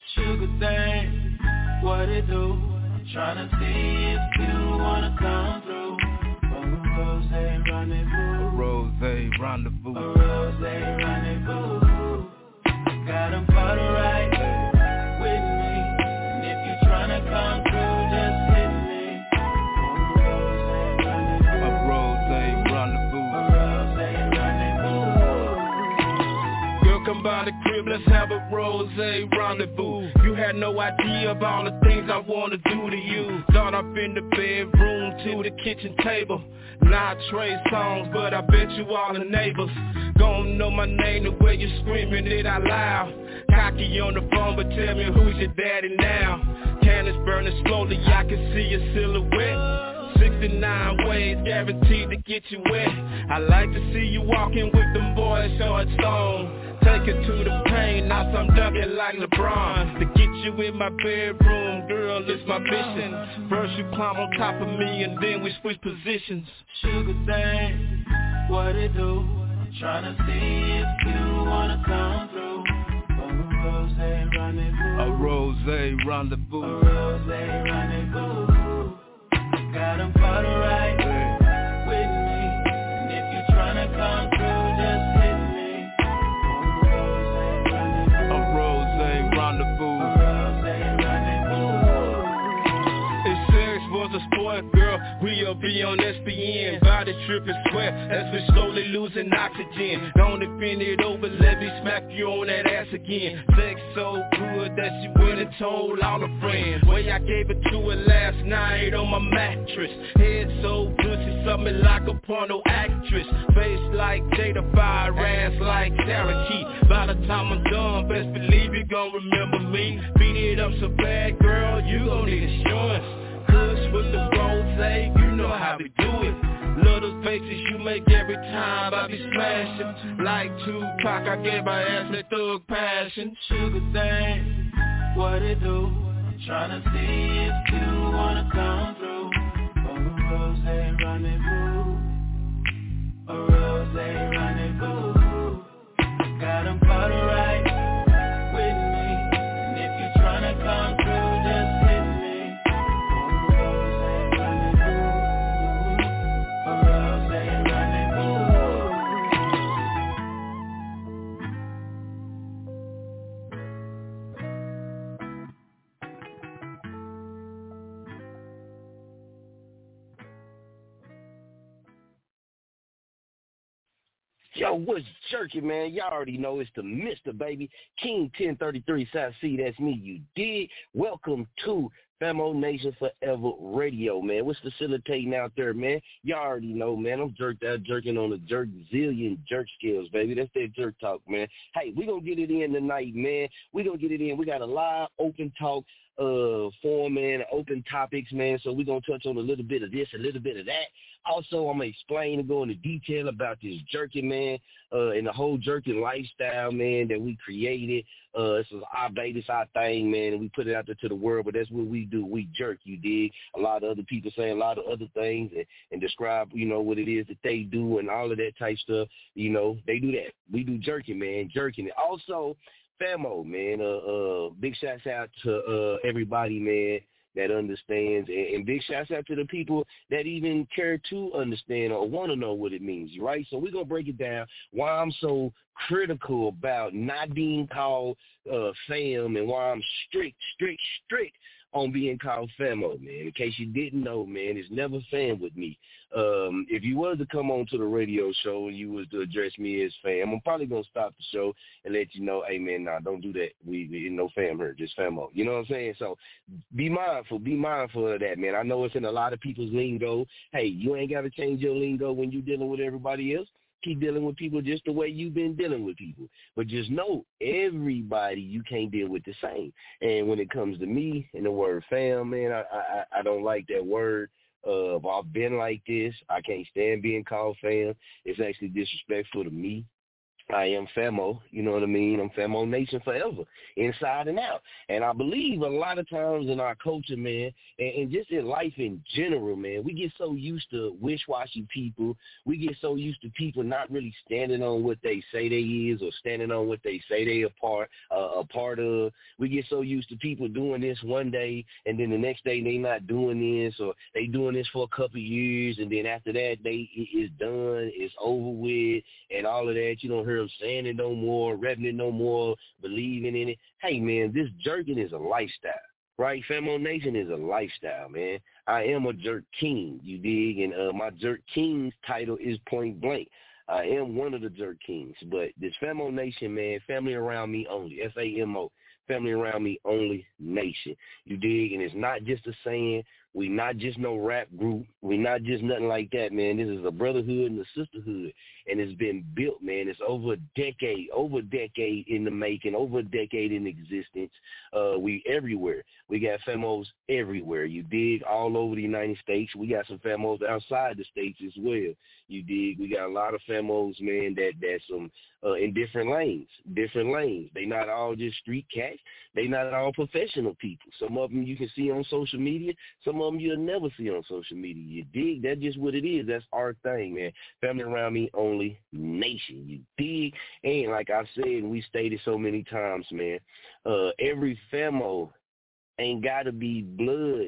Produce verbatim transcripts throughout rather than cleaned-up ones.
Sugar thing, what it do? Tryna see if you wanna come through. For a rose rendezvous. A rose rendezvous. A rose rendezvous. Got 'em for the right with me. And if you tryna come through, just hit me. A rose rendezvous. A rose rendezvous. Girl, come by the crib, let's have a rose rendezvous. You had no idea of all the things I wanna do to you. Start up in the bedroom to the kitchen table. Not trade songs, but I bet you all the neighbors gon' know my name the way you screaming it out loud. Cocky on the phone, but tell me who's your daddy now. Candles burning slowly, I can see your silhouette. sixty-nine ways guaranteed to get you wet. I like to see you walking with them boys short stone. Take it to the paint, now some dunking like LeBron. To get you in my bedroom, girl, it's my mission. First you climb on top of me and then we switch positions. Sugar thing, what it do? Tryna see if you wanna come through. For a rose rendezvous. A rose rendezvous. A rose rendezvous. Got 'em for the right with me. And if you tryna come through, just hit me. A rose rendezvous. A rose rendezvous. If sex was a sport, girl, we'll be on S P N. Body tripping sweat as we slowly losing oxygen. Don't defend it over, let me smack you on that ass again. Sex so good that she went and told all her friends. Way I gave it to her last night on my mattress. Head so good, she saw me like a porno actress. Face like Jada Fire, ass like Sarah Key. By the time I'm done, best believe you gon' remember me. Beat it up so bad, girl, you gon' need insurance. Kush with the rose, you know how we do it. Little faces you make every time I be smashing. Like Tupac, I gave my ass that thug passion. Sugar thing, what it do? Tryna see if you wanna come through. For a rose rendezvous. A rose rendezvous. Got 'em for the right with me. And if you tryna come through, just hit me. A rose rendezvous. Yo, what's jerking, man? Y'all already know it's the Mister Baby. King ten thirty-three South C, that's me, you dig? Welcome to Famo Nation Forever Radio, man. What's facilitating out there, man? Y'all already know, man. I'm jerked out, jerking on the jerk zillion jerk skills, baby. That's that jerk talk, man. Hey, we gonna get it in tonight, man. We gonna get it in. We got a live open talk uh forum, man, open topics, man. So we're gonna touch on a little bit of this, a little bit of that. Also, I'm going to explain and go into detail about this jerking, man, uh, and the whole jerking lifestyle, man, that we created. Uh, this is our baby, it's our thing, man, and we put it out there to the world, but that's what we do. We jerk, you dig? A lot of other people say a lot of other things and, and describe, you know, what it is that they do and all of that type stuff. You know, they do that. We do jerking, man, jerking it. Also, Famo, man, uh, uh, big shouts out to uh, everybody, man, that understands, and, and big shouts out to the people that even care to understand or want to know what it means, right? So we're going to break it down, why I'm so critical about not being called uh, fam and why I'm strict, strict, strict on being called Famo, man. In case you didn't know, man, it's never fam with me. Um, if you was to come on to the radio show and you was to address me as fam, I'm probably going to stop the show and let you know, hey, man, nah, don't do that. We, we no fam here, just Famo. You know what I'm saying? So be mindful. Be mindful of that, man. I know it's in a lot of people's lingo. Hey, you ain't got to change your lingo when you're dealing with everybody else. Keep dealing with people just the way you've been dealing with people. But just know, everybody you can't deal with the same. And when it comes to me and the word fam, man, I I, I don't like that word. Uh, I've been like this. I can't stand being called fam. It's actually disrespectful to me. I am Famo, you know what I mean? I'm Famo Nation forever, inside and out. And I believe a lot of times in our culture, man, and, and just in life in general, man, we get so used to wish-washy people. We get so used to people not really standing on what they say they is or standing on what they say they are part, uh, a part of. We get so used to people doing this one day, and then the next day they not doing this, or they doing this for a couple of years, and then after that, they it, it's done, it's over with, and all of that. You don't hear them saying it no more, repping it no more, believing in it. Hey, man, this jerking is a lifestyle, right? Famo Nation is a lifestyle, man. I am a jerk king, you dig? And uh, my jerk king's title is point blank. I am one of the jerk kings, but this Famo Nation, man, family around me only, F A M O, family around me only nation, you dig? And it's not just a saying. We not just no rap group. We not just nothing like that, man. This is a brotherhood and a sisterhood, and it's been built, man. It's over a decade, over a decade in the making, over a decade in existence. Uh, we everywhere. We got Famos everywhere. You dig? All over the United States. We got some Famos outside the states as well. You dig? We got a lot of Famos, man, that that's some uh, in different lanes, different lanes. They not all just street cats. They not all professional people. Some of them you can see on social media. Some of them you'll never see on social media. You dig? That's just what it is. That's our thing, man. Family around me only nation. You dig? And like I said, and we stated so many times, man, uh, every famo ain't got to be blood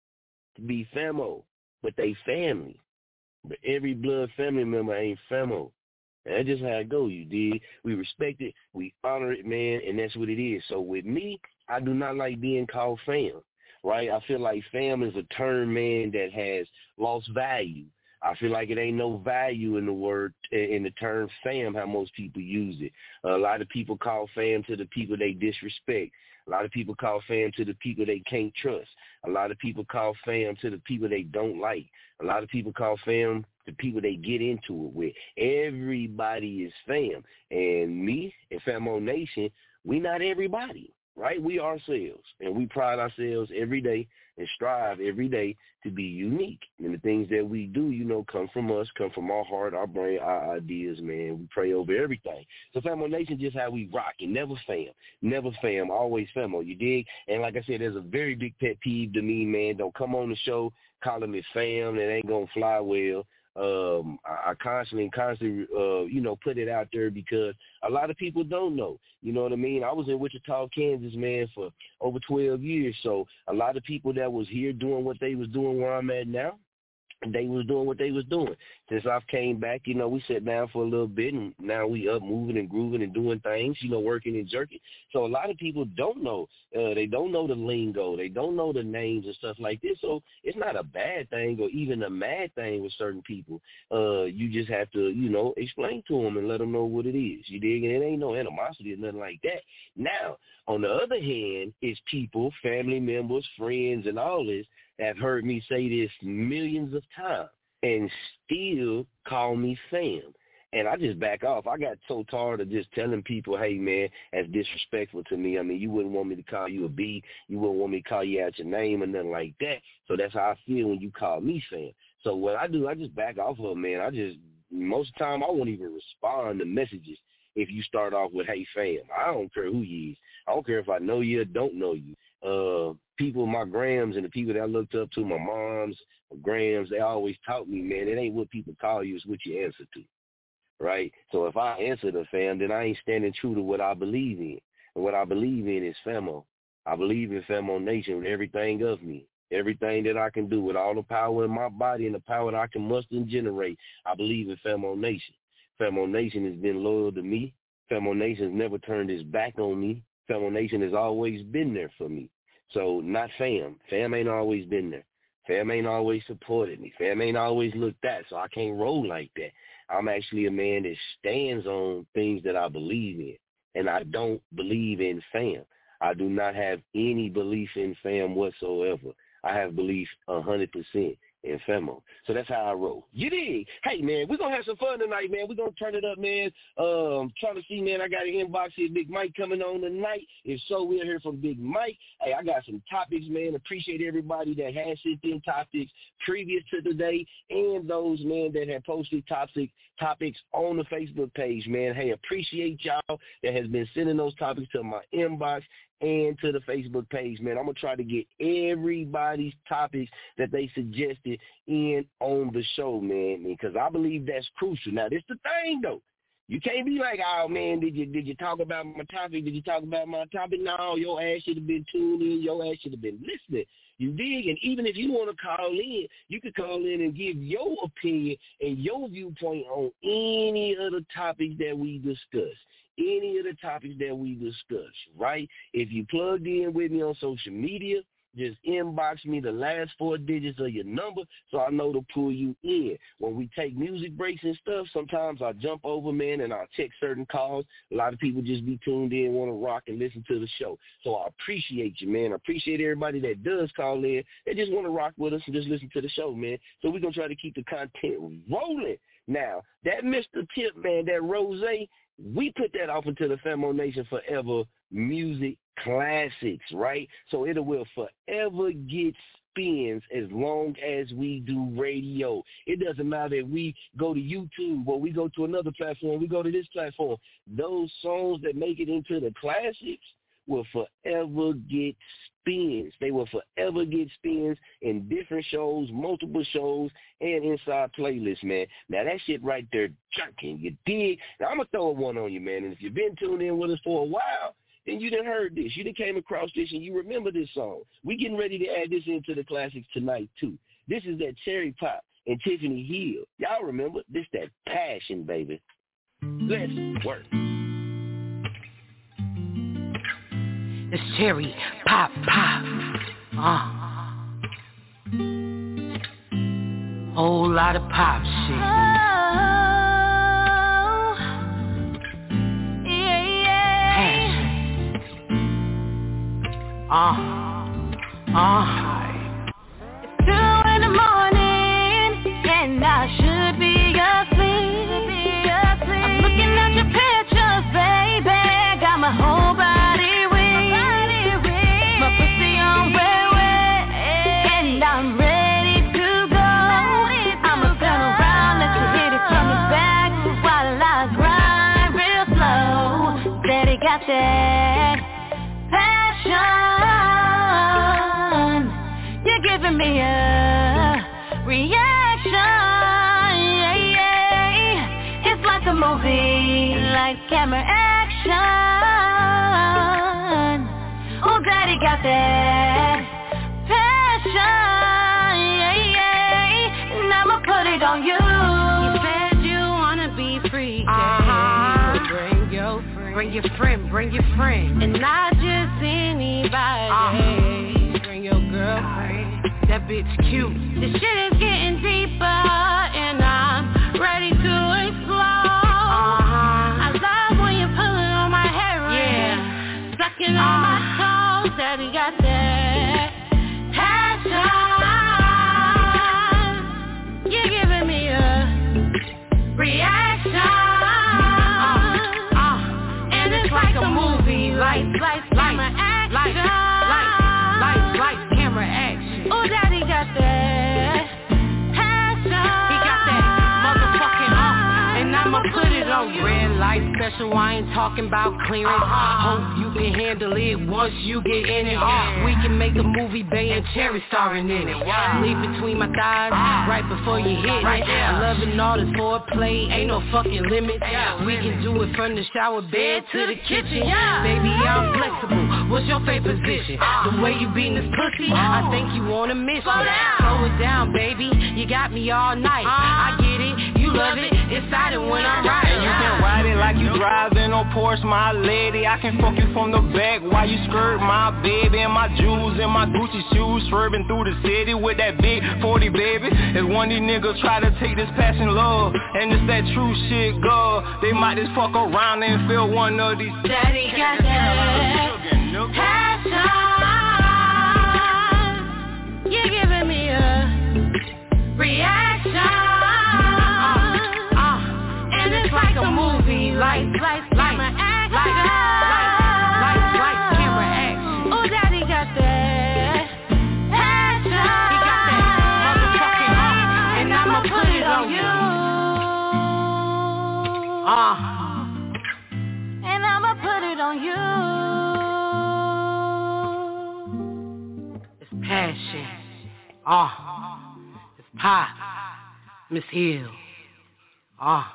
to be famo, but they family. But every blood family member ain't famo. And that's just how it goes, you dig? We respect it, we honor it, man, and that's what it is. So with me, I do not like being called fam, right? I feel like fam is a term, man, that has lost value. I feel like it ain't no value in the word, in the term fam, how most people use it. A lot of people call fam to the people they disrespect. A lot of people call fam to the people they can't trust. A lot of people call fam to the people they don't like. A lot of people call fam the people they get into it with. Everybody is fam. And me and Famo Nation, we not everybody, right? We ourselves. And we pride ourselves every day and strive every day to be unique. And the things that we do, you know, come from us, come from our heart, our brain, our ideas, man. We pray over everything. So Famo Nation, just how we rock it. Never fam. Never fam. Always Famo. You dig? And like I said, there's a very big pet peeve to me, man. Don't come on the show calling me fam. That ain't going to fly well. Um, I, I constantly, constantly, uh, you know, put it out there because a lot of people don't know. You know what I mean? I was in Wichita, Kansas, man, for over twelve years. So a lot of people that was here doing what they was doing where I'm at now, they was doing what they was doing. Since I've came back, you know, we sat down for a little bit, and now we up moving and grooving and doing things, you know, working and jerking. So a lot of people don't know. Uh, they don't know the lingo. They don't know the names and stuff like this. So it's not a bad thing or even a mad thing with certain people. Uh, you just have to, you know, explain to them and let them know what it is. You dig? And it ain't no animosity or nothing like that. Now, on the other hand, it's people, family members, friends, and all this have heard me say this millions of times and still call me fam. And I just back off. I got so tired of just telling people, hey, man, that's disrespectful to me. I mean, you wouldn't want me to call you a B. You wouldn't want me to call you out your name or nothing like that. So that's how I feel when you call me fam. So what I do, I just back off of it, man. I just, most of the time, I won't even respond to messages if you start off with, hey, fam. I don't care who you is. I don't care if I know you or don't know you. Uh, people, my grams and the people that I looked up to, my moms, my grams, they always taught me, man, it ain't what people call you, it's what you answer to, right? So if I answer the fam, then I ain't standing true to what I believe in. And what I believe in is Famo. I believe in Famo Nation with everything of me, everything that I can do with all the power in my body and the power that I can muster and generate. I believe in Famo Nation. Famo Nation has been loyal to me. Famo Nation has never turned its back on me. Famo Nation has always been there for me. So not fam. Fam ain't always been there. Fam ain't always supported me. Fam ain't always looked at, so I can't roll like that. I'm actually a man that stands on things that I believe in, and I don't believe in fam. I do not have any belief in fam whatsoever. I have belief one hundred percent and Femo. So that's how I roll. You dig? Hey, man, we're going to have some fun tonight, man. We're going to turn it up, man. Um, trying to see, man, I got an inbox here, Big Mike coming on tonight. If so, we'll hear from Big Mike. Hey, I got some topics, man. Appreciate everybody that has sent in topics previous to today and those, man, that have posted topic, topics on the Facebook page, man. Hey, appreciate y'all that has been sending those topics to my inbox and to the Facebook page, man. I'm going to try to get everybody's topics that they suggested in on the show, man, because I believe that's crucial. Now, this is the thing, though. You can't be like, oh, man, did you did you talk about my topic? Did you talk about my topic? No, your ass should have been tuned in. Your ass should have been listening. You dig? And even if you want to call in, you can call in and give your opinion and your viewpoint on any of the topics that we discuss. Any of the topics that we discuss, right? If you plugged in with me on social media, just inbox me the last four digits of your number so I know to pull you in. When we take music breaks and stuff, sometimes I jump over, man, and I'll check certain calls. A lot of people just be tuned in, want to rock and listen to the show. So I appreciate you, man. I appreciate everybody that does call in. They just want to rock with us and just listen to the show, man. So we're going to try to keep the content rolling. Now, that Mister Tip, man, that Rose, we put that off into the Femo Nation Forever Music Classics, right? So it will forever get spins as long as we do radio. It doesn't matter if we go to YouTube or we go to another platform, we go to this platform. Those songs that make it into the classics will forever get spins. They will forever get spins in different shows, multiple shows, and inside playlists, man. Now, that shit right there, junkin', you dig? Now, I'm going to throw one on you, man. And if you've been tuned in with us for a while, then you done heard this. You done came across this, and you remember this song. We getting ready to add this into the classics tonight, too. This is that Cherry Pop and Tiffany Hill. Y'all remember? This that passion, baby. Let's work. It's Cherry Pop Pop. Uh. Whole lot of pop shit. Oh, yeah, yeah. Passion. Uh. Uh. It's two in the morning, and I should be asleep. I'm looking at your pictures, baby. Got my whole body. Got that passion. You're giving me a reaction. Yeah, yeah. It's like a movie, like camera action. Oh, daddy got that passion. Yeah, yeah. And I'ma put it on you. You said you wanna be free. Uh-huh. Bring your friend. Bring your friend, bring your friend. And not just anybody. Uh-huh. Bring your girlfriend. That bitch cute. This shit is getting deeper, and I'm ready to explore. Uh-huh. I love when you're pulling on my hair, yeah. Sucking uh-huh. on my toes. Daddy got that passion. You're giving me a reaction. Like a movie, lights, lights, lights, lights, lights, lights, lights, camera action. Oh, daddy got that passion. He got that motherfucking uh, and I'ma put it on you. Red light special, I ain't talking about clearance. Hope you can handle it once you get in it. We can make a movie, Bay and Cherry starring in it. Leave between my thighs, right before you hit it. Loving all this foreplay, ain't no fucking limit. We can do it from the shower bed to the kitchen. Baby, I'm flexible. What's your favorite position? The way you beating this pussy, I think you wanna miss me. Slow it down, baby. You got me all night. I get it, you love it. Excited when I'm riding. You can ride it like you driving on Porsche, my lady. I can fuck you from the back while you skirt my baby. And my jewels and my Gucci shoes, swerving through the city with that big forty, baby. If one of these niggas try to take this passion love, and it's that true shit, girl, they might just fuck around and feel one of these. Daddy got that passion. You're giving me a passion. Ah, it's Pop, Miss Hill. Ah.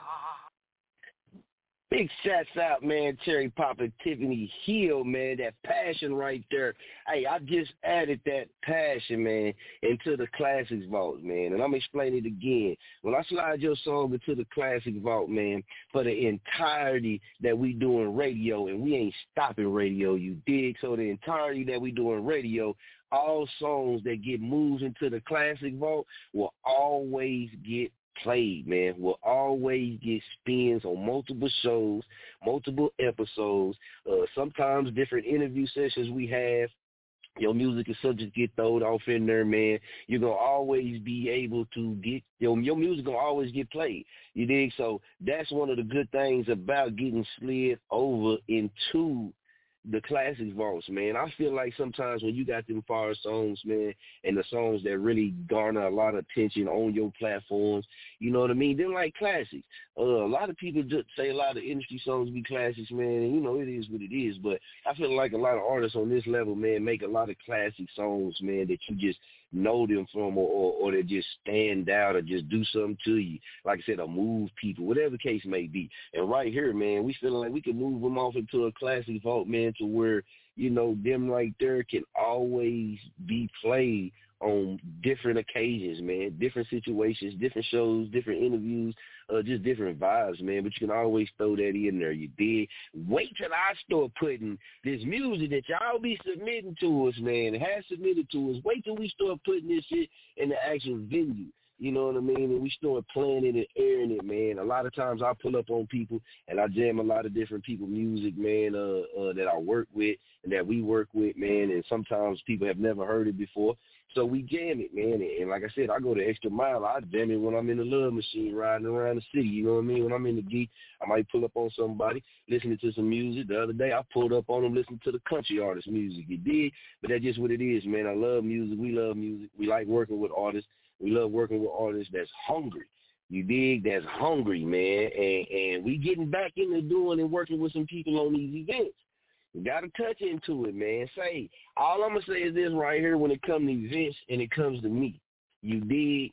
Big shouts out, man, Cherry Pop and Tiffany Hill, man, that passion right there. Hey, I just added that passion, man, into the Classics Vault, man, and I'm going to explain it again. When I slide your song into the Classic Vault, man, for the entirety that we doing radio, and we ain't stopping radio, you dig? So the entirety that we doing radio, all songs that get moved into the Classic Vault will always get played, man, will always get spins on multiple shows, multiple episodes, uh, sometimes different interview sessions we have. Your music is subject to get thrown off in there, man. You're going to always be able to get, your, your music going to always get played. You dig? So that's one of the good things about getting slid over into the Classics Vaults, man. I feel like sometimes when you got them fire songs, man, and the songs that really garner a lot of attention on your platforms, you know what I mean? They're like classics. Uh, a lot of people just say a lot of industry songs be classics, man, and you know, it is what it is, but I feel like a lot of artists on this level, man, make a lot of classic songs, man, that you just know them from, or, or, or they just stand out or just do something to you. Like I said, or move people, whatever the case may be. And right here, man, we feeling like we can move them off into a Classic Vault, man, to where, you know, them right there can always be played on different occasions, man, different situations, different shows, different interviews, uh, just different vibes, man. But you can always throw that in there. You dig? Wait till I start putting this music that y'all be submitting to us, man, has submitted to us. Wait till we start putting this shit in the actual venue. You know what I mean? And we start playing it and airing it, man. A lot of times I pull up on people and I jam a lot of different people music, man, uh, uh, that I work with and that we work with, man. And sometimes people have never heard it before. So we jam it, man. And, and like I said, I go the extra mile. I jam it when I'm in the love machine riding around the city. You know what I mean? When I'm in the geek, I might pull up on somebody listening to some music. The other day I pulled up on them listening to the country artist music. You dig? But that's just what it is, man. I love music. We love music. We like working with artists. We love working with artists that's hungry. You dig? That's hungry, man. And and we getting back into doing and working with some people on these events. We got to touch into it, man. Say, all I'm going to say is this right here when it comes to events and it comes to me. You dig?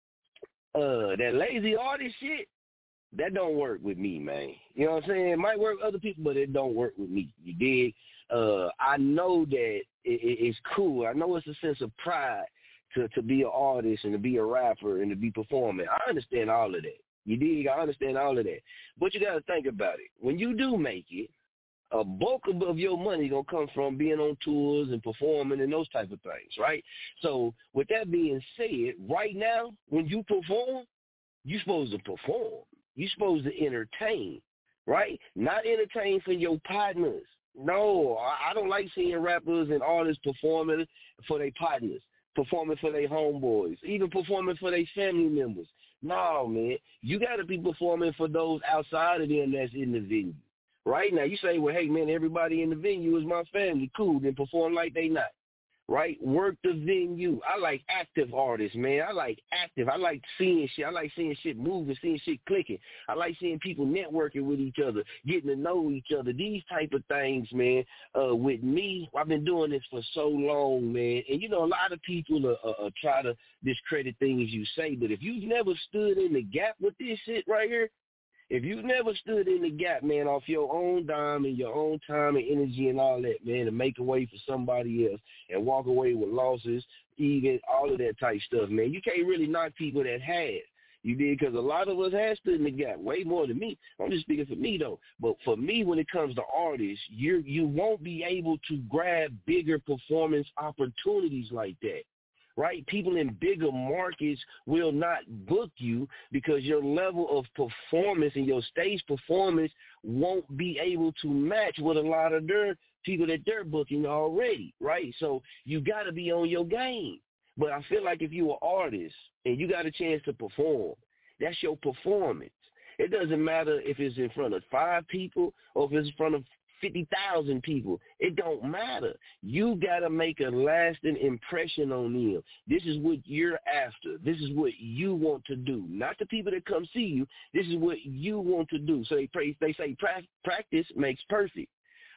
Uh, that lazy artist shit, that don't work with me, man. You know what I'm saying? It might work with other people, but it don't work with me. You dig? Uh, I know that it, it, it's cool. I know it's a sense of pride to, to be an artist and to be a rapper and to be performing. I understand all of that. You dig? I understand all of that. But you got to think about it. When you do make it, a bulk of your money going to come from being on tours and performing and those type of things, right? So with that being said, right now, when you perform, you're supposed to perform. You're supposed to entertain, right? Not entertain for your partners. No, I don't like seeing rappers and artists performing for their partners, performing for their homeboys, even performing for their family members. No, man, you got to be performing for those outside of them that's in the venue. Right now, you say, well, hey, man, everybody in the venue is my family. Cool, then perform like they not. Right? Work the venue. I like active artists, man. I like active. I like seeing shit. I like seeing shit moving, seeing shit clicking. I like seeing people networking with each other, getting to know each other. These type of things, man. Uh, with me, I've been doing this for so long, man. And, you know, a lot of people uh, uh, uh, try to discredit things you say, but if you've never stood in the gap with this shit right here, if you've never stood in the gap, man, off your own dime and your own time and energy and all that, man, to make a way for somebody else and walk away with losses, even all of that type stuff, man, you can't really knock people that have. You did, because a lot of us have stood in the gap, way more than me. I'm just speaking for me, though. But for me, when it comes to artists, you you won't be able to grab bigger performance opportunities like that. Right? People in bigger markets will not book you because your level of performance and your stage performance won't be able to match with a lot of their people that they're booking already, right? So you got to be on your game. But I feel like if you're an artist and you got a chance to perform, that's your performance. It doesn't matter if it's in front of five people or if it's in front of fifty thousand people. It don't matter. You got to make a lasting impression on them. This is what you're after. This is what you want to do. Not the people that come see you. This is what you want to do. So they pray, they say practice makes perfect.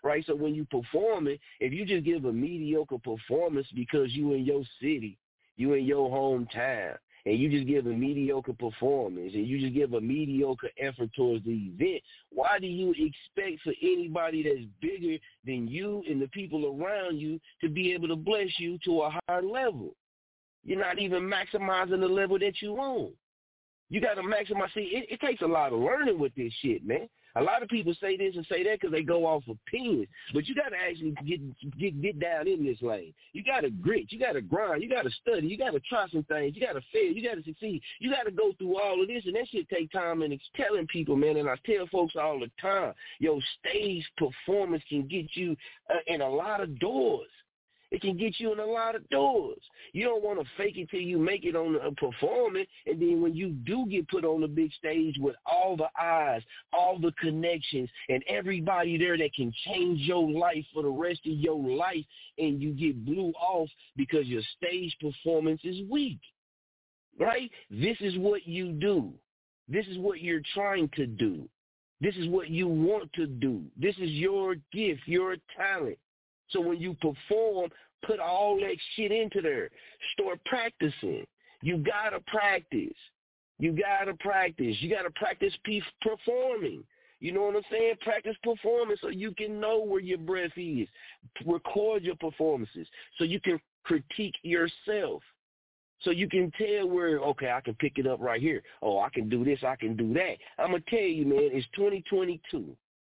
right? So when you performing, if you just give a mediocre performance because you in your city, you in your hometown, and you just give a mediocre performance, and you just give a mediocre effort towards the event, why do you expect for anybody that's bigger than you and the people around you to be able to bless you to a higher level? You're not even maximizing the level that you on. You got to maximize. See, it, it takes a lot of learning with this shit, man. A lot of people say this and say that because they go off opinions, but you got to actually get, get get down in this lane. You got to grit. You got to grind. You got to study. You got to try some things. You got to fail. You got to succeed. You got to go through all of this, and that shit take time. And it's telling people, man, and I tell folks all the time, yo, stage performance can get you uh, in a lot of doors. It can get you in a lot of doors. You don't want to fake it till you make it on a performance, and then when you do get put on the big stage with all the eyes, all the connections, and everybody there that can change your life for the rest of your life, and you get blew off because your stage performance is weak, right? This is what you do. This is what you're trying to do. This is what you want to do. This is your gift, your talent. So when you perform, put all that shit into there. Start practicing. You got to practice. You got to practice. You got to practice pe- performing. You know what I'm saying? Practice performing so you can know where your breath is. Record your performances so you can critique yourself. So you can tell where, okay, I can pick it up right here. Oh, I can do this. I can do that. I'm going to tell you, man, it's twenty twenty-two.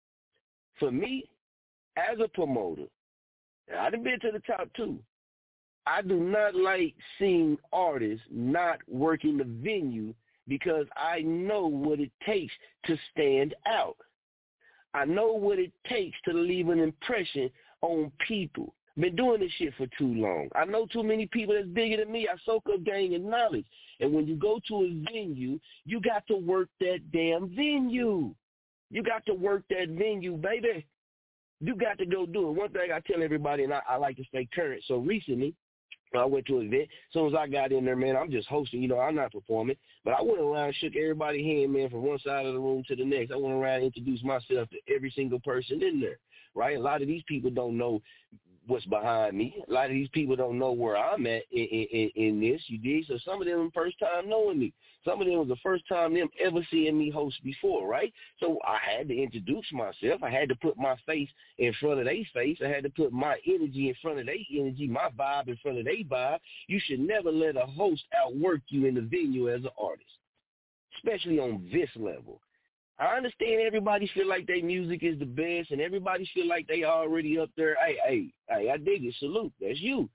For me, as a promoter, I've been to the top two. I do not like seeing artists not working the venue because I know what it takes to stand out. I know what it takes to leave an impression on people. Been doing this shit for too long. I know too many people that's bigger than me. I soak up gang and knowledge. And when you go to a venue, you got to work that damn venue. You got to work that venue, baby. You got to go do it. One thing I tell everybody, and I, I like to stay current. So recently, I went to an event. As soon as I got in there, man, I'm just hosting. You know, I'm not performing. But I went around and shook everybody's hand, man, from one side of the room to the next. I went around and introduced myself to every single person in there, right? A lot of these people don't know what's behind me. A lot of these people don't know where I'm at in, in, in this, you did. So some of them first time knowing me. Some of them was the first time them ever seeing me host before, right? So I had to introduce myself. I had to put my face in front of their face. I had to put my energy in front of their energy, my vibe in front of their vibe. You should never let a host outwork you in the venue as an artist, especially on this level. I understand everybody feel like their music is the best and everybody feel like they already up there. Hey, hey, hey, I dig it. Salute. That's you.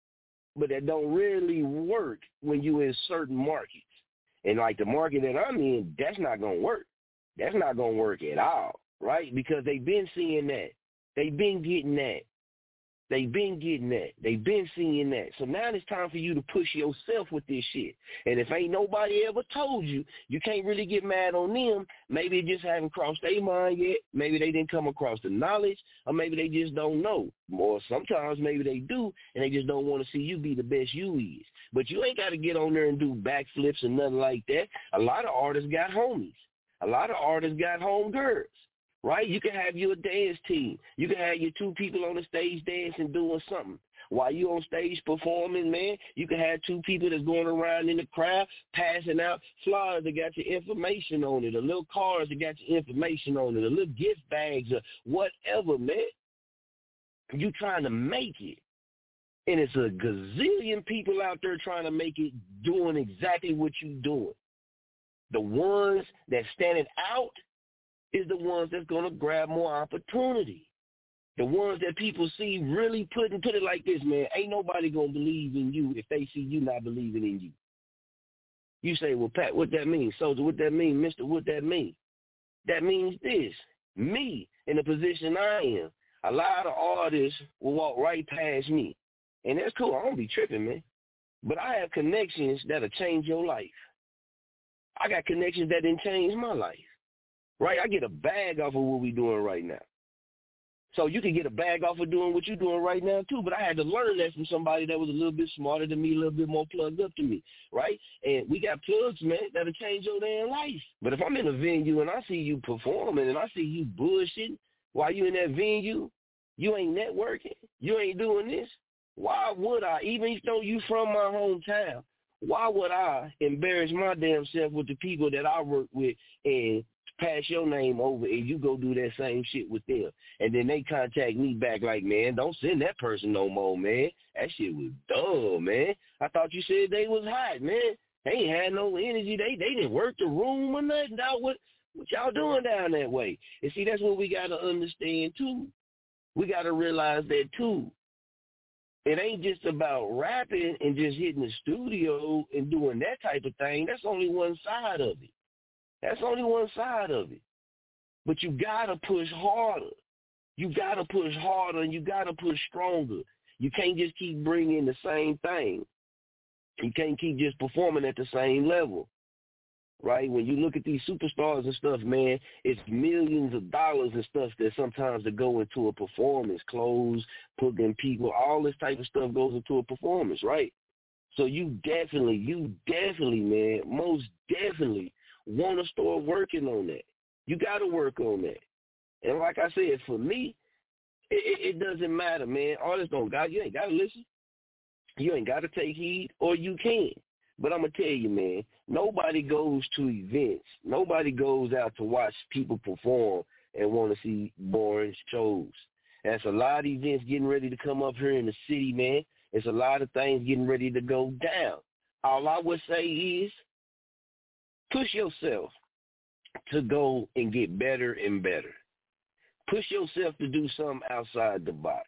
But that don't really work when you in certain markets. And like the market that I'm in, that's not going to work. That's not going to work at all, right? Because they've been seeing that. They've been getting that. They've been getting that. They've been seeing that. So now it's time for you to push yourself with this shit. And if ain't nobody ever told you, you can't really get mad on them. Maybe it just haven't crossed their mind yet. Maybe they didn't come across the knowledge, or maybe they just don't know. Or sometimes maybe they do, and they just don't want to see you be the best you is. But you ain't got to get on there and do backflips and nothing like that. A lot of artists got homies. A lot of artists got homegirls. Right? You can have your dance team. You can have your two people on the stage dancing, doing something. While you on stage performing, man, you can have two people that's going around in the crowd passing out flyers that got your information on it, or little cards that got your information on it, or little gift bags, or whatever, man. You trying to make it. And it's a gazillion people out there trying to make it, doing exactly what you doing. The ones that standing out is the ones that's going to grab more opportunity. The ones that people see really put and put it like this, man, ain't nobody going to believe in you if they see you not believing in you. You say, well, Pat, what that mean? Soldier, what that mean? Mister, what that mean? That means this. Me, in the position I am, a lot of artists will walk right past me. And that's cool. I don't be tripping, man. But I have connections that'll change your life. I got connections that didn't change my life. Right? I get a bag off of what we doing right now. So you can get a bag off of doing what you're doing right now, too. But I had to learn that from somebody that was a little bit smarter than me, a little bit more plugged up to me, right? And we got plugs, man, that'll change your damn life. But if I'm in a venue and I see you performing and I see you bullshitting while you in that venue, You ain't networking. You ain't doing this. Why would I, even though you from my hometown, why would I embarrass my damn self with the people that I work with and pass your name over and you go do that same shit with them? And then they contact me back like, man, don't send that person no more, man. That shit was dumb, man. I thought you said they was hot, man. They ain't had no energy. They they didn't work the room or nothing. Now what, what y'all doing down that way? And see, that's what we got to understand, too. We got to realize that, too. It ain't just about rapping and just hitting the studio and doing that type of thing. That's only one side of it. That's only one side of it. But you got to push harder. You got to push harder and you got to push stronger. You can't just keep bringing the same thing. You can't keep just performing at the same level, right? When you look at these superstars and stuff, man, it's millions of dollars and stuff that sometimes that go into a performance, clothes, putting people, all this type of stuff goes into a performance, right? So you definitely, you definitely, man, most definitely want to start working on that. You got to work on that. And like I said, for me, it, it doesn't matter, man. Artists don't got, you ain't got to listen. You ain't got to take heed, or you can. But I'm going to tell you, man, nobody goes to events. Nobody goes out to watch people perform and want to see boring shows. There's a lot of events getting ready to come up here in the city, man. There's a lot of things getting ready to go down. All I would say is push yourself to go and get better and better. Push yourself to do something outside the box.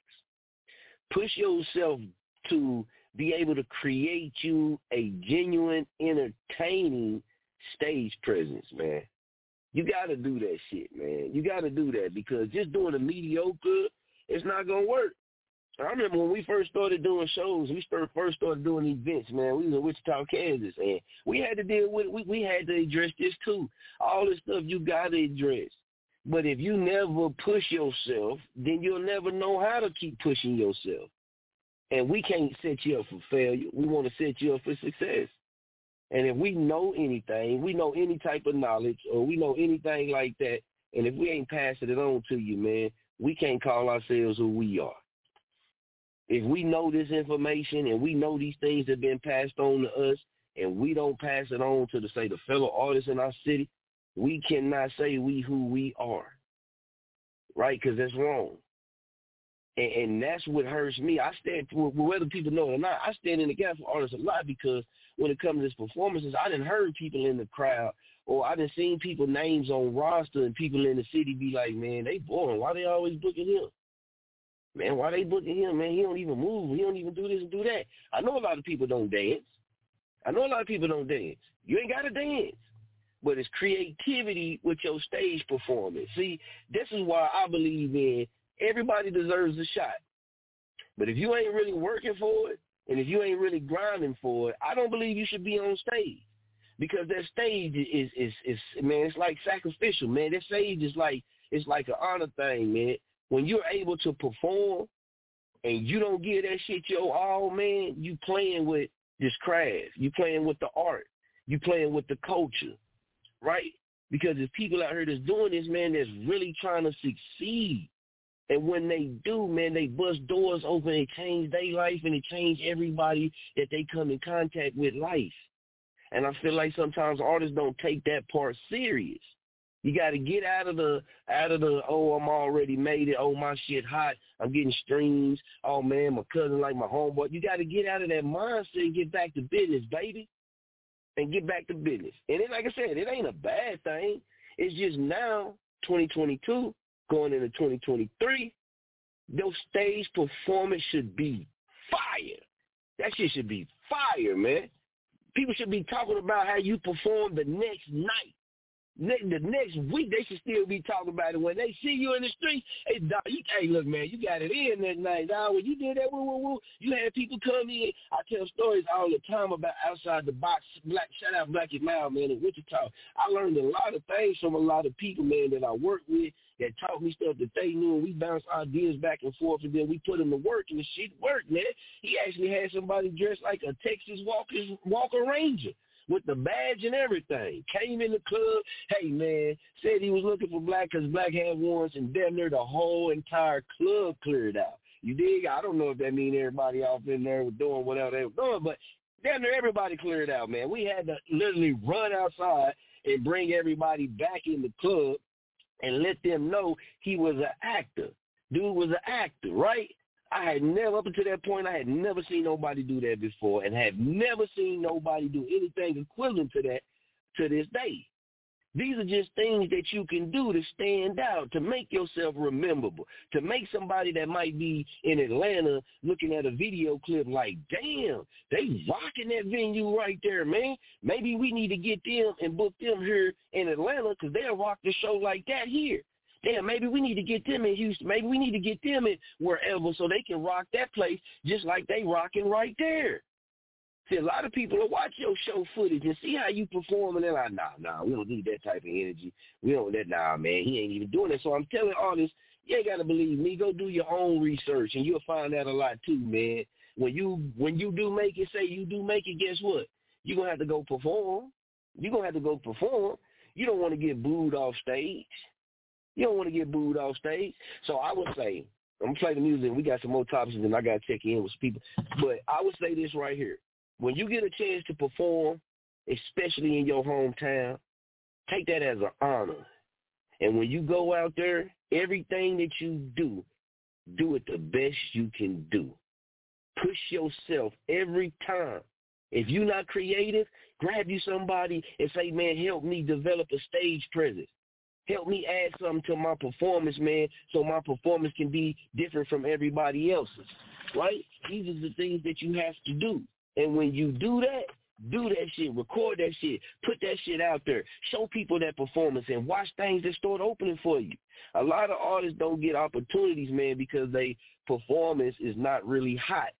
Push yourself to be able to create you a genuine, entertaining stage presence, man. You got to do that shit, man. You got to do that, because just doing a mediocre, it's not going to work. I remember when we first started doing shows, we first started doing events, man. We was in Wichita, Kansas, and we had to deal with, we, we had to address this too. All this stuff you got to address. But if you never push yourself, then you'll never know how to keep pushing yourself. And we can't set you up for failure. We want to set you up for success. And if we know anything, we know any type of knowledge, or we know anything like that, and if we ain't passing it on to you, man, we can't call ourselves who we are. If we know this information and we know these things have been passed on to us, and we don't pass it on to, the, say, the fellow artists in our city, we cannot say we who we are, right? Because that's wrong. And, and that's what hurts me. I stand, whether people know it or not, I stand in the gap for artists a lot, because when it comes to this performances, I done heard people in the crowd, or I done seen people names on roster and people in the city be like, man, they boring. Why they always booking him? Man, why they booking him, man? He don't even move. He don't even do this and do that. I know a lot of people don't dance. I know a lot of people don't dance. You ain't got to dance. But it's creativity with your stage performance. See, this is why I believe in everybody deserves a shot. But if you ain't really working for it, and if you ain't really grinding for it, I don't believe you should be on stage. Because that stage is, is, is man, it's like sacrificial, man. That stage is like, it's like an honor thing, man. When you're able to perform and you don't give that shit your all, man, you playing with this craft. You playing with the art. You playing with the culture, right? Because there's people out here that's doing this, man, that's really trying to succeed. And when they do, man, they bust doors open, they change their life, and it change everybody that they come in contact with life. And I feel like sometimes artists don't take that part serious. You got to get out of the, out of the, oh, I'm already made it, oh, my shit hot, I'm getting streams, oh, man, my cousin like my homeboy. You got to get out of that mindset and get back to business, baby, and get back to business. And it, like I said, it ain't a bad thing. It's just now, twenty twenty-two, going into twenty twenty-three, your stage performance should be fire. That shit should be fire, man. People should be talking about how you perform the next night. Ne- the next week, they should still be talking about it. When they see you in the street, hey, dog, you, hey, look, man, you got it in that night, dog. When you did that, woo, woo, woo, you had people come in. I tell stories all the time about outside the box. Black, shout out Blackie Mile, man, in Wichita. I learned a lot of things from a lot of people, man, that I worked with that taught me stuff that they knew, and we bounced ideas back and forth, and then we put them to work, and the shit worked, man. He actually had somebody dressed like a Texas Walker, Walker Ranger. with the badge and everything. Came in the club, hey, man, said he was looking for Black because Black had warrants, and damn near the whole entire club cleared out. You dig? I don't know if that means everybody off in there was doing whatever they were doing, but damn near everybody cleared out, man. We had to literally run outside and bring everybody back in the club and let them know he was an actor. Dude was an actor, right? I had never, up until that point, I had never seen nobody do that before and had never seen nobody do anything equivalent to that to this day. These are just things that you can do to stand out, to make yourself rememberable, to make somebody that might be in Atlanta looking at a video clip like, damn, they rocking that venue right there, man. Maybe we need to get them and book them here in Atlanta because they'll rock the show like that here. Damn, maybe we need to get them in Houston. Maybe we need to get them in wherever so they can rock that place just like they rocking right there. See, a lot of people will watch your show footage and see how you perform, and they're like, nah, nah, we don't need that type of energy. We don't that, nah, man, he ain't even doing it. So I'm telling artists, you ain't got to believe me. Go do your own research, and you'll find out a lot too, man. When you when you do make it, say you do make it, guess what? You're going to have to go perform. You're going to have to go perform. You don't want to get booed off stage. You don't want to get booed off stage. So I would say, I'm going to play the music. We got some more topics, and I got to check in with people. But I would say this right here. When you get a chance to perform, especially in your hometown, take that as an honor. And when you go out there, everything that you do, do it the best you can do. Push yourself every time. If you're not creative, grab you somebody and say, man, help me develop a stage presence. Help me add something to my performance, man, so my performance can be different from everybody else's, right? These are the things that you have to do. And when you do that, do that shit, record that shit, put that shit out there, show people that performance, and watch things that start opening for you. A lot of artists don't get opportunities, man, because their performance is not really hot.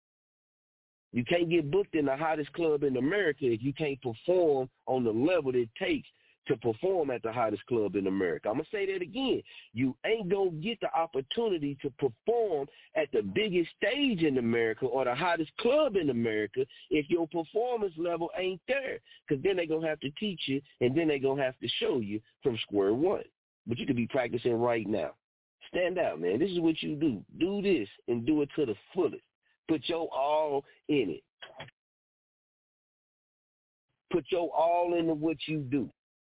You can't get booked in the hottest club in America if you can't perform on the level it takes to perform at the hottest club in America. I'm going to say that again. You ain't going to get the opportunity to perform at the biggest stage in America or the hottest club in America if your performance level ain't there, because then they're going to have to teach you, and then they're going to have to show you from square one. But you could be practicing right now. Stand out, man. This is what you do. Do this and do it to the fullest. Put your all in it. Put your all into what you do.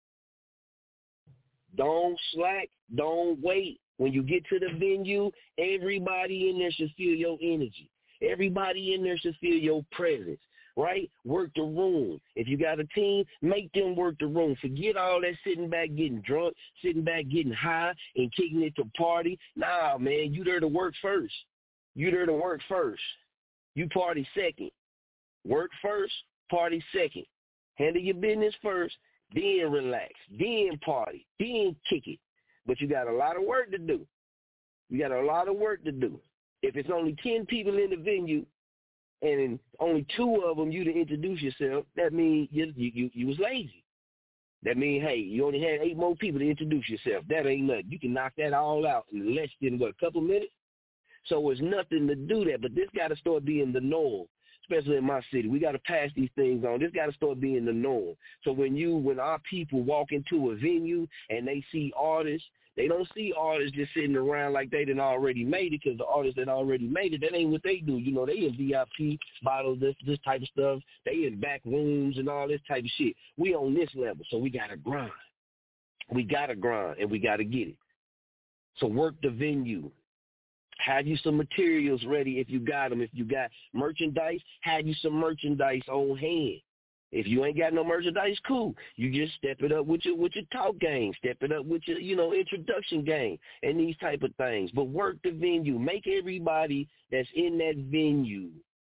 Don't slack. Don't wait. When you get to the venue, everybody in there should feel your energy. Everybody in there should feel your presence, right? Work the room. If you got a team, make them work the room. Forget all that sitting back getting drunk, sitting back getting high and kicking it to party. Nah, man, you there to work first. You there to work first. You party second. Work first, party second. Handle your business first. Then relax, then party, then kick it. But you got a lot of work to do. You got a lot of work to do. If it's only ten people in the venue and only two of them you to introduce yourself, that means you, you, you was lazy. That means, hey, you only had eight more people to introduce yourself. That ain't nothing. You can knock that all out in less than, what, a couple minutes? So it's nothing to do that. But this got to start being the norm. Especially in my city, we got to pass these things on. This got to start being the norm. So when you, when our people walk into a venue and they see artists, they don't see artists just sitting around like they done already made it, because the artists that already made it, that ain't what they do. You know, they in V I P bottles, this this type of stuff. They in back rooms and all this type of shit. We on this level, so we got to grind. We got to grind, and we got to get it. So work the venue. Have you some materials ready if you got them. If you got merchandise, have you some merchandise on hand. If you ain't got no merchandise, cool. You just step it up with your with your talk game. Step it up with your, you know, introduction game and these type of things. But work the venue. Make everybody that's in that venue,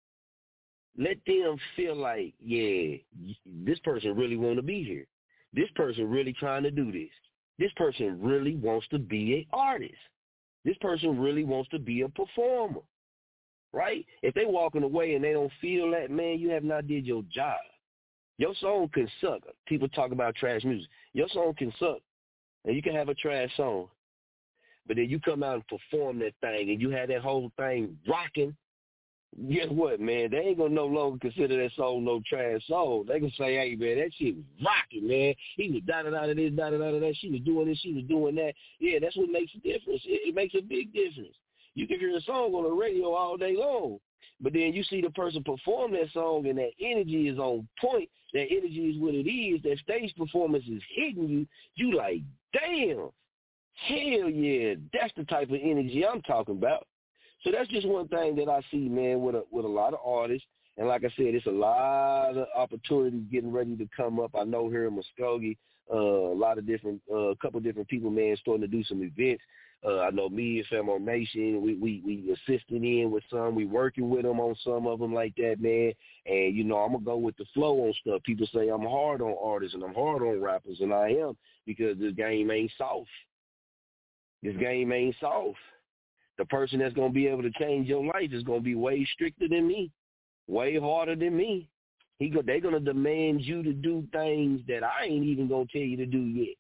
let them feel like, yeah, this person really want to be here. This person really trying to do this. This person really wants to be an artist. This person really wants to be a performer, right? If they walking away and they don't feel that, man, you have not did your job. Your song can suck. People talk about trash music. Your song can suck, and you can have a trash song. But then you come out and perform that thing, and you have that whole thing rocking, guess what, man? They ain't gonna no longer consider that song no trash song. They gonna say, hey, man, that shit was rocking, man. He was da-da-da-da this, da-da-da-da that. She was doing this, she was doing that. Yeah, that's what makes a difference. It, it makes a big difference. You can hear a song on the radio all day long, but then you see the person perform that song and that energy is on point. That energy is what it is. That stage performance is hitting you. You like, damn, hell yeah, that's the type of energy I'm talking about. So that's just one thing that I see, man, with a, with a lot of artists. And like I said, it's a lot of opportunities getting ready to come up. I know here in Muskogee, uh, a lot of different, a uh, couple different people, man, starting to do some events. Uh, I know me and Famo Nation, we, we, we assisting in with some. We working with them on some of them like that, man. And, you know, I'm going to go with the flow on stuff. People say I'm hard on artists and I'm hard on rappers, and I am, because this game ain't soft. This game ain't soft. The person that's going to be able to change your life is going to be way stricter than me, way harder than me. He go, they're going to demand you to do things that I ain't even going to tell you to do yet.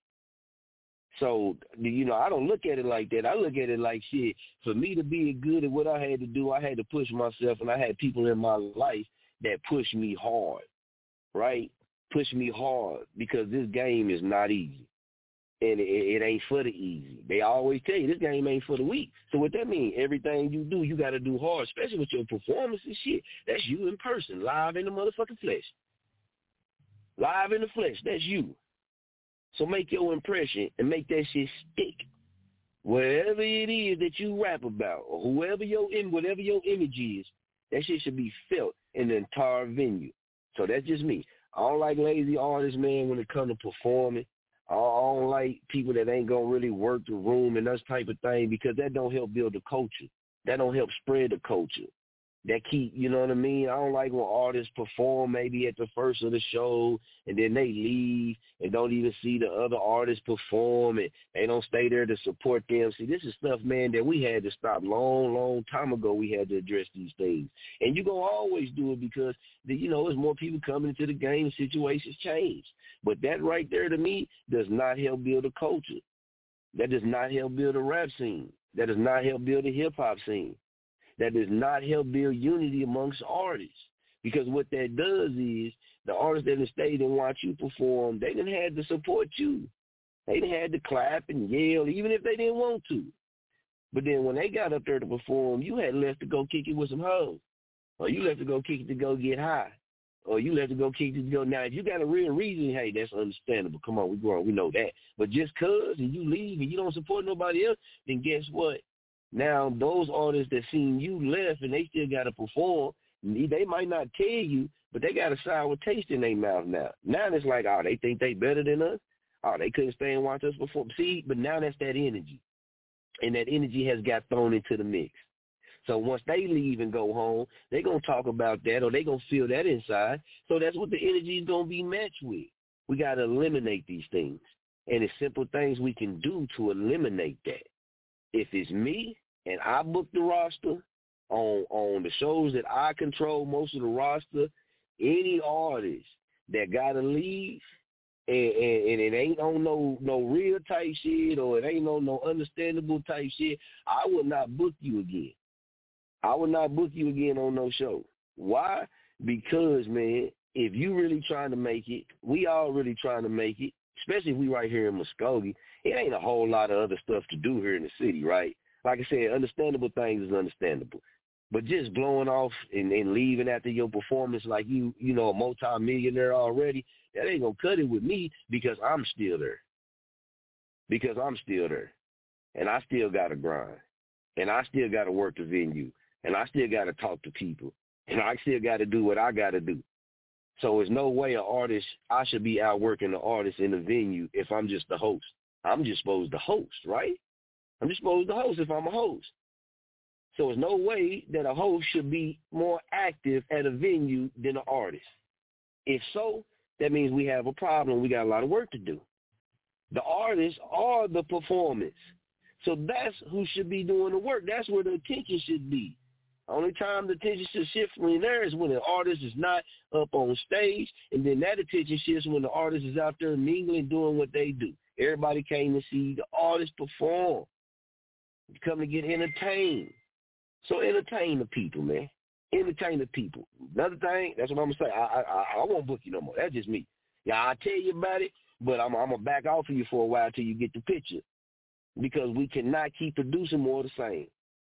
So, you know, I don't look at it like that. I look at it like, shit, for me to be good at what I had to do, I had to push myself, and I had people in my life that pushed me hard, right? Push me hard, because this game is not easy. And it, it ain't for the easy. They always tell you this game ain't for the weak. So what that mean? Everything you do, you got to do hard, especially with your performance and shit. That's you in person, live in the motherfucking flesh. Live in the flesh, that's you. So make your impression and make that shit stick. Wherever it is that you rap about, or whoever your in, whatever your image is, that shit should be felt in the entire venue. So that's just me. I don't like lazy artists, man, when it comes to performing. I don't like people that ain't going to really work the room and that type of thing, because that don't help build the culture. That don't help spread the culture. That keep, you know what I mean? I don't like when artists perform maybe at the first of the show and then they leave and don't even see the other artists perform, and they don't stay there to support them. See, this is stuff, man, that we had to stop long, long time ago. We had to address these things. And you're going to always do it because, the, you know, there's more people coming into the game, situations change. But that right there to me does not help build a culture. That does not help build a rap scene. That does not help build a hip-hop scene. That does not help build unity amongst artists. Because what that does is the artists that have stayed and watch you perform, they didn't have to support you. They didn't have to clap and yell, even if they didn't want to. But then when they got up there to perform, you had left to go kick it with some hoes. Or you left to go kick it to go get high. Or you left to go kick it to go. Now, if you got a real reason, hey, that's understandable. Come on, we grown, we know that. But just cause and you leave and you don't support nobody else, then guess what? Now, those artists that seen you left and they still got to perform, they might not tell you, but they got a sour taste in their mouth now. Now it's like, oh, they think they better than us? Oh, they couldn't stay and watch us perform. See, but now that's that energy. And that energy has got thrown into the mix. So once they leave and go home, they're going to talk about that, or they're going to feel that inside. So that's what the energy is going to be matched with. We got to eliminate these things. And it's simple things we can do to eliminate that. If it's me and I book the roster on on the shows that I control most of the roster, any artist that got to leave and, and, and it ain't on no, no real type shit, or it ain't on no understandable type shit, I will not book you again. I will not book you again on no show. Why? Because, man, if you really trying to make it, we all really trying to make it, especially if we right here in Muskogee. It ain't a whole lot of other stuff to do here in the city, right? Like I said, understandable things is understandable. But just blowing off and, and leaving after your performance like you, you know, a multi-millionaire already, that ain't going to cut it with me, because I'm still there. Because I'm still there. And I still got to grind. And I still got to work the venue. And I still got to talk to people. And I still got to do what I got to do. So there's no way an artist, I should be outworking the artist in the venue if I'm just the host. I'm just supposed to host, right? I'm just supposed to host if I'm a host. So there's no way that a host should be more active at a venue than an artist. If so, that means we have a problem. We got a lot of work to do. The artists are the performance. So that's who should be doing the work. That's where the attention should be. Only time the attention should shift from there is when the artist is not up on stage, and then that attention shifts when the artist is out there mingling, doing what they do. Everybody came to see the artist perform. You come to get entertained. So entertain the people, man. Entertain the people. Another thing, that's what I'm going to say. I, I, I won't book you no more. That's just me. Yeah, I'll tell you about it, but I'm, I'm going to back off of you for a while till you get the picture, because we cannot keep producing more of the same.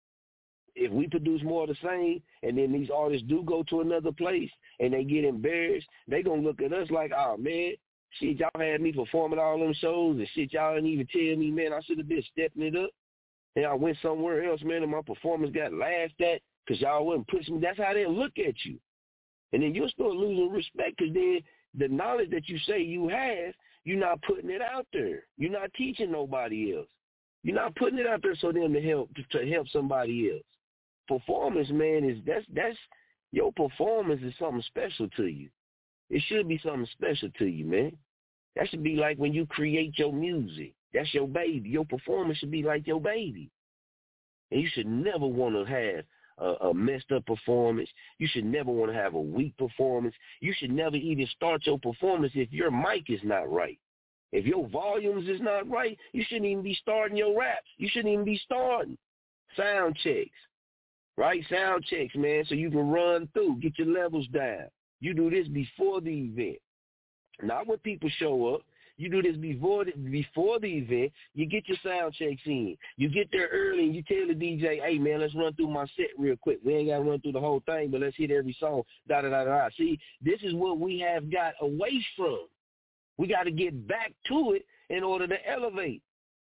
If we produce more of the same, and then these artists do go to another place and they get embarrassed, they going to look at us like, oh, man, shit, y'all had me performing all them shows and shit, y'all didn't even tell me, man, I should have been stepping it up. And I went somewhere else, man, and my performance got laughed at because y'all wasn't pushing me. That's how they look at you. And then you'll start losing respect, because then the knowledge that you say you have, you're not putting it out there. You're not teaching nobody else. You're not putting it out there so them to help to help somebody else. Performance, man, is that's that's your performance is something special to you. It should be something special to you, man. That should be like when you create your music. That's your baby. Your performance should be like your baby. And you should never want to have a, a messed up performance. You should never want to have a weak performance. You should never even start your performance if your mic is not right. If your volumes is not right, you shouldn't even be starting your raps. You shouldn't even be starting. Sound checks, right? Sound checks, man, so you can run through, get your levels down. You do this before the event. Not when people show up. You do this before the, before the event. You get your sound checks in. You get there early and you tell the D J, hey, man, let's run through my set real quick. We ain't got to run through the whole thing, but let's hit every song, da-da-da-da. See, this is what we have got away from. We got to get back to it in order to elevate.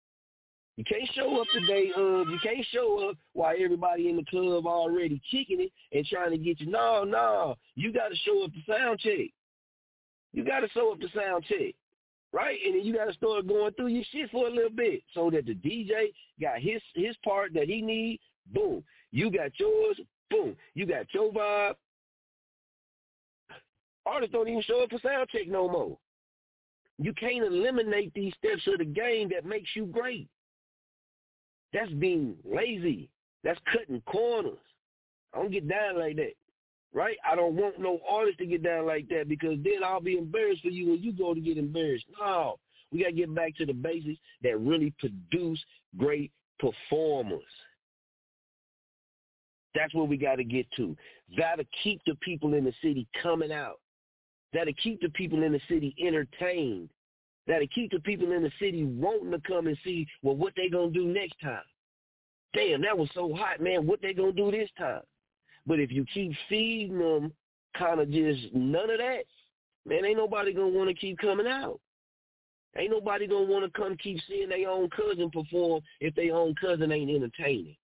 You can't show up today, uh, you can't show up while everybody in the club already kicking it and trying to get you. No, no, you got to show up to sound check. You got to show up to sound check, right? And then you got to start going through your shit for a little bit so that the D J got his his part that he need. Boom. You got yours. Boom. You got your vibe. Artists don't even show up for sound check no more. You can't eliminate these steps of the game that makes you great. That's being lazy. That's cutting corners. I don't get down like that, right? I don't want no artist to get down like that, because then I'll be embarrassed for you when you go to get embarrassed. No, we got to get back to the basics that really produce great performers. That's what we got to get to. Got to keep the people in the city coming out. Got to keep the people in the city entertained. That'll keep the people in the city wanting to come and see, well, what they going to do next time. Damn, that was so hot, man. What they going to do this time? But if you keep feeding them kind of just none of that, man, ain't nobody going to want to keep coming out. Ain't nobody going to want to come keep seeing their own cousin perform if their own cousin ain't entertaining.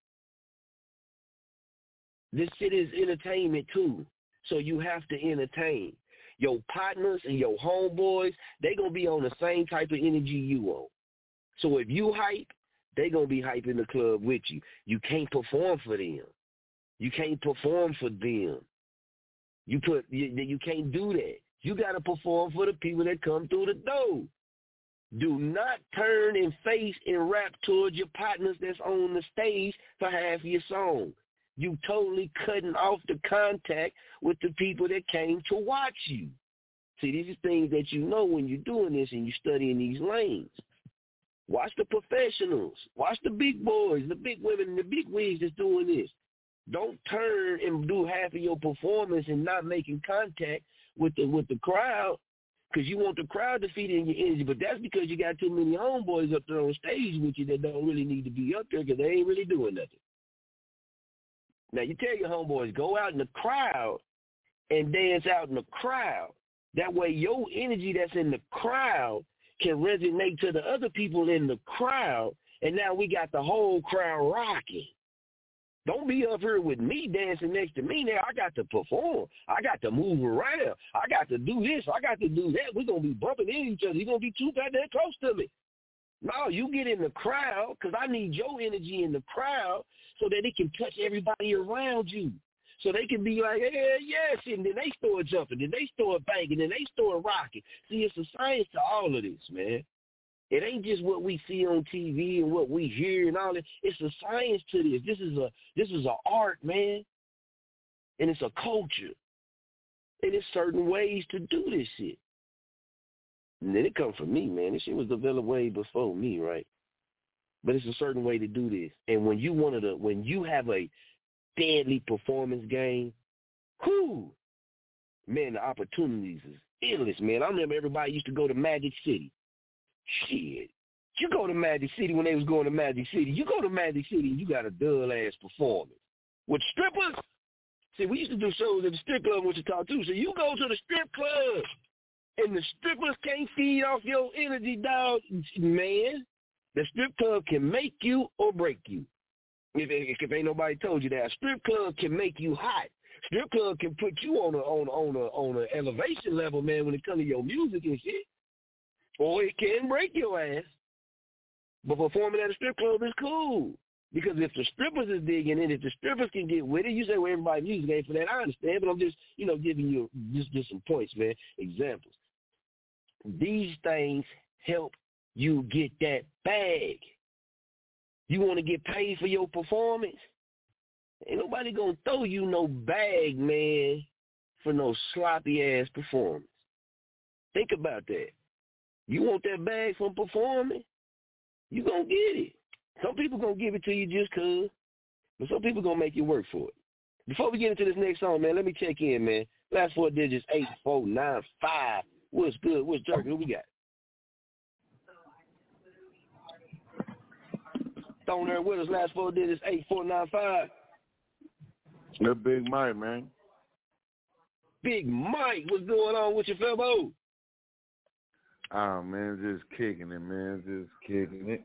This shit is entertainment too, so you have to entertain. Your partners and your homeboys, they going to be on the same type of energy you on. So if you hype, they going to be hyping the club with you. You can't perform for them. You can't perform for them. You put you, you can't do that. You got to perform for the people that come through the door. Do not turn and face and rap towards your partners that's on the stage for half your song. You totally cutting off the contact with the people that came to watch you. See, these are things that you know when you're doing this and you're studying these lanes. Watch the professionals. Watch the big boys, the big women, and the big wigs that's doing this. Don't turn and do half of your performance and not making contact with the with the crowd, because you want the crowd to feed in your energy. But that's because you got too many homeboys up there on stage with you that don't really need to be up there because they ain't really doing nothing. Now, you tell your homeboys, go out in the crowd and dance out in the crowd. That way your energy that's in the crowd can resonate to the other people in the crowd, and now we got the whole crowd rocking. Don't be up here with me dancing next to me. Now I got to perform. I got to move around. I got to do this. I got to do that. We're going to be bumping into each other. You're going to be too goddamn close to me. No, you get in the crowd, because I need your energy in the crowd so that it can touch everybody around you. So they can be like, yeah, yes, and then they start jumping, then they start banging, then they start rocking. See, it's a science to all of this, man. It ain't just what we see on T V and what we hear and all that. It's a science to this. This is a this is an art, man. And it's a culture. And there's certain ways to do this shit. And then it comes from me, man. This shit was developed way before me, right? But it's a certain way to do this. And when you wanted to, when you have a deadly performance game, whoo, man, the opportunities is endless, man. I remember everybody used to go to Magic City. Shit. You go to Magic City when they was going to Magic City. You go to Magic City, you got a dull-ass performance. With strippers, see, we used to do shows at the strip club in Wichita, too. So you go to the strip club, and the strippers can't feed off your energy, dog. Man, the strip club can make you or break you. If, if, if ain't nobody told you that. A strip club can make you hot. Strip club can put you on a on a, on a on an elevation level, man, when it comes to your music and shit. Or it can break your ass. But performing at a strip club is cool. Because if the strippers is digging in, if the strippers can get with it, you say, well, everybody's music ain't for that. I understand, but I'm just, you know, giving you just, just some points, man, examples. These things help you get that bag. You want to get paid for your performance? Ain't nobody going to throw you no bag, man, for no sloppy-ass performance. Think about that. You want that bag from performing? You going to get it. Some people going to give it to you just because, but some people going to make you work for it. Before we get into this next song, man, let me check in, man. Last four digits, eight four nine five. What's good? What's jerky? Who we got? Throwing there with us, last four digits, eight four nine five. That Big Mike, man. Big Mike, what's going on with your fellow? Oh, man, just kicking it, man, just kicking it.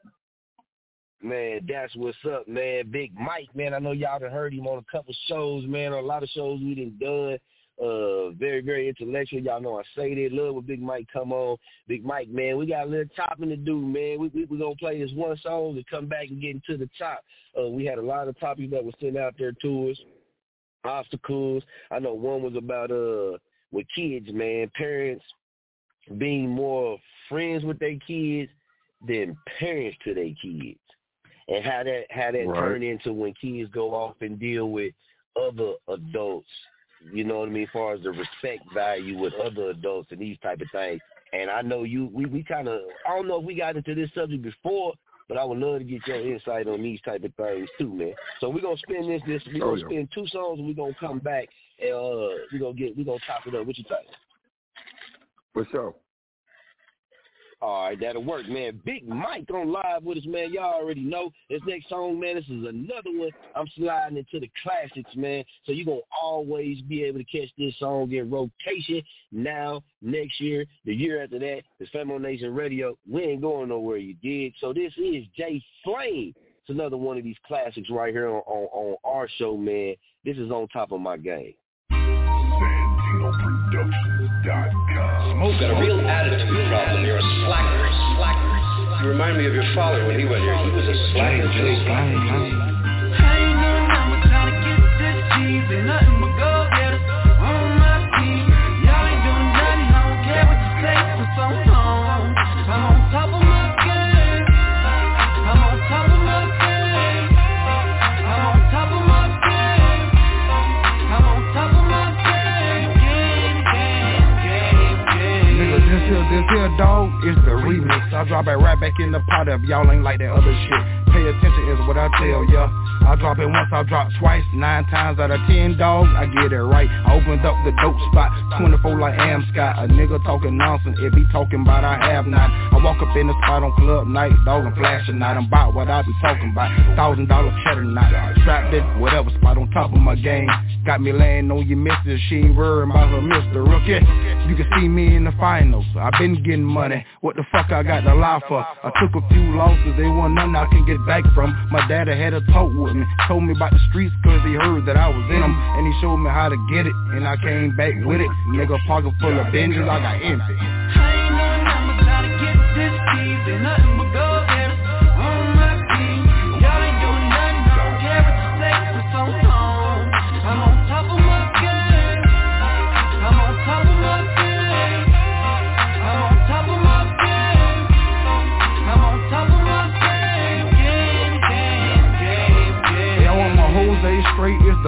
Man, that's what's up, man. Big Mike, man. I know y'all done heard him on a couple shows, man, or a lot of shows we done done. Uh, very, very intellectual. Y'all know I say that. Love when Big Mike come on. Big Mike, man, we got a little topping to do, man. We we we gonna play this one song to come back and get into the top. Uh, we had a lot of topics that were sent out there to us. Obstacles. I know one was about uh with kids, man. Parents being more friends with their kids than parents to their kids, and how that how that right. turned into when kids go off and deal with other adults. You know what I mean, as far as the respect value with other adults and these type of things. And I know you, we, we kind of, I don't know if we got into this subject before, but I would love to get your insight on these type of things too, man. So we're going to spin this, this we're going to oh, yeah. spin two songs, and we're going to come back, and uh, we're going to get, we're going to top it up. What you think? For sure. All right, that'll work, man. Big Mike on live with us, man. Y'all already know. This next song, man, this is another one. I'm sliding into the classics, man. So you're going to always be able to catch this song in rotation now, next year, the year after that. It's Famo Nation Radio. We ain't going nowhere, you dig? So this is Jay Flame. It's another one of these classics right here on, on, on our show, man. This is On Top of My Game. Santino Productions dot com. Smoke got a real attitude problem. You're a slacker. slacker. You remind me of your father when he went here. He was a slacker. I ain't no number trying to get this cheese. Ain't nothing but go getters on my team. Y'all ain't doing nothing. I don't care what you say for so long. I'm on top of my game. I'm on top of my game. I'm on top of my game. I'm on top of my game. Game, game, game, game. Nigga, this here, this here, dog, is the remix. I drop it right back in the pot if y'all ain't like that other shit. Pay attention is what I tell ya. I drop it once, I drop twice. Nine times out of ten, dog, I get it right. I opened up the dope spot, twenty-four like Am Scott. A nigga talking nonsense, it be talking about I have not. I walk up in the spot on club night, dog, I'm flashing night. I'm about what I be talking about. Thousand dollar cheddar knot. Strapped it, whatever spot on top of my game. Got me laying on your missus, she ain't worried about her mister Rookie. You can see me in the finals, I been getting money. What the fuck I got to lie for? I took a few losses, they want nothing I can get back from. My daddy had a talk with me, told me about the streets cause he heard that I was in them. And he showed me how to get it, and I came back with it. Nigga pocket full of binges, I got envy. I ain't no number trying to get this cheese. Ain't nothing but go there on my team. Y'all ain't doing nothing, I don't care what you say for so long. I'm on top of my game. I'm on top of my game. I'm on top of my game. I'm on top of my game. Game, game, game, game. Yeah, I want my Jose straight, it's the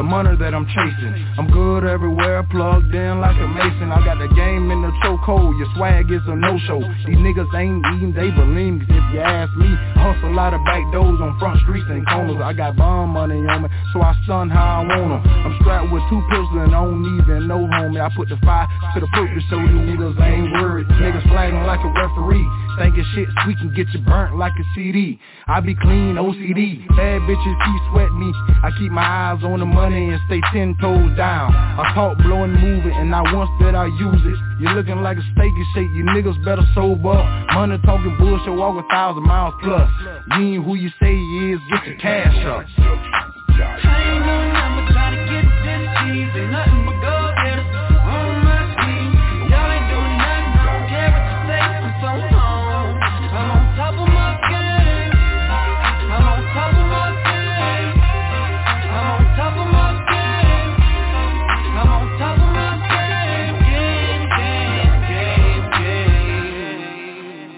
money that I'm chasing. I'm good everywhere, plugged in like a mason. I got the game in the chokehold, your swag is a no-show. These niggas ain't eating, they believe me if you ask me. I hustle a lot of back doors on front streets and corners. I got bomb money on me, so I stun how I want 'em. I'm strapped with two pistols and I don't even know, homie. I put the fire to the purpose so these niggas ain't worried. Niggas flagging like a referee, thinking shit sweet can get you burnt like a C D. I be clean, O C D, bad bitches keep sweating me. I keep my eyes on the money and stay ten toes down. I talk, blowing, moving, and not once that I use it. You looking like a steak and shake, you niggas better sober up. Money talking bullshit, walk a thousand miles plus. You ain't who you say you is, get your cash up. I ain't no number trying to get this cheese, ain't nothing but gold getters on my sleeve. Y'all ain't doing nothing, I don't care what you say, I'm so home. I'm on top of my game, I'm on top of my game, I'm on top of my game, I'm on top of my game, game, game, game, game.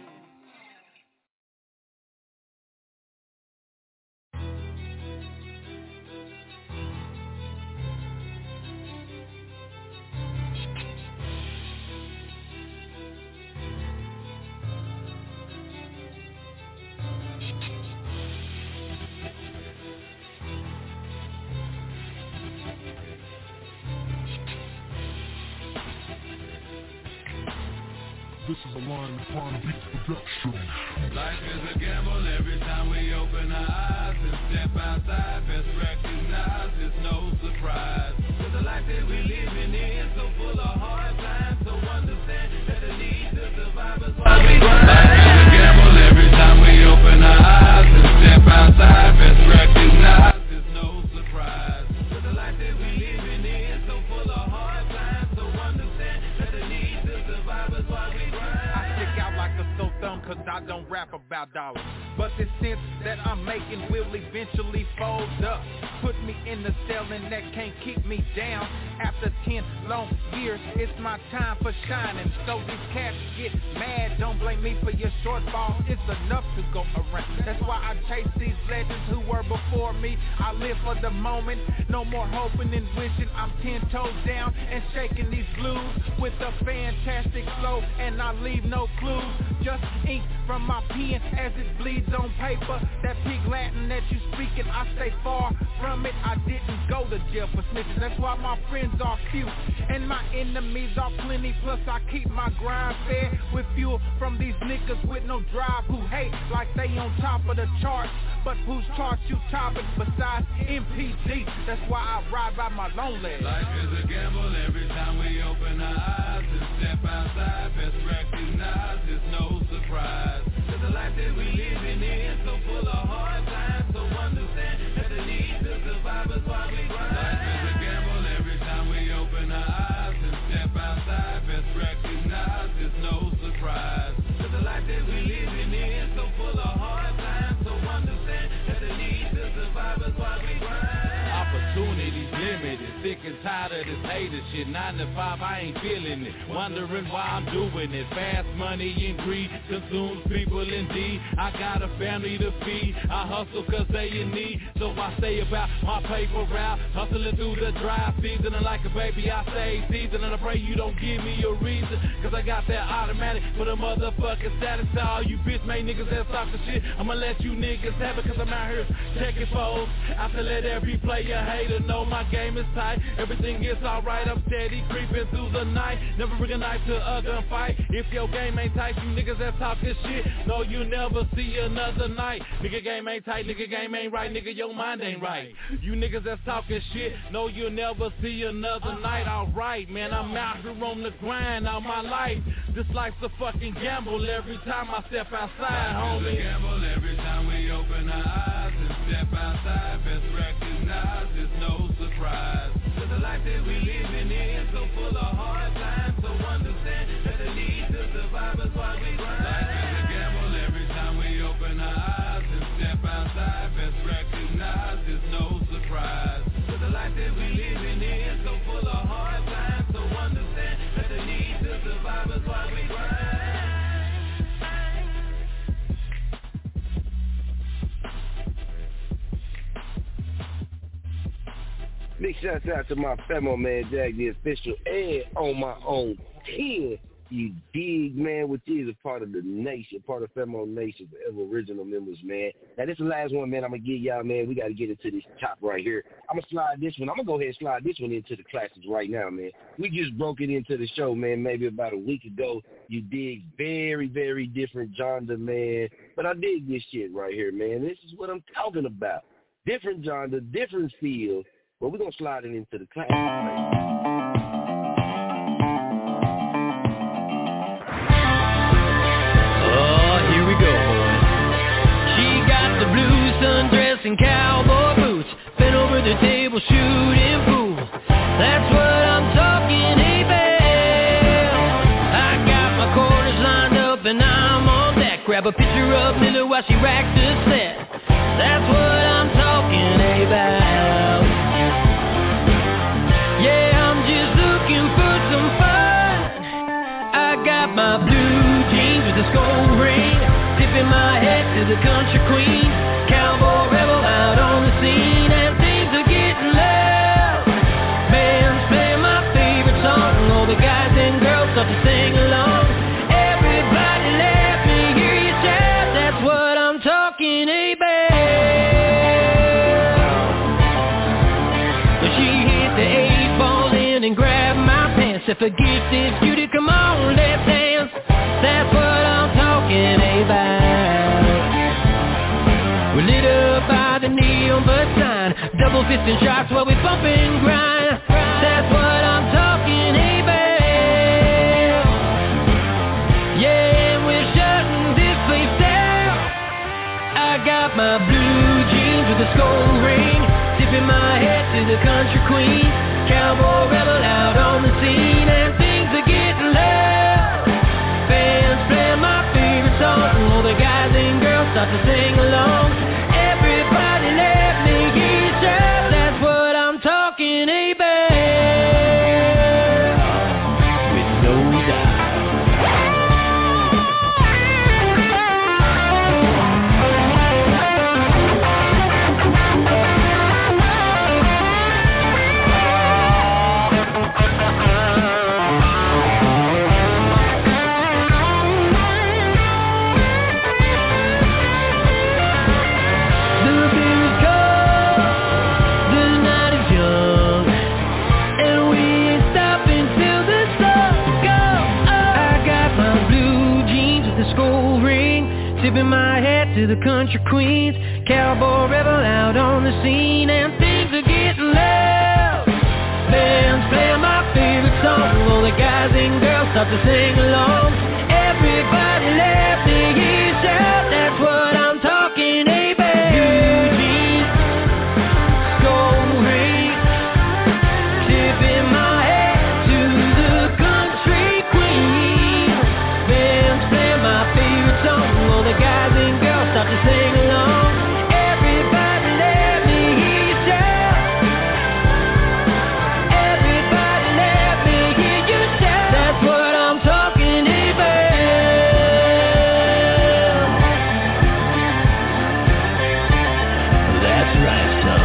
This is a line of Palm Beach production. Life is a gamble every time we open our eyes and step outside, best recognize it's no surprise. With the life that we living in, so full of hard times, so understand that the need to survive is why we grind. Life is a gamble every time we open our eyes and step outside, best recognize it's no surprise. With the life that we living in, so full of hard times, so understand that the need to survive is why we grind. I stick out like a sore thumb cause I don't rap about dollars, but the sense that I'm making will eventually fold up. Put me in the cell and that can't keep me down. After ten long years, it's my time for shining. So these cats get mad, don't blame me for your shortfall. It's enough to go around. That's why I chase these legends who were before me. I live for the moment, no more hoping and wishing. I'm ten toes down and shaking these blues with a fantastic flow, and I leave no clues. Just ink from my pen as it bleeds on paper. That pig Latin that you speaking, I stay far from it. I didn't go to jail for snitching. That's why my friends are few and my enemies are plenty. Plus I keep my grind fed with fuel from these niggas with no drive who hate like they on top of the charts, but whose charts you topping besides M P G? That's why I ride by my lone leg. Life is a gamble every time we open our eyes and step outside, best recognize it's no surprise. Cause the life that we living in, so full of hard times, so understand that the need to survive is why we grind. Life is a gamble every time we open our eyes and step outside, best recognize it's no surprise. Cause the life that we living in, so full of hard times, so understand that the need to survive is why we grind. Opportunities limited, sick and tired of this hater shit. Nine to five, I ain't feeling it, wondering why I'm doing it. Fast money and greed consumes people indeed. I got a family to feed, I hustle cause they in need, so I stay about my paper route, hustling through the dry season. And like a baby I stay season, and I pray you don't give me a reason, cause I got that automatic for the motherfucking status. To all you bitch made niggas that talk the shit, I'ma let you niggas have it, cause I'm out here checking foes. I have to let every player hater know my game is tight. Everything is alright, I'm steady creeping through the night. Never bring a knife to a gunfight. If your game ain't tight, you niggas that talk this shit, no, you never see another night. Nigga game ain't tight, nigga game ain't right, nigga your mind ain't right. You niggas that's talking shit, no, you'll never see another night. Alright, man, I'm out here on the grind all my life. This life's a fucking gamble every time I step outside, homie. It's a gamble every time we open our eyes and step outside, best recognize it's no surprise. Cause the life that we living in, so full of hard times, so understand that the need to survive is why we grind. Life is a gamble every time we open our eyes and step outside, best recognize it's no surprise. Cause the life that we living in, so full of hard times, so understand that the need to survive is why we grind. shouts out to my Femo man, Jag the official, and on my own ten. You dig, man, which is a part of the nation, part of Femo Nation, forever original members, man. Now, this is the last one, man, I'm going to give y'all, man. We got to get into this top right here. I'm going to slide this one. I'm going to go ahead and slide this one into the classics right now, man. We just broke it into the show, man, maybe about a week ago. You dig, very, very different genre, man. But I dig this shit right here, man. This is what I'm talking about. Different genre, different feel. But we're going to slide it into the classics right now. Sundress and cowboy boots, bent over the table shooting pool. That's what I'm talking about. I got my quarters lined up and I'm on deck. Grab a picture of Miller while she racks the set. That's what I'm talking about. Yeah, I'm just looking for some fun. I got my blue jeans with a gold ring, tipping my head to the country queen. Cowboy rebel out on the scene, and things are getting loud. Bands play my favorite song, all the guys and girls start to sing along. Everybody let me hear you shout, that's what I'm talking about. When she hit the eight ball in and grabbed my pants, said forget this beauty, come on, let's dance. That's what I'm talking about. We're lit up by the neon bus sign, double fisting shots while we bump and grind. That's what I'm talking about. Yeah, and we're shutting this place down. I got my blue jeans with a gold ring, tipping my head to the country queen. Cowboy rebel out on the scene, and things are getting loud. Bands play my favorite song, all the guys and girls start to sing along. Everybody let me hear you shout, that's what I'm talking about. With no doubt. Tipping my hat to the country queens, cowboy rebel out on the scene, and things are getting loud. Bands play my favorite song, all the guys and girls start to sing along. Everybody let me hear you shout, that's what I'm talking about. Blue jeans, gold ring, tipping my hat to the country queen. Bands play my favorite song, all the guys and girls start to sing along. Everybody let me hear you shout. Everybody let me hear you shout. That's what I'm talking about. That's right, son.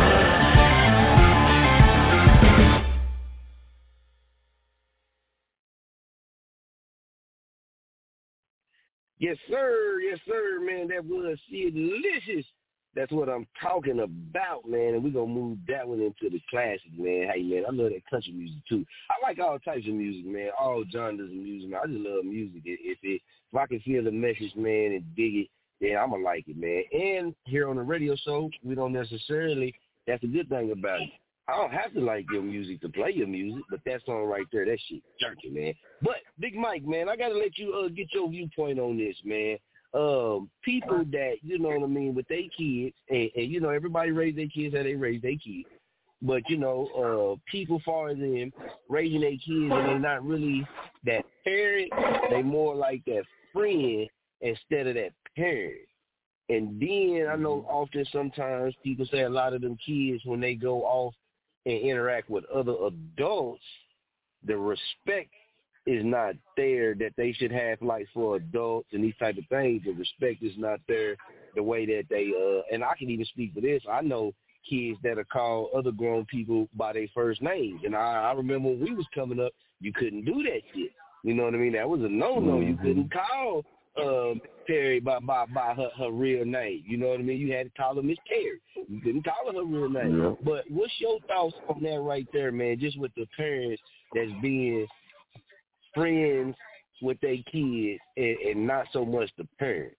Yes, sir. Yes, sir, man. That was delicious. That's what I'm talking about, man. And we're going to move that one into the classic, man. Hey, man, I love that country music, too. I like all types of music, man. All genres of music, man. I just love music. If, it, if I can feel the message, man, and dig it, then I'm going to like it, man. And here on the radio show, we don't necessarily, that's a good thing about it. I don't have to like your music to play your music, but that song right there, that shit jerky, man. But, Big Mike, man, I got to let you uh, get your viewpoint on this, man. Um, people that, you know what I mean, with their kids, and, and, you know, everybody raise their kids how they raise their kids. But, you know, uh, people far as them raising their kids, and they're not really that parent, they more like that friend instead of that parent. And then I know often sometimes people say a lot of them kids, when they go off and interact with other adults, the respect is not there that they should have, like, for adults and these type of things. The respect is not there the way that they, uh, and I can even speak for this. I know kids that are called other grown people by their first names. And I, I remember when we was coming up, you couldn't do that shit. You know what I mean? That was a no-no. Mm-hmm. You couldn't call um, Terry by by, by her, her real name. You know what I mean? You had to call her Miss Terry. You couldn't call her her real name. Yeah. But what's your thoughts on that right there, man, just with the parents that's being friends with their kids and, and not so much the parents?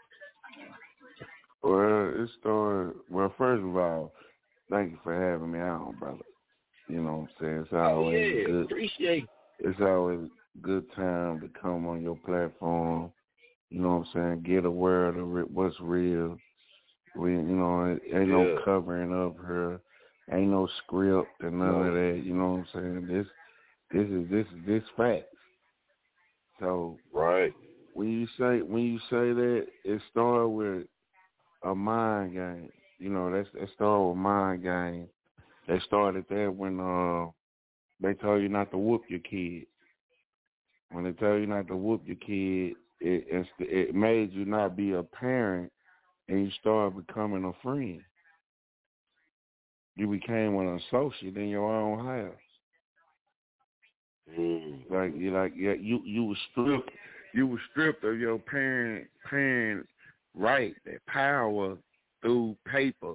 Well, it started, well, first of all, thank you for having me on, brother. You know what I'm saying? It's always oh, yeah. good. Appreciate it. It's always a good time to come on your platform. You know what I'm saying? Get aware of the, what's real. We, you know, ain't yeah. no covering up here. Ain't no script and none no. of that. You know what I'm saying? This, this is this is this facts. So right when you say when you say that, it started with a mind game. You know, that's it started with mind game. They started there when uh they told you not to whoop your kid. When they tell you not to whoop your kid, it it, it made you not be a parent, and you started becoming a friend. You became an associate in your own house. Mm. Like you, like yeah, you you were stripped. You were stripped of your parent parent right, that power through paper.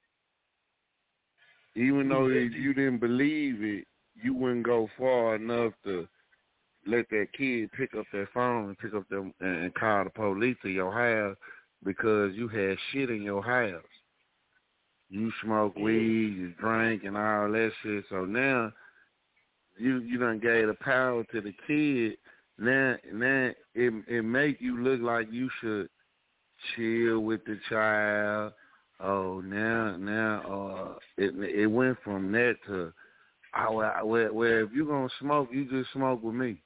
Even though if you didn't believe it, you wouldn't go far enough to let that kid pick up that phone and pick up them and call the police to your house because you had shit in your house. You smoke weed, you drink, and all that shit. So now you you done gave the power to the kid. Now now it it make you look like you should chill with the child. Oh, now now uh it it went from that to oh, where where if you gonna smoke, you just smoke with me.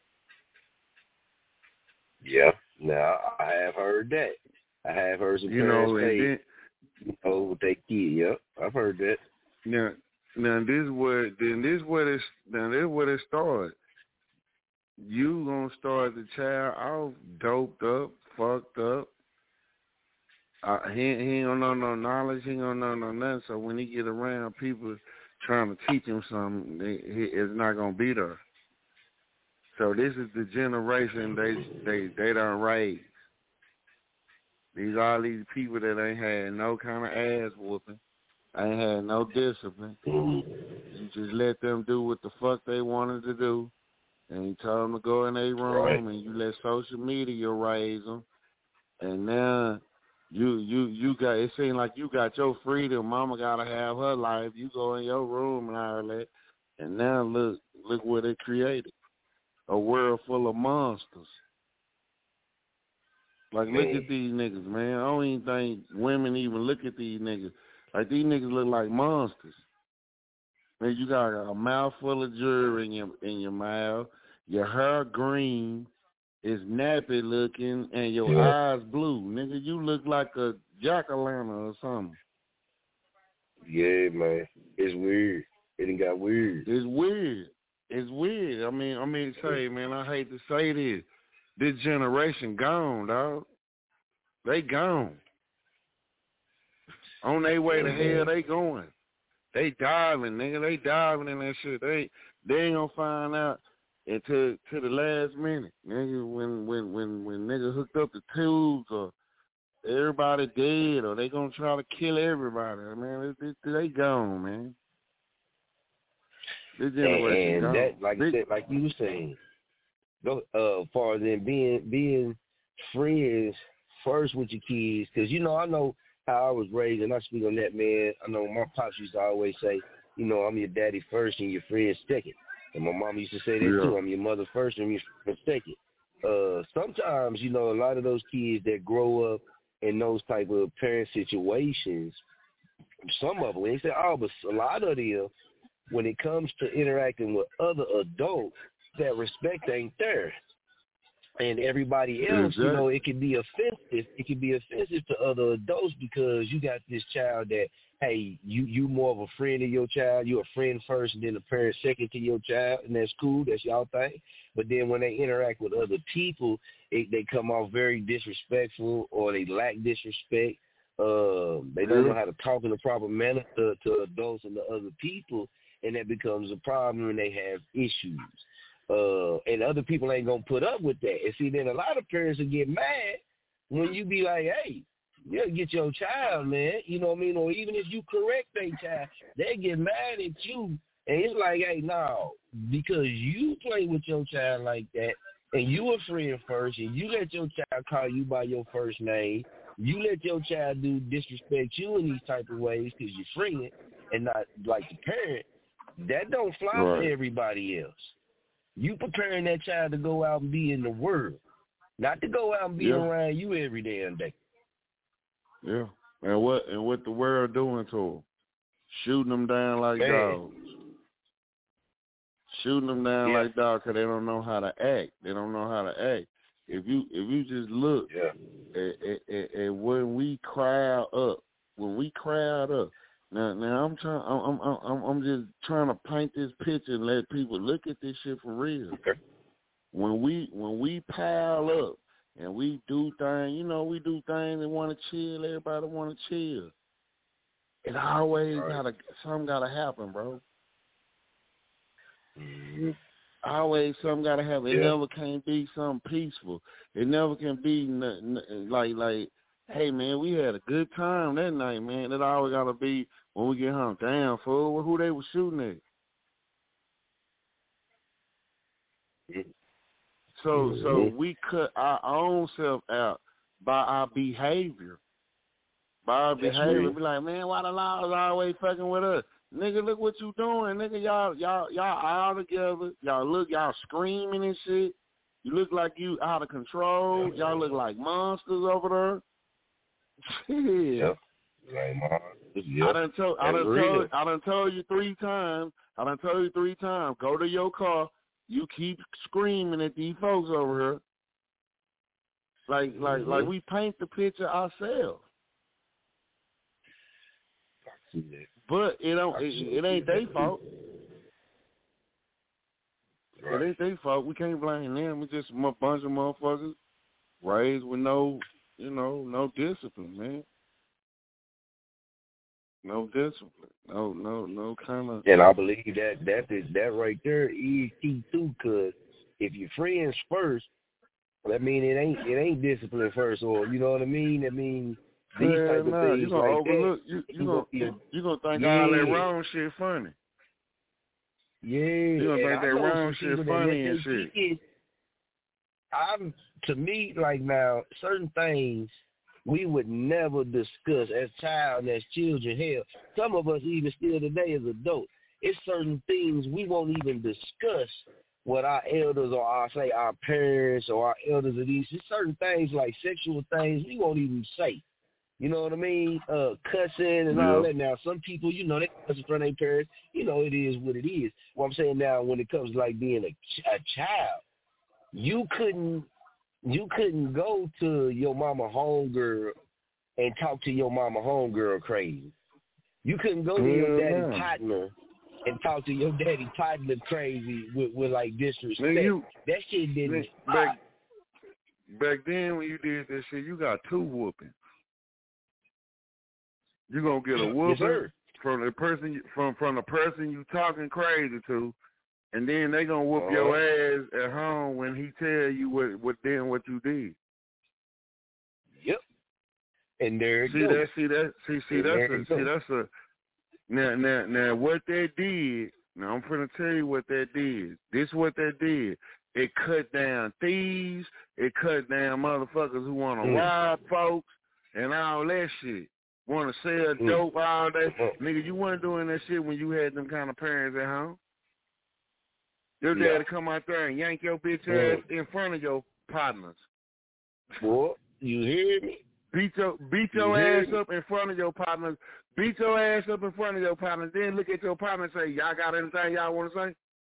Yeah, now I have heard that. I have heard some you parents know, say, then, you know, with their kid. Yep, I've heard that. Now, now this where then this where it now this where it started. You gonna start the child off doped up, fucked up. Uh, he he ain't gonna know no knowledge. He ain't gonna know no nothing. So when he get around people trying to teach him something, he, he, it's not gonna be there. So this is the generation they they they done raised. These all these people that ain't had no kind of ass whooping, ain't had no discipline. You just let them do what the fuck they wanted to do, and you tell them to go in their room, right. And you let social media raise them, and now you you you got it seems like you got your freedom. Mama gotta have her life. You go in your room and all that, and now look look what it created. A world full of monsters. Like, look at these niggas, man. I don't even think women even look at these niggas. Like, these niggas look like monsters. Man, you got a mouthful of jewelry in your, in your mouth. Your hair green, is nappy looking, and your yeah. eyes blue. Nigga, you look like a jack-o'-lantern or something. Yeah, man. It's weird. It done got weird. It's weird. It's weird. I mean, I mean, say, man, I hate to say this. This generation gone, dog. They gone. On their way to hell, they going. They diving, nigga. They diving in that shit. They they ain't gonna find out until to the last minute, nigga. When when when when nigga hooked up the tubes or everybody dead or they gonna try to kill everybody, man. They, they, they gone, man. This generation and, and gone. that, like you said, like you were saying, go uh, far as in being being friends first with your kids, because you know I know how I was raised, and I speak on that, man. I know my pops used to always say, you know, I'm your daddy first and your friend second, and my mom used to say that yeah. too. I'm your mother first and your friend second. Uh, sometimes, you know, a lot of those kids that grow up in those type of parent situations, some of them, they say, oh, but a lot of them, when it comes to interacting with other adults, that respect ain't there. And everybody else, exactly. you know, it can be offensive. It can be offensive to other adults because you got this child that, hey, you you more of a friend of your child. You're a friend first and then a parent second to your child, and that's cool. That's y'all thing. But then when they interact with other people, it, they come off very disrespectful or they lack disrespect. Uh, they don't know how to talk in the proper manner to, to adults and to other people, and that becomes a problem when they have issues. Uh, and other people ain't going to put up with that. And see, then a lot of parents will get mad when you be like, hey, yeah, get your child, man. You know what I mean? Or even if you correct their child, they get mad at you. And it's like, hey, no, because you play with your child like that, and you a friend first, and you let your child call you by your first name, you let your child do disrespect you in these type of ways because you're friend and not like the parent, that don't fly right. for everybody else. You preparing that child to go out and be in the world, not to go out and be yeah. around you every damn day. Yeah, and what and what the world doing to them? Shooting them down like Man. dogs. Shooting them down yeah. like dogs because they don't know how to act. They don't know how to act. If you if you just look yeah. at, at, at, at when we crowd up, when we crowd up. Now, now I'm trying. I'm I'm I'm I'm just trying to paint this picture and let people look at this shit for real. Okay. When we when we pile up and we do things, you know, we do things and want to chill. Everybody want to chill. It always right. gotta something gotta happen, bro. Mm-hmm. Always something gotta happen. It yeah. never can be something peaceful. It never can be n- n- like like. Hey, man, we had a good time that night, man. It always got to be when we get home. Damn, fool, who they were shooting at? Mm-hmm. So so we cut our own self out by our behavior. By our That's behavior. real. Be like, man, why the laws always fucking with us? Nigga, look what you doing. Nigga, y'all, y'all, y'all all together. Y'all look, y'all screaming and shit. You look like you out of control. Y'all look like monsters over there. Yeah. Yep. I done told I done told I done told you three times. I done told you three times. Go to your car. You keep screaming at these folks over here. Like like mm-hmm. like we paint the picture ourselves. But it don't it, it ain't their fault. Right. It ain't their fault. We can't blame them. It's just a bunch of motherfuckers raised with no You know, no discipline, man. No discipline. No, no, no kind of. And I believe that that is that right there is key too. Cause if your friends first, that mean it ain't it ain't discipline first, or you know what I mean. I mean these yeah, type of nah, things you gonna like overlook. that, You you you gonna you, you gonna think yeah. all that wrong shit funny. Yeah, you gonna think that wrong shit funny and shit. It, I'm to me like now certain things we would never discuss as child and as children. Hell, some of us even still today as adults. It's certain things we won't even discuss with our elders or our say our parents or our elders of these. It's certain things like sexual things we won't even say. You know what I mean? Uh, cussing and yeah. all that. Now, some people, you know, they cuss in front of their parents. You know, it is what it is. What I'm saying now, when it comes to like being a, a child, you couldn't you couldn't go to your mama homegirl and talk to your mama homegirl crazy. You couldn't go to yeah, your daddy man. partner and talk to your daddy partner crazy with, with like disrespect. Man, you, that shit didn't. Back, back then when you did that shit, you got two whoopings. You gonna get a whooping yes, from the person from from the person you talking crazy to. And then they gonna whoop uh, your ass at home when he tell you what what then what you did. Yep. And there it see goes. that see that see see and that's a see that's a now now now what they did. Now I'm gonna tell you what that did. This what that did. It cut down thieves. It cut down motherfuckers who want to mm. rob folks and all that shit. Want to sell mm. dope all day. Mm. Nigga, you weren't doing that shit when you had them kind of parents at home. Your dad yeah. to come out there and yank your bitch ass mm. in front of your partners. Boy, you hear me? Beat your beat your you ass up in front of your partners. Beat your ass up in front of your partners. Then look at your partner and say, y'all got anything y'all want to say?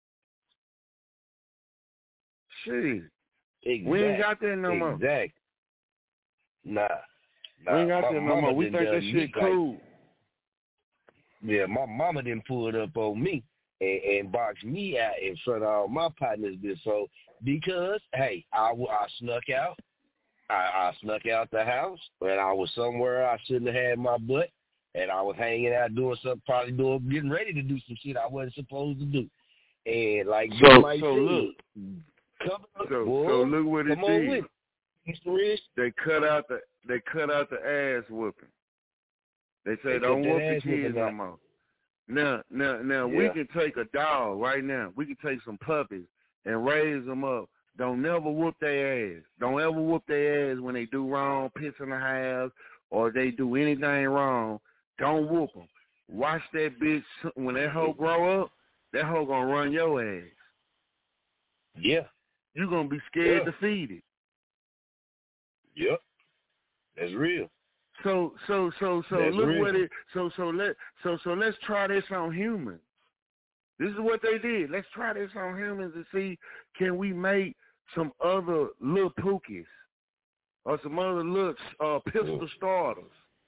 Shit. Exactly. We ain't got that no more. Exactly. Nah. nah. We ain't got my that no more. We think that shit cool. Like, yeah, my mama didn't pull it up on me. And, and box me out in front of all my partners before because, hey, I, I snuck out. I, I snuck out the house, and I was somewhere I shouldn't have had my butt, and I was hanging out doing something, probably doing, getting ready to do some shit I wasn't supposed to do. And like so, you might so say, look, come, so, boy, so look what it come on did. with it. They cut out the they cut out the ass whooping. They say They don't cut whoop that the ass kids whooping no out. more. Now, now, now Yeah. we can take a dog right now. We can take some puppies and raise them up. Don't never whoop their ass. Don't ever whoop their ass when they do wrong, piss in the house, or they do anything wrong. Don't whoop them. Watch that bitch. When that hoe grow up, that hoe gonna run your ass. Yeah. You gonna be scared Yeah. to feed it. Yep. That's real. So so so so That's look real. what it so so let so so let's try this on humans. This is what they did. Let's try this on humans and see, can we make some other little pookies or some other little uh, pistol mm. starters.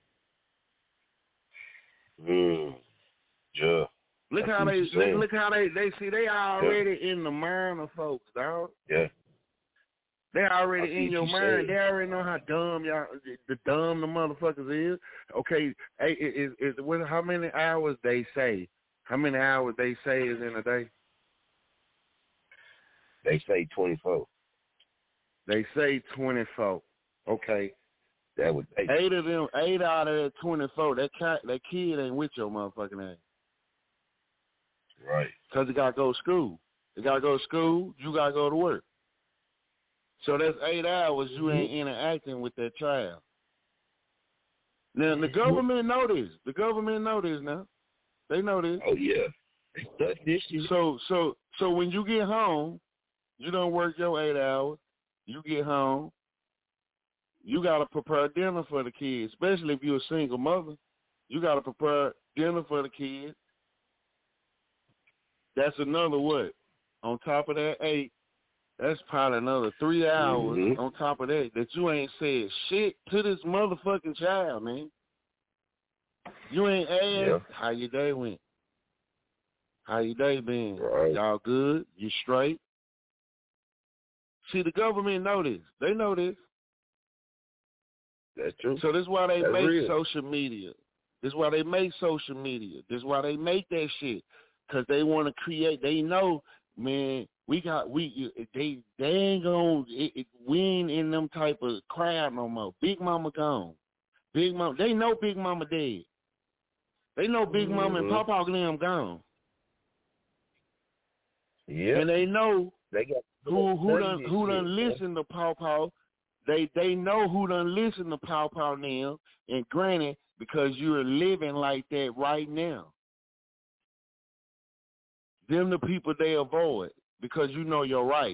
Mm. Yeah. Look how they look, look how they they see they already yeah. in the mind of folks, dog. Yeah. They already in your mind. Saying. They already know how dumb y'all, the dumb the motherfuckers is. Okay, hey, is is what? How many hours they say? How many hours they say is in a day? They say twenty-four. They say twenty-four. Okay. That would take eight of them. Eight out of that twenty-four. That cat, that kid ain't with your motherfucking ass. Right. Cause he gotta go to school. He gotta go to school. You gotta go to work. So that's eight hours you ain't interacting with that child. Now, the government know this. The government know this now. They know this. Oh, yeah. That's this shit. So, so, so when you get home, you don't work your eight hours. You get home, you got to prepare dinner for the kids, especially if you're a single mother. You got to prepare dinner for the kids. That's another what? On top of that eight, that's probably another three hours mm-hmm. on top of that that you ain't said shit to this motherfucking child, man. You ain't asked yeah. how your day went. How your day been? Right. Y'all good? You straight? See, the government know this. They know this. That's true. So this is why they That's make real. social media. This is why they make social media. This is why they make that shit. Because they want to create. They know, man, we got, we, they, they ain't gonna it, it, win in them type of crowd no more. Big Mama gone. Big Mama, they know Big Mama dead. They know Big mm-hmm. Mama and Papa and them gone. Yeah. And they know they got who who done who done listen to Papa. They they know who done listen to Papa now. And granted, because you're living like that right now. Them the people they avoid because you know your rights.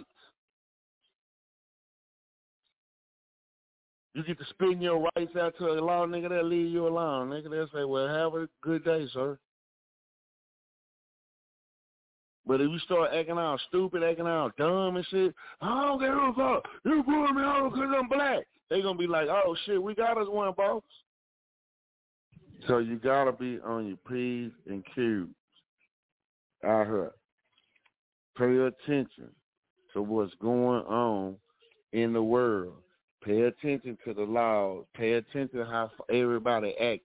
You get to spin your rights out to a law, nigga, they'll leave you alone. Nigga, they'll say, well, have a good day, sir. But if you start acting all stupid, acting all dumb and shit, I don't give a fuck. You put me on because I'm black. They going to be like, oh, shit, we got us one, boss. So you got to be on your P's and Q's out here. Pay attention to what's going on in the world. Pay attention to the laws. Pay attention to how everybody acts.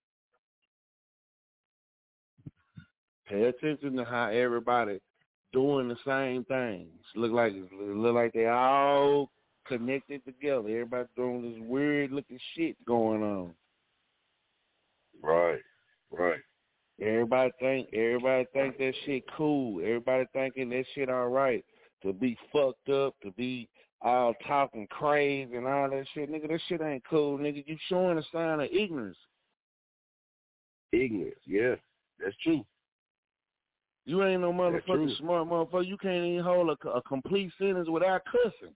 Pay attention to how everybody doing the same things. Look like look like they all connected together. Everybody doing this weird looking shit going on. Right, right. Everybody think everybody think that shit cool. Everybody thinking that shit all right. To be fucked up, to be all talking crazy and all that shit. Nigga, that shit ain't cool, nigga. You showing a sign of ignorance. Ignorance, yeah. That's true. You ain't no motherfucking smart motherfucker. You can't even hold a, a complete sentence without cussing.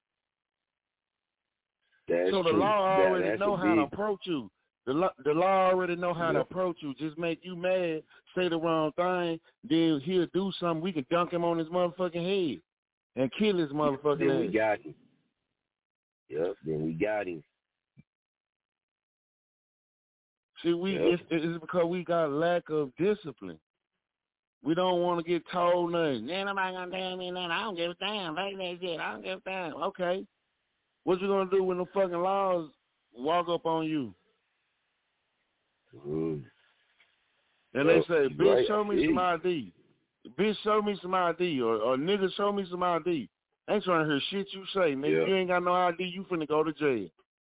That's so the true. law already that, know how big... to approach you. The law, the law already know how yep. to approach you. Just make you mad, say the wrong thing, then he'll do something. We can dunk him on his motherfucking head and kill his motherfucking then head. we got him. Yep, then we got him. See, we yep. it's, it's because we got lack of discipline. We don't want to get told nothing. Man, nobody gonna tell me nothing. I don't give a damn. Like that shit. I don't give a damn. Okay. What you gonna do when the fucking laws walk up on you? Mm. And they say, bitch, right. show me some I D. Bitch, show me some I D. Or, or nigga, show me some I D. I ain't trying to hear shit you say, nigga. Yeah. You ain't got no I D, you finna go to jail.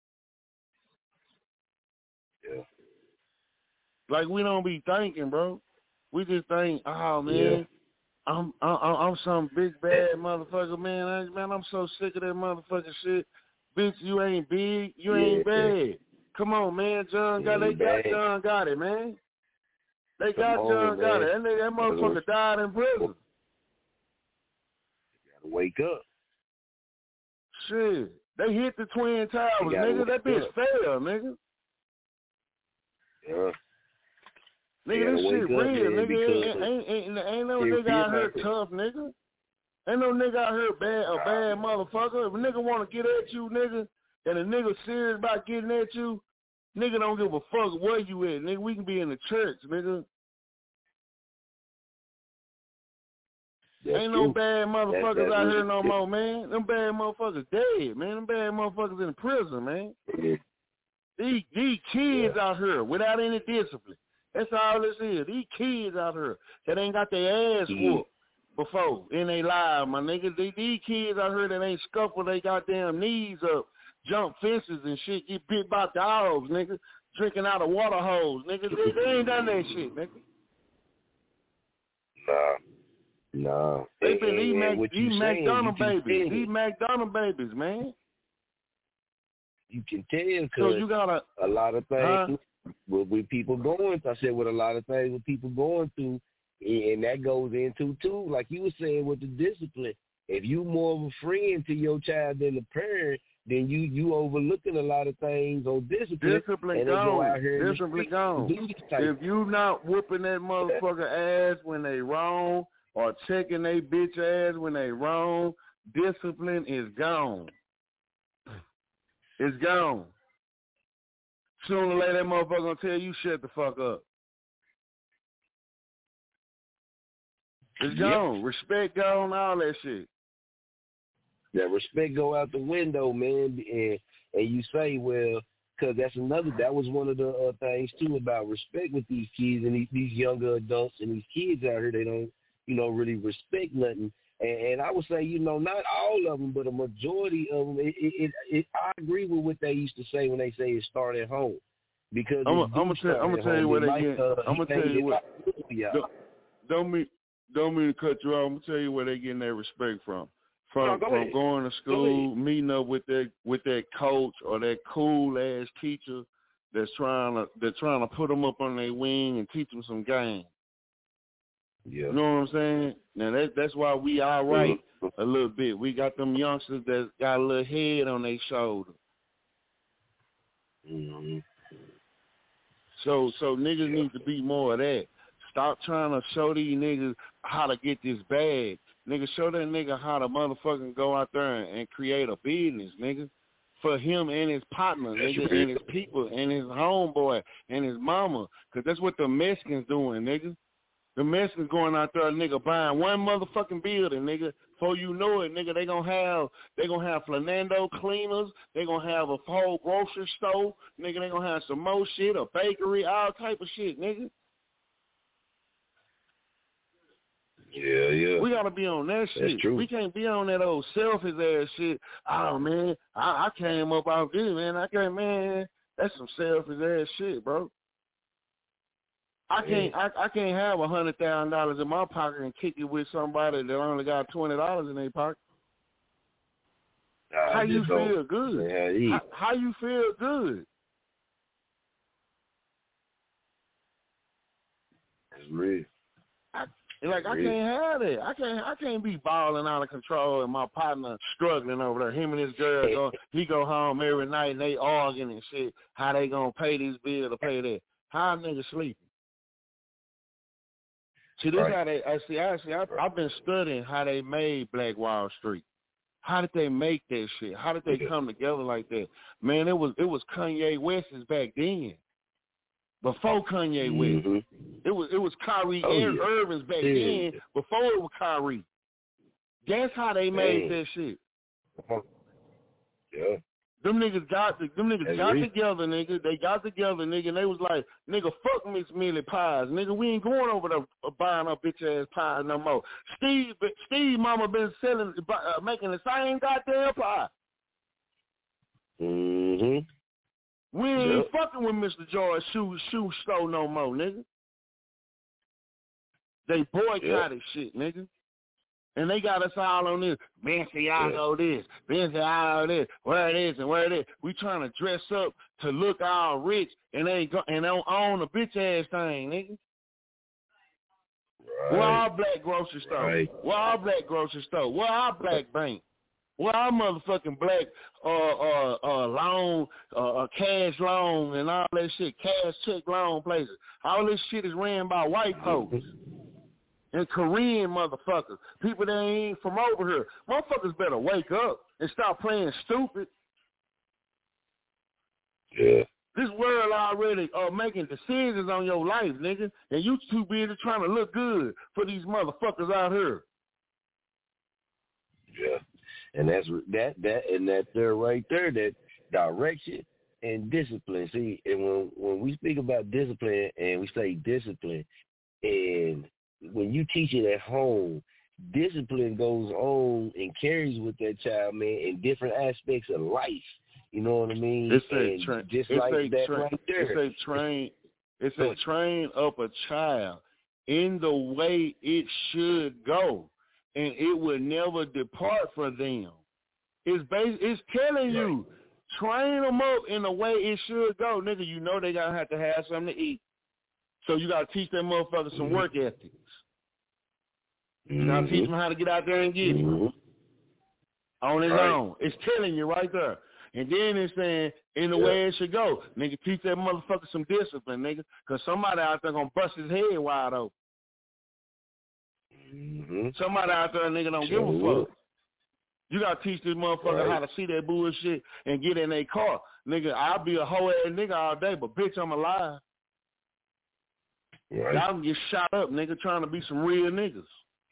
Yeah. Like, we don't be thinking, bro. We just think, oh, man, yeah. I'm, I'm I'm some big, bad motherfucker, man. I, man, I'm so sick of that motherfucking shit. Bitch, you ain't big. You yeah. ain't bad. Come on, man. John got, they got John got it, man. They got Come John on, got it. That, that motherfucker died in prison. You gotta wake up. Shit. They hit the Twin Towers, nigga. That bitch up. fell, nigga. Yeah. Nigga, this shit real, nigga. Ain't, ain't, ain't, ain't no nigga out here tough, nigga. Ain't no nigga out here bad, a bad motherfucker. If a nigga want to get at you, nigga, and a nigga serious about getting at you, nigga don't give a fuck where you at, nigga. We can be in the church, nigga. That's Ain't true. no bad motherfuckers that's, that's out here no more, man. Them bad motherfuckers dead, man. Them bad motherfuckers in prison, man. Mm-hmm. These, these kids yeah. out here without any discipline. That's all this is. These kids out here that ain't got their ass mm-hmm. whooped before in their lives, my nigga. These, these kids out here that ain't scuffled their goddamn knees up, jump fences and shit, get bit by dogs, nigga, drinking out of water hose, nigga. They, they ain't done that shit, nigga. Nah. No. They been these Mac, McDonald babies. These McDonald babies, man. You can tell because so you got a, a lot of things huh? with, with people going through. I said with a lot of things with people going through, and that goes into, too, like you were saying with the discipline. If you more of a friend to your child than a parent, then you you overlooking a lot of things on discipline. Discipline gone. Go discipline gone. If you not whooping that motherfucker ass when they wrong, or checking they bitch ass when they wrong, discipline is gone. It's gone. Sooner or later, that motherfucker gonna tell you shut the fuck up. It's yep. gone. Respect gone, all that shit. That respect go out the window, man. And and you say, well, because that's another, that was one of the uh, things, too, about respect with these kids and these, these younger adults and these kids out here, they don't, you know, really respect nothing. And, and I would say, you know, not all of them, but a majority of them, it, it, it, it, I agree with what they used to say when they say it start at home. Because I'm going to tell, tell you what they get. I'm going to tell you what. Don't, don't, mean, don't mean to cut you off. I'm going to tell you where they getting their respect from. From, no, go from going to school, meeting up with that with that coach or that cool ass teacher that's trying to that's trying to put them up on their wing and teach them some game. Yeah. You know what I'm saying? Now that that's why we all right mm-hmm. a little bit. We got them youngsters that got a little head on their shoulder. Mm-hmm. So so niggas need to be more of that. Stop trying to show these niggas how to get this bag. Nigga, show that nigga how to motherfucking go out there and, and create a business, nigga, for him and his partner, nigga, and his people, and his homeboy, and his mama, because that's what the Mexicans doing, nigga. The Mexicans going out there, nigga, buying one motherfucking building, nigga. Before you know it, nigga, they gonna have, they gonna have Fernando cleaners, they gonna have a whole grocery store, nigga, they gonna have some more shit, a bakery, all type of shit, nigga. Yeah, yeah. We gotta be on that shit. That's true. We can't be on that old selfish ass shit. Oh man, I, I came up out this, man. I can't, man. That's some selfish ass shit, bro. I can't, yeah. I, I can't have a hundred thousand dollars in my pocket and kick it with somebody that only got twenty dollars in their pocket. Nah, how you don't. feel good? Yeah, how, how you feel good? That's real. I, Like I can't have it. I can't. I can't be balling out of control and my partner struggling over there. Him and his girl go. He go home every night and they arguing and shit. How they gonna pay this bill to pay that? How niggas sleeping? See, this right. how they. I see. I see. I, I've been studying how they made Black Wall Street. How did they make that shit? How did they come together like that? Man, it was it was Kanye West's back then. Before Kanye West, mm-hmm. it was it was Kyrie oh, yeah. Irving's back yeah. then. Before it was Kyrie, that's how they made Damn. that shit. Yeah. Them niggas got them niggas That's got real. together, nigga. They got together, nigga, and they was like, nigga, fuck Miss Millie pies, nigga. We ain't going over there uh, buying up bitch ass pies no more. Steve, Steve, mama been selling, uh, making the same goddamn pie. Mhm. We ain't Yep. fucking with Mister George shoe shoe store no more, nigga. They boycotted Yep. shit, nigga. And they got us all on this. Balenciaga this, Balenciaga this, where it is and where it is. We trying to dress up to look all rich and ain't go, and don't own a bitch ass thing, nigga. Right. Where our black grocery store? Right. Where our black grocery store? Where our black bank? Where our motherfucking black uh uh uh loan, uh cash loan and all that shit, cash check loan places. All this shit is ran by white folks. And Korean motherfuckers, people that ain't from over here. Motherfuckers better wake up and stop playing stupid. Yeah. This world already uh, making decisions on your life, nigga, and you too busy trying to look good for these motherfuckers out here. Yeah. And that's that that and that there right there, that direction and discipline. See, and when when we speak about discipline and we say discipline, and when you teach it at home, discipline goes on and carries with that child, man, in different aspects of life. You know what I mean? It's a and tra- just it's like a that tra- right there. It's a train. It's a train up a child in the way it should go, and it will never depart from them. It's bas- It's telling you, train them up in the way it should go, nigga. You know they gotta have to have something to eat, so you gotta teach that motherfucker some work ethics. You gotta Mm-hmm. teach him how to get out there and get it Mm-hmm. on his Right. own. It's telling you right there. And then it's saying, in the Yeah. way it should go. Nigga, teach that motherfucker some discipline, nigga, because somebody out there going to bust his head wide open. Mm-hmm. Somebody out there, nigga, don't Sure give a will. fuck. You got to teach this motherfucker Right. how to see that bullshit and get in their car. Nigga, I'll be a hoe-ass nigga all day, but bitch, I'm alive. Right. Y'all can get shot up, nigga, trying to be some real niggas.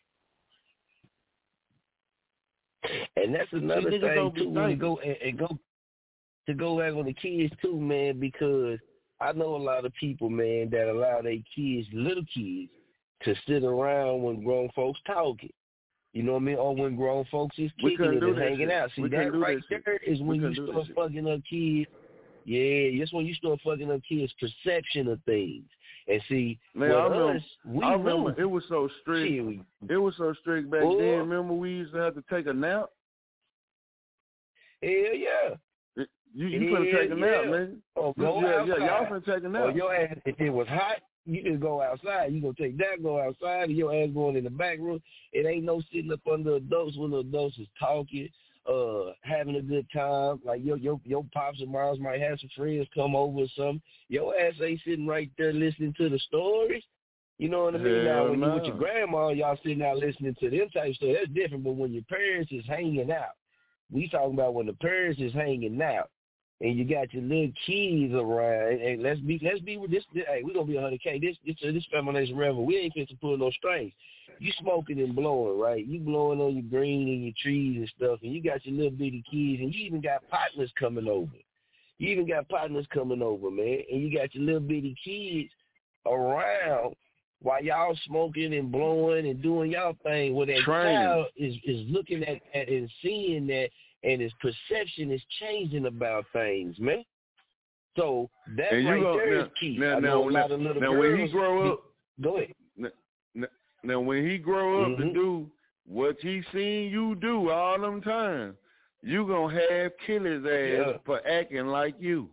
And that's another See, niggas thing don't be too. When you thinking. go and, and go to go back on the kids too, man, because I know a lot of people, man, that allow their kids, little kids, to sit around when grown folks talking. You know what I mean? Or when grown folks is We kicking couldn't it do and that hanging shit. out. See, We that couldn't do right that shit. there is We when you couldn't do that start shit. fucking up kids. Yeah, that's when you start fucking up kids' perception of things. And see, Man, with I remember, us, we I remember knew. it was so strict. Shit, we- It was so strict back Oh. then. Remember we used to have to take a nap? Hell yeah. You you finna take a nap, yeah. nigga. Or go yeah, outside. yeah, y'all finna take a nap. Or your ass, if it was hot, you just go outside. You gonna take that, go outside, and your ass going in the back room. It ain't no sitting up under adults when the adults is talking, uh, having a good time. Like your your your pops and moms might have some friends come over or something. Your ass ain't sitting right there listening to the stories. You know what I mean? Hell Now when no. you with your grandma, y'all sitting out listening to them type stuff. That's different. But when your parents is hanging out, we talking about when the parents is hanging out. And you got your little kids around, and let's be, let's be with this. this hey, we gonna be a hundred K. This, this, this Femination Rebel. We ain't fit to pull no strings. You smoking and blowing, right? You blowing on your green and your trees and stuff, and you got your little bitty kids, and you even got partners coming over. You even got partners coming over, man, and you got your little bitty kids around while y'all smoking and blowing and doing y'all thing. Where that Training. child is is looking at, at and seeing that. And his perception is changing about things, man. So that And you right gonna- there now- is key. now- I now- know a lot now- of little now girls. when he grow up- go ahead. Now, now when he grow up Mm-hmm. to do what he seen you do all them times, you gonna have kill his ass Yeah. for acting like you.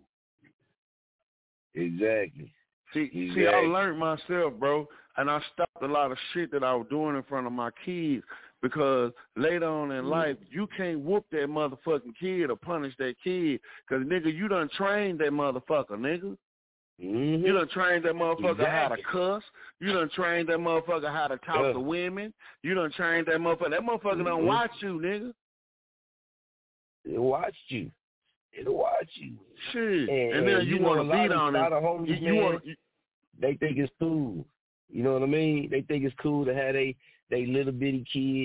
Exactly. See, exactly. see, I learned myself, bro, and I stopped a lot of shit that I was doing in front of my kids because later on in Mm-hmm. life, you can't whoop that motherfucking kid or punish that kid because, nigga, you done trained that motherfucker, nigga. Mm-hmm. You done trained that motherfucker how to Exactly. cuss. You done trained that motherfucker how to talk Yeah. to women. You done trained that motherfucker. That motherfucker Mhm. done watch you, nigga. It'll watch you. It'll watch you. Shit. And, And then and you know, want a to lot beat of, on lot of it. homies, You, you man, want you, they think it's cool. You know what I mean? They think it's cool to have they, they little bitty kids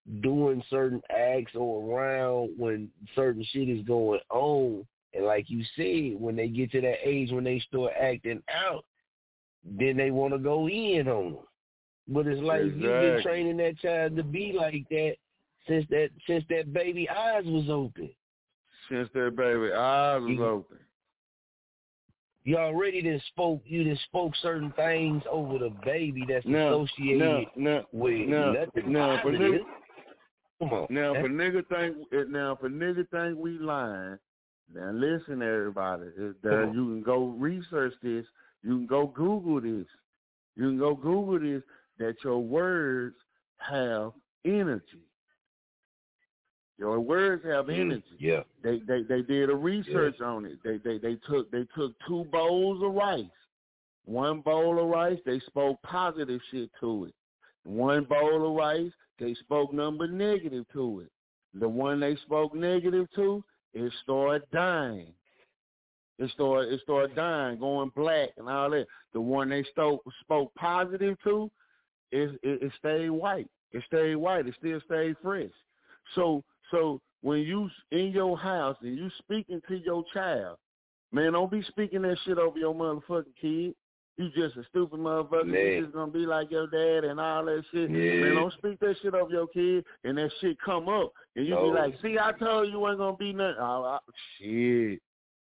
doing certain acts or around when certain shit is going on. And like you said, when they get to that age when they start acting out, then they want to go in on them. But it's like exactly. You've been training that child to be like that since that since that baby eyes was open. Since that baby eyes was you, open. You already done spoke. You done spoke certain things over the baby that's no, associated no, no, with no, nothing no, positive. Nigga, Come on. Now, for nigga think now for nigga think we lying. Now listen, everybody. There, you can go research this. You can go Google this. You can go Google this. That your words have energy. Your words have energy. Yeah. They they they did a research yeah. on it. They they they took they took two bowls of rice. One bowl of rice, they spoke positive shit to it. One bowl of rice, they spoke number negative to it. The one they spoke negative to, it started dying. It started it started dying, going black and all that. The one they spoke spoke positive to, it it, it stayed white. It stayed white. It still stayed fresh. So so when you in your house and you speaking to your child, man, don't be speaking that shit over your motherfucking kid. You just a stupid motherfucker. Man. You just gonna be like your dad and all that shit. Yeah. Man, don't speak that shit over your kid and that shit come up and you no. be like, see, I told you ain't gonna be nothing. Oh, I, shit.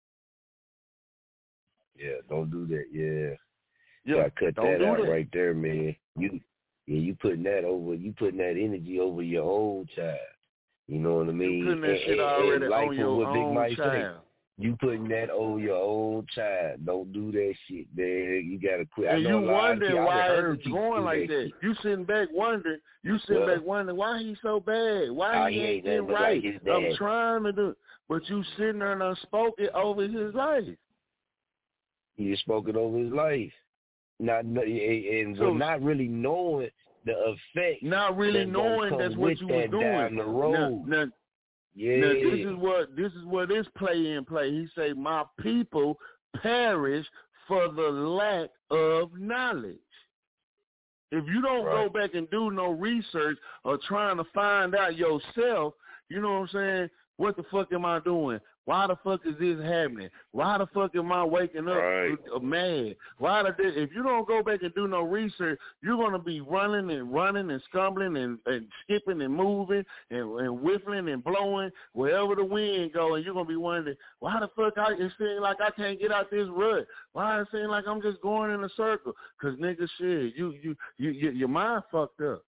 Yeah, don't do that. Yeah. Yeah, you gotta cut don't that do out that. right there, man. You yeah, you putting that over. You putting that energy over your old child. You know what I mean? You putting that and, shit and, already and like on your what Big own Mike child. Say, you putting that over your own child. Don't do that shit, man. You gotta quit. And I know you wondering why it's going like that. Shit. You sitting back wondering. You sitting well, back wondering why he so bad. Why oh, he, he ain't ain't get right. like I'm trying to do it. But you sitting there and unspoke it over his life. He just spoke it over his life. Not and so, not really knowing the effect. Not really that's knowing that's what you was doing. Down the road. Now, now, yeah. Now, this is what this is what is play in play. He say, "My people perish for the lack of knowledge." If you don't right. go back and do no research or trying to find out yourself, you know what I'm saying? What the fuck am I doing? Why the fuck is this happening? Why the fuck am I waking up right. mad? Why the if you don't go back and do no research, you're gonna be running and running and stumbling and, and skipping and moving and, and whistling and blowing wherever the wind go, and you're gonna be wondering why the fuck I it seems like I can't get out this rut. Why it seems like I'm just going in a circle? Cause nigga, shit, you you you, you your mind fucked up.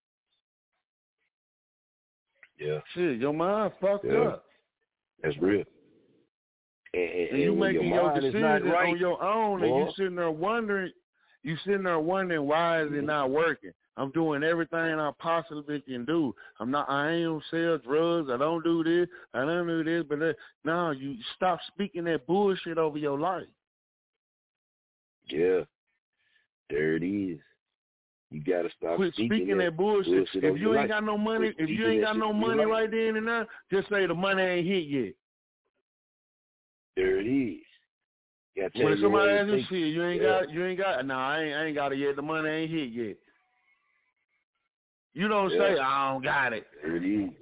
Yeah. Shit, your mind fucked yeah. up. That's real. And, and, and you making your, your decisions right, on your own, boy. and you sitting there wondering, you sitting there wondering why is it not working? I'm doing everything I possibly can do. I'm not. I ain't sell drugs. I don't do this. I don't do this. But that, no, you stop speaking that bullshit over your life. Yeah, there it is. You gotta stop Quit speaking, speaking that, that bullshit. bullshit If you ain't life. got no money, Quit if you ain't got no money right life. then and there, just say the money ain't hit yet. There it is. You when somebody asks you, think, shit, you ain't yeah. got, you ain't got. No, I ain't, I ain't got it yet. The money ain't hit yet. You don't yeah. say I don't got it. There it is.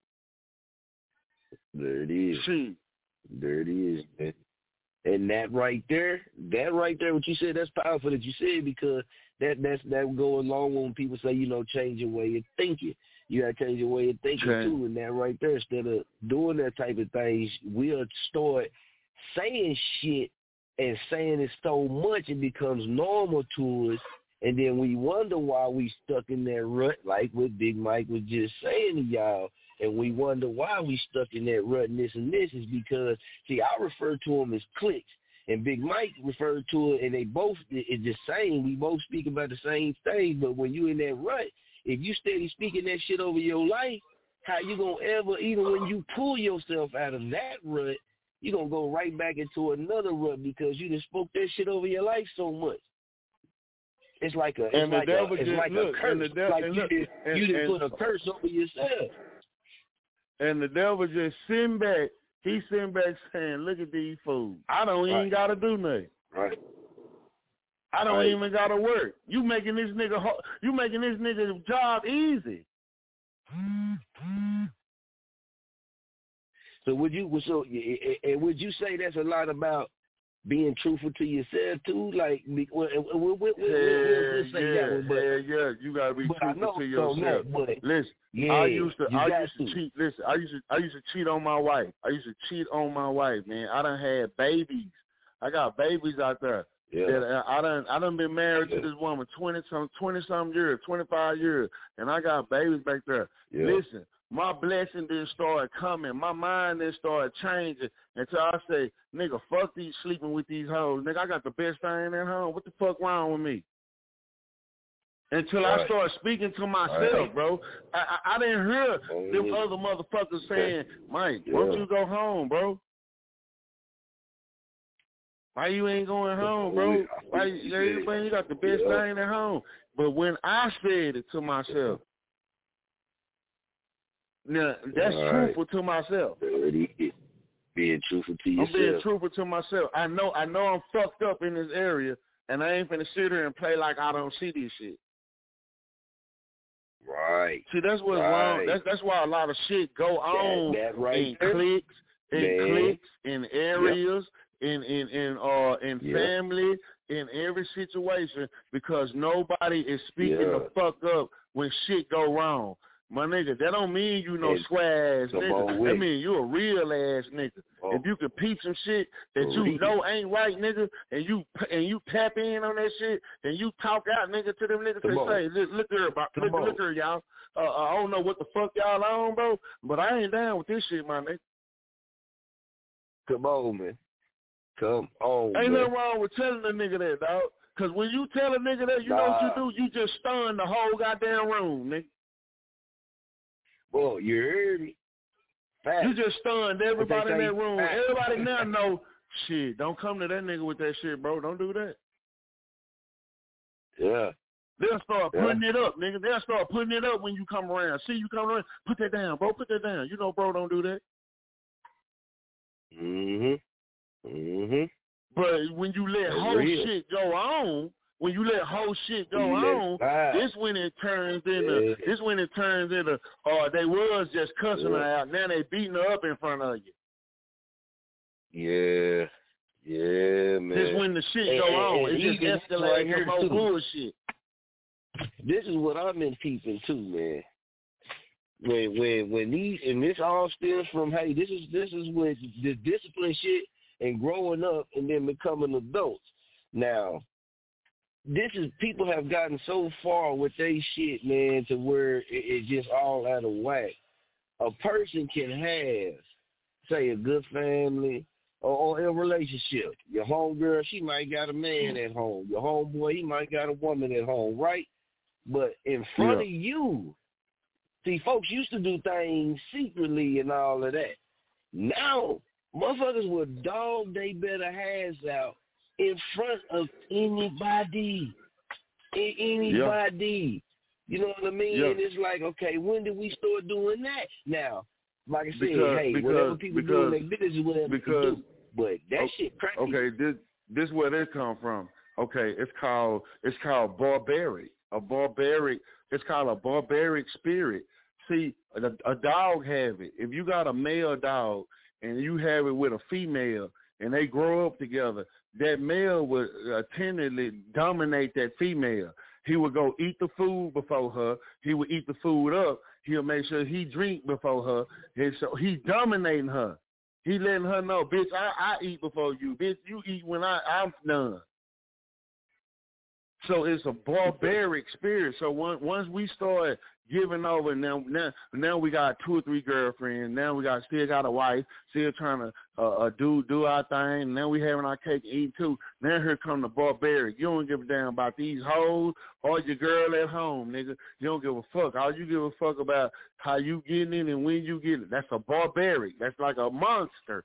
There it is. Shit. There it is, man. And that right there, that right there, what you said, that's powerful that you said, because that that's that go along when people say, you know, change your way of thinking. You gotta change your way of thinking okay. too. And that right there, instead of doing that type of things, we'll start saying shit and saying it so much it becomes normal to us, and then we wonder why we stuck in that rut, like what Big Mike was just saying to y'all. And we wonder why we stuck in that rut and this and this is because, see, I refer to them as cliques. And Big Mike referred to it, and they both is the same. We both speak about the same thing, but when you in that rut, if you steady speaking that shit over your life, how you going to ever, even when you pull yourself out of that rut, you going to go right back into another rut because you just spoke that shit over your life so much. It's like a, it's and like the a, it's just, like look, a curse. And the de- like and you look, did, and, you did and, put a curse over yourself. And the devil just sitting back. He's sitting back saying, look at these fools. I don't right. even got to do nothing. Right. I don't right. even got to work. You making this nigga, you making this nigga job easy. So would you so and would you say that's a lot about being truthful to yourself too? Like, we, we, we, we, we, yeah, we'll say yeah, that one, but, yeah, yeah. You gotta be truthful to yourself. No, but, listen, yeah, I used to, I used to, to cheat. Listen, I used to, I used to cheat on my wife. I used to cheat on my wife, man. I done had babies. I got babies out there. Yeah. That I done, I done been married yeah. to this woman twenty some, twenty some years, twenty five years, and I got babies back there. Yeah. Listen. My blessing didn't start coming. My mind didn't start changing until I say, nigga, fuck these sleeping with these hoes. Nigga, I got the best thing at home. What the fuck wrong with me? Until right. I start speaking to myself, right. bro. I, I, I didn't hear oh, them yeah. other motherfuckers saying, Mike, yeah. why don't you go home, bro? Why you ain't going home, bro? Why you, everybody, you got the best yeah. thing at home. But when I said it to myself, now, that's right. truthful to myself. Being truthful to yourself. I'm being truthful to myself. I know I know I'm fucked up in this area, and I ain't finna sit here and play like I don't see this shit. Right. See, that's what's right. wrong. That's that's why a lot of shit go on that, that right in clicks, in Man. clicks, in areas, yep. in in in uh in yep. family, in every situation, because nobody is speaking yeah. the fuck up when shit go wrong. My nigga, that don't mean you no square ass nigga. That mean you a real ass nigga. Oh. If you can peep some shit that you Real. know ain't right, nigga, and you and you tap in on that shit, and you talk out, nigga, to them niggas, Come they say, look, look here, about, look, look here, y'all. Uh, I don't know what the fuck y'all on, bro, but I ain't down with this shit, my nigga. Come on, man. Come on, Ain't man. nothing wrong with telling a nigga that, dog. Because when you tell a nigga that, you nah. know what you do? You just stun the whole goddamn room, nigga. Well, you heard me. Fact. You just stunned everybody in that room. Fact. Everybody now know, shit, don't come to that nigga with that shit, bro. Don't do that. Yeah. They'll start yeah. putting it up, nigga. They'll start putting it up when you come around. See you come around, put that down, bro. Put that down. You know, bro, don't do that. Mm-hmm. Mm-hmm. But when you let That's whole real. shit go on, When you let whole shit go on, this when it turns into yeah. this when it turns into uh they was just cussing yeah. her out. Now they beating her up in front of you. Yeah. Yeah, man. This when the shit and, go and, on. And it just escalates right to more bullshit. This is what I've been peeping too, man. When when when these and this all stems from hey, this is this is with the discipline shit and growing up and then becoming adults. Now, this is people have gotten so far with they shit, man, to where it, it just all out of whack. A person can have, say, a good family or, or a relationship. Your homegirl, she might got a man at home. Your homeboy, he might got a woman at home, right? But in front yeah. of you, see, folks used to do things secretly and all of that. Now, motherfuckers will dog they better hands out in front of anybody. Anybody. Yeah. You know what I mean? Yeah. And it's like, okay, when did we start doing that? Now, like I said, because, hey, because, whatever people because, do in their business, whatever because, they do. But that okay, shit crazy. Okay, this this is where it come from. Okay, it's called it's called barbaric. A barbaric. It's called a barbaric spirit. See, a, a dog have it. If you got a male dog and you have it with a female and they grow up together, that male would attentively dominate that female. He would go eat the food before her. He would eat the food up. He'll make sure he drink before her. And so he's dominating her. He letting her know, bitch, I, I eat before you. Bitch, you eat when I, I'm done. So it's a barbaric spirit. So once once we start giving over, now now now we got two or three girlfriends. Now we got still got a wife, still trying to uh, uh, do do our thing. Now we having our cake and eat too. Now here come the barbaric. You don't give a damn about these hoes or your girl at home, nigga. You don't give a fuck. All you give a fuck about how you getting it and when you get it. That's a barbaric. That's like a monster.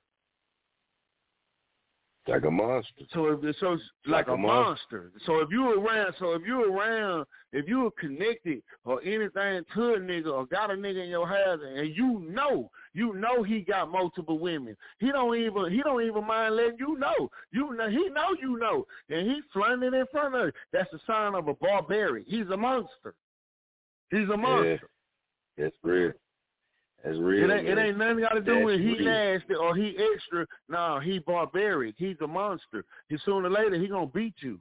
Like a monster. So if so, it's like, like a, a monster. monster. So if you around, so if you around, if you are connected or anything to a nigga or got a nigga in your house and you know, you know he got multiple women. He don't even he don't even mind letting you know. You know he know you know, and he flaunting it in front of you. That's a sign of a barbaric. He's a monster. He's a monster. That's real. That's real. It ain't, it ain't nothing got to do That's with he real. nasty or he extra. No, he barbaric. He's a monster. He sooner or later he gonna beat you.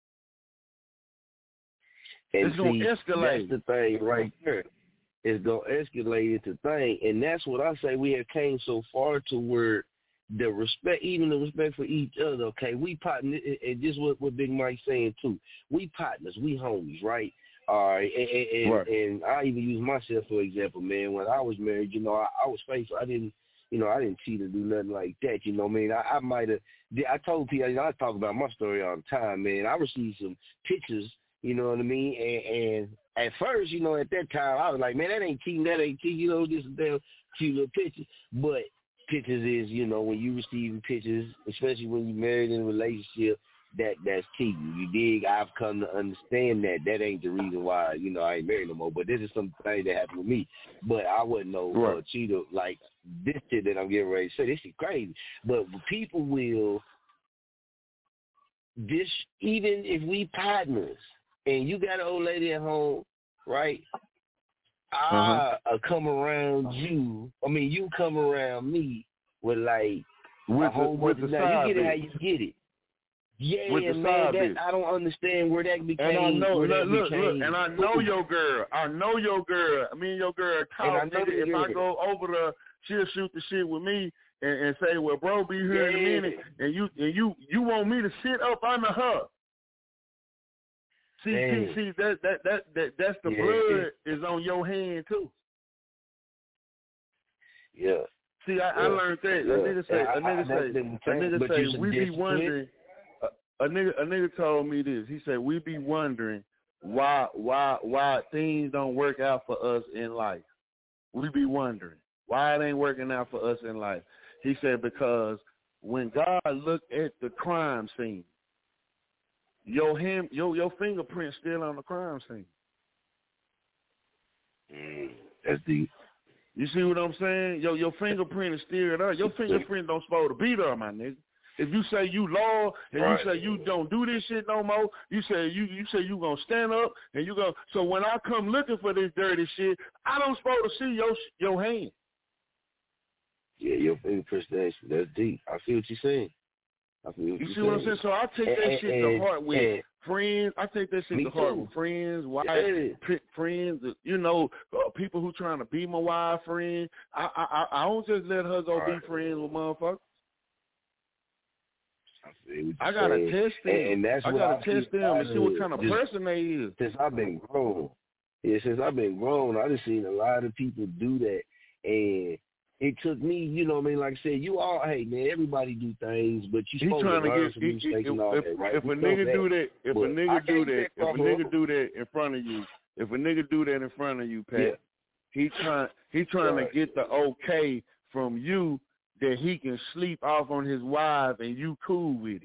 And it's see, gonna escalate. That's the thing right there. It's gonna escalate into thing, and that's what I say. We have came so far to where the respect, even the respect for each other. Okay, we partners, and just what what Big Mike's saying too. We partners, we homies, right? All right, and, and, right. and I even use myself for example, man. When I was married, you know, I, I was faithful. I didn't, you know, I didn't cheat or do nothing like that. You know, what I mean, I, I might have. I told people, you know, I talk about my story all the time, man. I received some pictures, you know what I mean, and, and at first, you know, at that time, I was like, man, that ain't cheating, that ain't cheating, you know, this is damn cute little picture. But pictures is, you know, when you receiving pictures, especially when you're married in a relationship, that that's cheating. You dig? I've come to understand that. That ain't the reason why, you know, I ain't married no more. But this is something that happened with me. But I wasn't no right. uh, cheater. Like this shit that I'm getting ready to say, this is crazy. But people will, this, even if we partners, and you got an old lady at home, right? I uh-huh. uh, come around you. I mean, you come around me with like with a whole the, with bunch the of now. You get bit. it how you get it. Yeah, with the man. That, I don't understand where that became. And I know, where that look, became. look, and I know your girl. I know your girl. I mean, your girl talk. And I know if girl. I go over the, she'll shoot the shit with me and, and say, "Well, bro, be here yeah. in a minute." And you and you you want me to sit up under her. See, Man. see, see, that that that, that that's the yeah. blood is on your hand too. Yeah. See, I, yeah. I learned that. Yeah. A nigga say, I, a nigga I, say, a nigga say, we be wondering. A, a nigga, a nigga told me this. He said, we be wondering why, why, why things don't work out for us in life. We be wondering why it ain't working out for us in life. He said because when God looked at the crime scene, your him, your your fingerprint still on the crime scene. Mm, that's deep. You see what I'm saying? Yo, your fingerprint is still there. Your fingerprint don't supposed to be there, my nigga. If you say you loyal and right. you say you don't do this shit no more, you say you you say you gonna stand up and you go. So when I come looking for this dirty shit, I don't supposed to see your your hand. Yeah, your fingerprint that's that's deep. I see what you're saying. I feel what you you're see what saying. I'm saying? So I take that and, shit and, to heart with and, friends. I take that shit to heart too. with friends, wife, yeah. friends. You know, uh, people who trying to be my wife friend. I I I don't just let her go right. be friends with motherfuckers. I, I gotta saying. test them. And, and that's I gotta I test them and see what kind of just, person they is. Since I've been grown, yeah, since I've been grown, I just seen a lot of people do that, and it took me, you know what I mean? Like I said, you all, hey, man, everybody do things, but you supposed to learn from mistakes and all if, that, right? If a nigga that. do that, if but a nigga do that, if a nigga bro. do that in front of you, if a nigga do that in front of you, Pat, yeah. he trying he trying right. to get the okay from you that he can sleep off on his wife and you cool with it.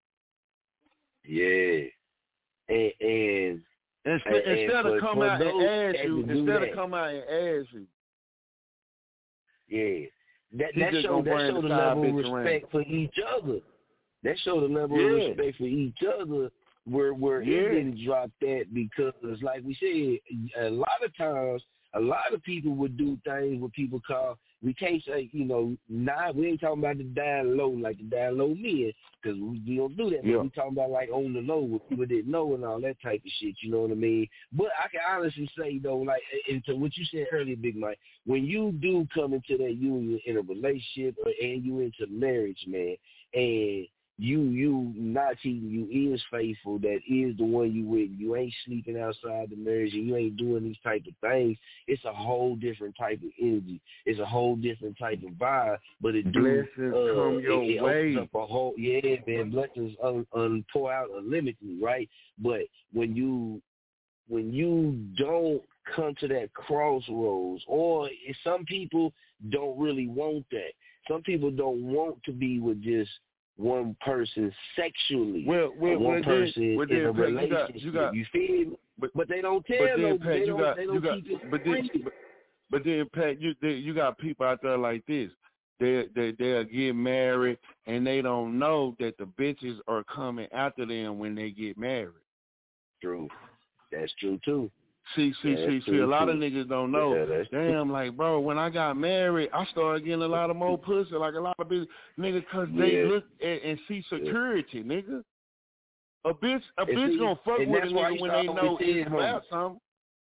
Yeah. And, and instead, and, instead and of come out and ask you, instead that. of come out and ask you. Yeah. That that show that show the level of respect around. for each other. That show the level yeah. of respect for each other where where yeah. it didn't drop that because like we said, a lot of times a lot of people would do things what people call, we can't say, you know, nah, we ain't talking about the down low like the down low men, because we, we don't do that. Yeah. But we talking about like on the low what people didn't know and all that type of shit, you know what I mean? But I can honestly say, though, like, into what you said earlier, Big Mike, when you do come into that union in a relationship or, and you into marriage, man, and you you not cheating, you is faithful, that is the one you with, you ain't sleeping outside the marriage, and you ain't doing these type of things, it's a whole different type of energy. It's a whole different type of vibe, but it do blessings uh, come your it, it way. opens up a whole, yeah, man, blessings un, un, pour out unlimitedly, right? But when you when you don't come to that crossroads, or some people don't really want that. Some people don't want to be with just one person sexually, well, well, one well, person then, well, in a then, relationship. You, got, you, got, you feel me? But, but they don't tell but then, no, Pat, they you don't, got, they don't you got, keep it but then, but, but then, Pat, you they, you got people out there like this. They they they'll get married and they don't know that the bitches are coming after them when they get married. True, that's true too. See, see, yeah, see, see, a lot of niggas don't know. Yeah, Damn, like, bro, when I got married, I started getting a lot of more pussy, like a lot of bitches, nigga, because they yeah. look at and see security, yeah. nigga. A bitch, a and bitch see, gonna fuck with a nigga when they know it's about something.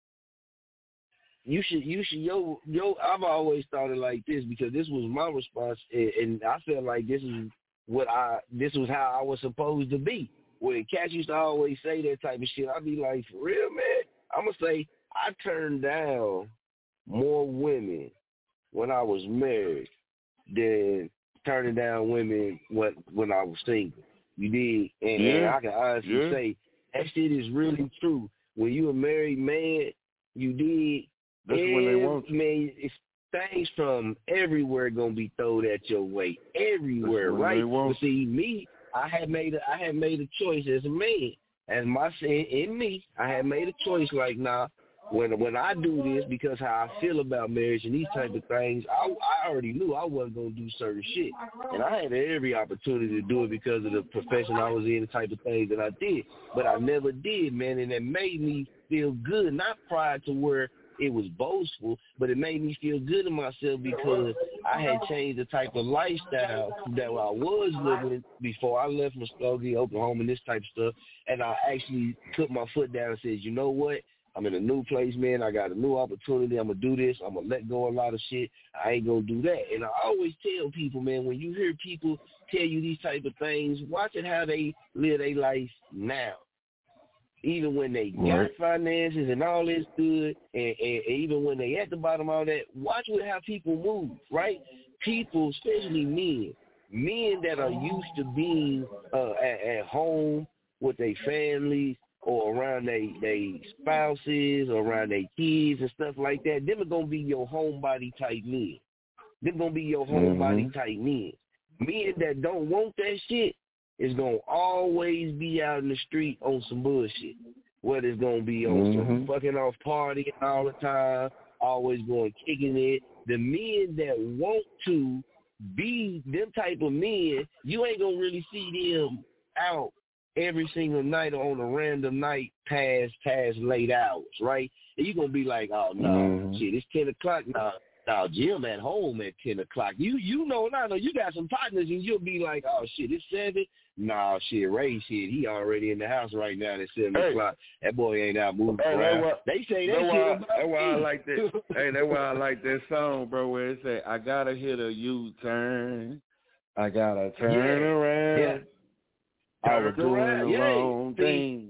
You should, you should, yo, yo, I've always thought it like this because this was my response, and, and I felt like this is what I, this was how I was supposed to be. When cats used to always say that type of shit, I'd be like, for real, man? I'm going to say I turned down more women when I was married than turning down women when, when I was single. You did? And, yeah. and I can honestly yeah. say that shit is really true. When you a married man, you did. That's every, when they want you. Man, it's things from everywhere going to be thrown at your way. Everywhere, right? But see, me, I had made a, I had made a choice as a man, as my in, in me. I had made a choice like, nah, when when I do this because how I feel about marriage and these type of things, I, I already knew I wasn't gonna do certain shit, and I had every opportunity to do it because of the profession I was in, the type of things that I did, but I never did, man, and it made me feel good, not pride to where it was boastful, but it made me feel good in myself because I had changed the type of lifestyle that I was living before I left Muskogee, Oklahoma, and this type of stuff. And I actually put my foot down and said, you know what? I'm in a new place, man. I got a new opportunity. I'm going to do this. I'm going to let go of a lot of shit. I ain't going to do that. And I always tell people, man, when you hear people tell you these type of things, watch it how they live their life now. Even when they got right. finances and all this good, and, and, and even when they at the bottom of all that, watch with how people move, right? People, especially men, men that are used to being uh, at, at home with their families or around their they spouses or around their kids and stuff like that, them are going to be your homebody type men. Them going to be your homebody mm-hmm. type men. Men that don't want that shit, is going to always be out in the street on some bullshit. Whether it's going to be on mm-hmm. some fucking off partying all the time, always going kicking it. The men that want to be them type of men, you ain't going to really see them out every single night or on a random night past, past late hours, right? And you're going to be like, oh, no, mm-hmm. shit, it's ten o'clock now. Now, Jim at home at ten o'clock. You you know, and I know you got some partners, and you'll be like, oh, shit, it's seven? Nah, shit, Ray, shit, he already in the house right now at seven hey. o'clock. That boy ain't out moving hey, around. Why, they say that that's shit why, about That's why I me. like that. Hey, that's why I like that song, bro, where it say, I got to hit a U-turn. I got to turn yeah. around. Yeah. I was doing around. the yeah. wrong thing.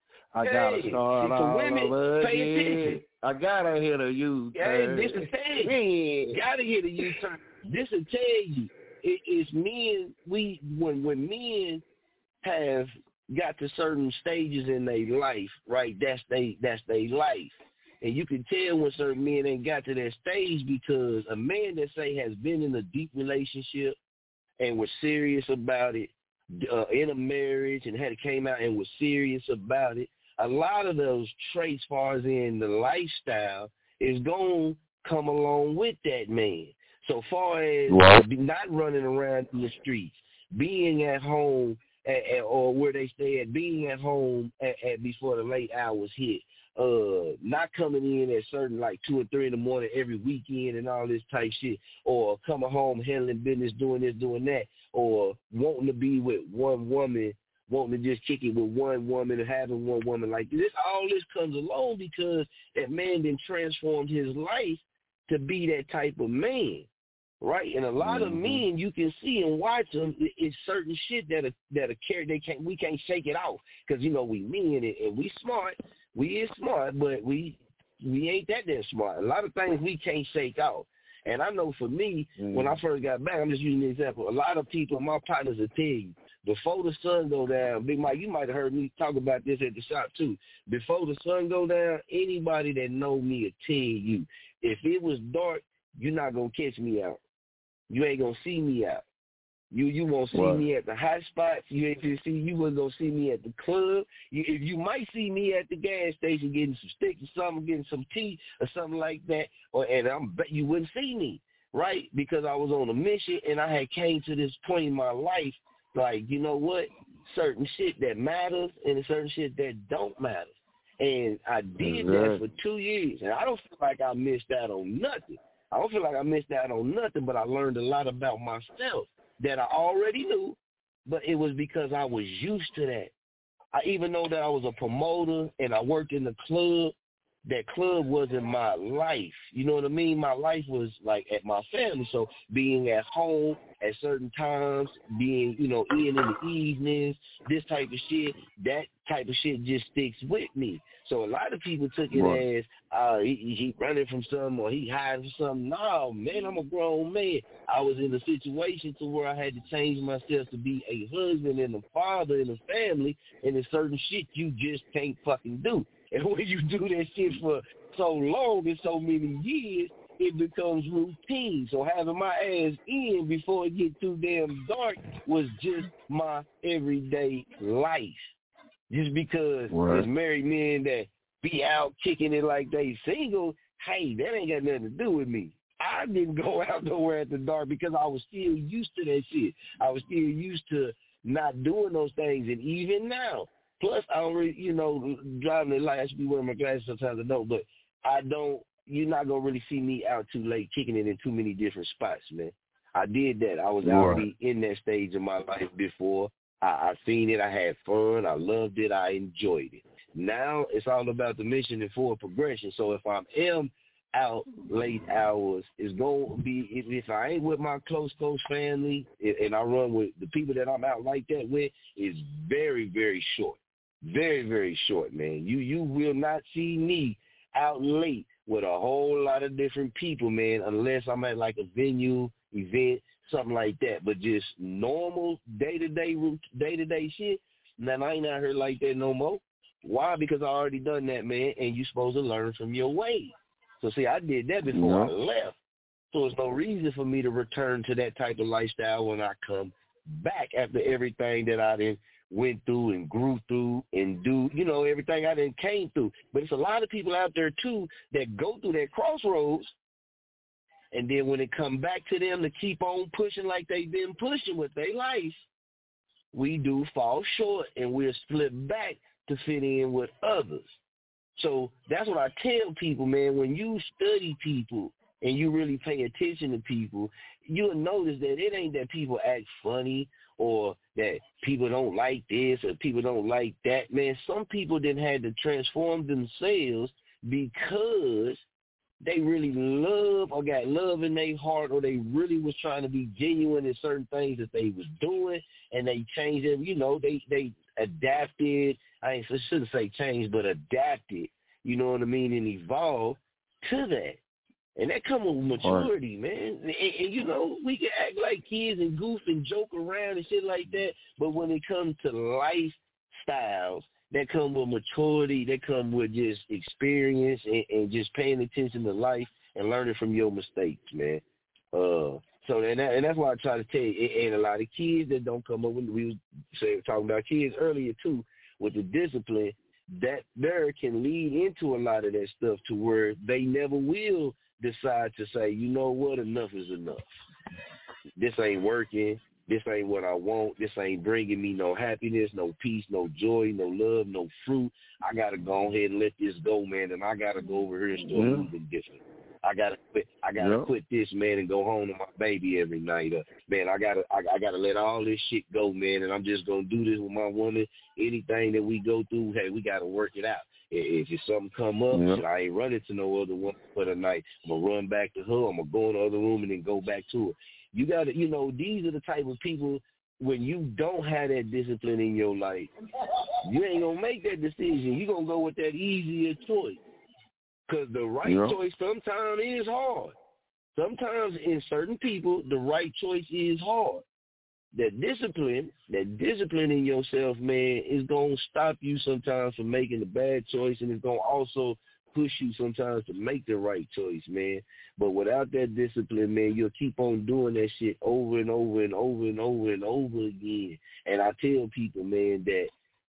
I hey. got to start all women, over pay again. Attention. I got to hit a U-turn. Hey, this is thing. Got to hit a U-turn. This will tell you. It, it's men, we, when, when men have got to certain stages in their life, right, that's they that's their life. And you can tell when certain men ain't got to that stage because a man that say has been in a deep relationship and was serious about it, uh, in a marriage and had came out and was serious about it, a lot of those traits, as far as in the lifestyle, is going to come along with that man. So far as right. not running around in the streets, being at home at, at, or where they stay at, being at home at, at before the late hours hit, uh, not coming in at certain like two or three in the morning every weekend and all this type shit, or coming home handling business, doing this, doing that, or wanting to be with one woman, wanting to just kick it with one woman and having one woman like this. All this comes along because that man then transformed his life to be that type of man, right? And a lot mm-hmm. of men, you can see and watch them. It's certain shit that are, that are carry. They can't. We can't shake it off because you know we men and, and we smart. We is smart, but we we ain't that that smart. A lot of things we can't shake off. And I know for me, mm-hmm. when I first got back, I'm just using an example. A lot of people, my partners will tell you, before the sun go down, Big Mike, you might have heard me talk about this at the shop too. Before the sun go down, anybody that know me will tell you, if it was dark, you're not going to catch me out. You ain't going to see me out. You you won't see what? me at the hot spots. You ain't gonna see you wasn't gonna see me at the club. You, if you might see me at the gas station getting some sticks or something, getting some tea or something like that, or and I'm bet you wouldn't see me, right? Because I was on a mission and I had came to this point in my life, like, you know what? Certain shit that matters and certain shit that don't matter. And I did exactly. that for two years, and I don't feel like I missed out on nothing. I don't feel like I missed out on nothing, but I learned a lot about myself that I already knew, but it was because I was used to that. I even know that I was a promoter and I worked in the club. That club wasn't my life. You know what I mean? My life was like at my family. So being at home at certain times, being, you know, in in the evenings, this type of shit, that type of shit just sticks with me. So a lot of people took it right. as uh, he, he running from something or he hiding from something. No, man, I'm a grown man. I was in a situation to where I had to change myself to be a husband and a father and a family, and there's certain shit you just can't fucking do. And when you do that shit for so long and so many years, it becomes routine. So having my ass in before it get too damn dark was just my everyday life. Just because right. there's married men that be out kicking it like they single, hey, that ain't got nothing to do with me. I didn't go out nowhere at the dark because I was still used to that shit. I was still used to not doing those things. And even now, plus, I don't really, you know, driving the light, I should be wearing my glasses sometimes I don't, but I don't, you're not going to really see me out too late kicking it in too many different spots, man. I did that. I was right. out in that stage of my life before. I, I seen it. I had fun. I loved it. I enjoyed it. Now it's all about the mission and forward progression. So if I am out late hours, it's going to be, if, if I ain't with my close, close family and I run with the people that I'm out like that with, it's very, very short. Very, very short, man. You you will not see me out late with a whole lot of different people, man, unless I'm at like a venue, event, something like that. But just normal day-to-day, day-to-day shit, man, I ain't out here like that no more. Why? Because I already done that, man, and you supposed to learn from your ways. So, see, I did that before yeah. I left. So there's no reason for me to return to that type of lifestyle when I come back after everything that I did went through and grew through and do, you know, everything I done came through. But it's a lot of people out there, too, that go through that crossroads, and then when it come back to them to keep on pushing like they've been pushing with their life, we do fall short, and we'll slip back to fit in with others. So that's what I tell people, man. When you study people and you really pay attention to people, you'll notice that it ain't that people act funny or that people don't like this or people don't like that. Man, some people didn't have to transform themselves because they really love or got love in their heart, or they really was trying to be genuine in certain things that they was doing, and they changed them. You know, they, they adapted. I, ain't, I shouldn't say change, but adapted, you know what I mean, and evolved to that. And that come with maturity, right. man. And, and, you know, we can act like kids and goof and joke around and shit like that, but when it comes to lifestyles, that come with maturity, that come with just experience and, and just paying attention to life and learning from your mistakes, man. Uh, so and, that, and that's why I try to tell you, and a lot of kids that don't come up with, we was talking about kids earlier too, with the discipline, that there can lead into a lot of that stuff to where they never will decide to say, you know what, enough is enough. This ain't working. This ain't what I want. This ain't bringing me no happiness, no peace, no joy, no love, no fruit. I got to go ahead and let this go, man, and I got to go over here and start moving different. I gotta quit. I gotta yep. quit this, man, and go home to my baby every night. Uh, man, I gotta, I, I gotta let all this shit go, man, and I'm just gonna do this with my woman. Anything that we go through, hey, we gotta work it out. If, if something come up, yep. shit, I ain't running to no other woman for the night. I'm gonna run back to her. I'm gonna go in the other room and then go back to her. You gotta, you know, these are the type of people. When you don't have that discipline in your life, you ain't gonna make that decision. You gonna go with that easier choice. Because the right yeah. choice sometimes is hard. Sometimes in certain people, the right choice is hard. That discipline, that discipline in yourself, man, is going to stop you sometimes from making the bad choice, and it's going to also push you sometimes to make the right choice, man. But without that discipline, man, you'll keep on doing that shit over and over and over and over and over again. And I tell people, man, that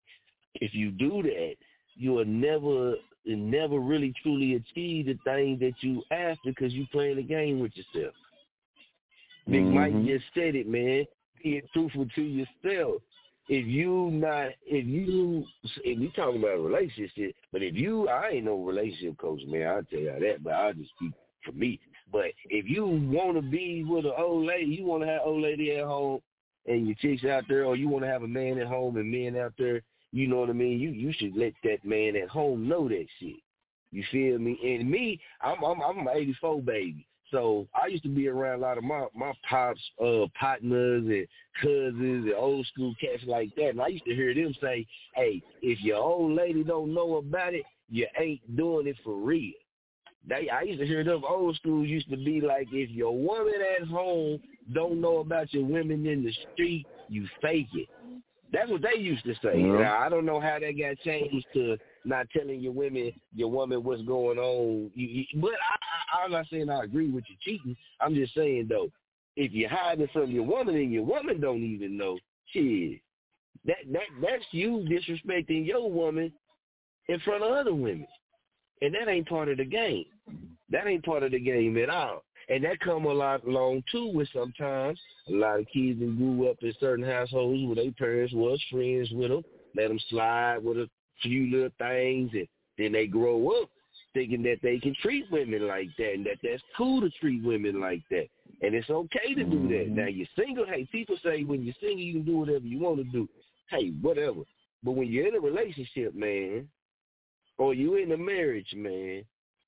if you do that, you will never and never really truly achieve the thing that you after because you playing a game with yourself. Big mm-hmm. Mike just said it, man. Being truthful to yourself. if you not, if you, if we talking about a relationship, but if you, I ain't no relationship coach, man, I'll tell you that, but I'll just speak for me. But if you want to be with an old lady, you want to have old lady at home and your chicks out there, or you want to have a man at home and men out there, you know what I mean? You you should let that man at home know that shit. You feel me? And me, I'm I'm, I'm an eighty-four baby. So I used to be around a lot of my, my pops, uh, partners and cousins and old school cats like that. And I used to hear them say, hey, if your old lady don't know about it, you ain't doing it for real. They, I used to hear them old schools used to be like, if your woman at home don't know about your women in the street, you fake it. That's what they used to say. Yeah. Now, I don't know how that got changed to not telling your women, your woman what's going on. You, you, but I, I, I'm not saying I agree with you cheating. I'm just saying, though, if you're hiding from your woman and your woman don't even know, shit, that, that that's you disrespecting your woman in front of other women. And that ain't part of the game. That ain't part of the game at all. And that come a lot along, too, with sometimes a lot of kids that grew up in certain households where their parents was friends with them, let them slide with a few little things, and then they grow up thinking that they can treat women like that and that that's cool to treat women like that. And it's okay to do that. Now, you're single. Hey, people say when you're single, you can do whatever you want to do. Hey, whatever. But when you're in a relationship, man, or you in a marriage, man,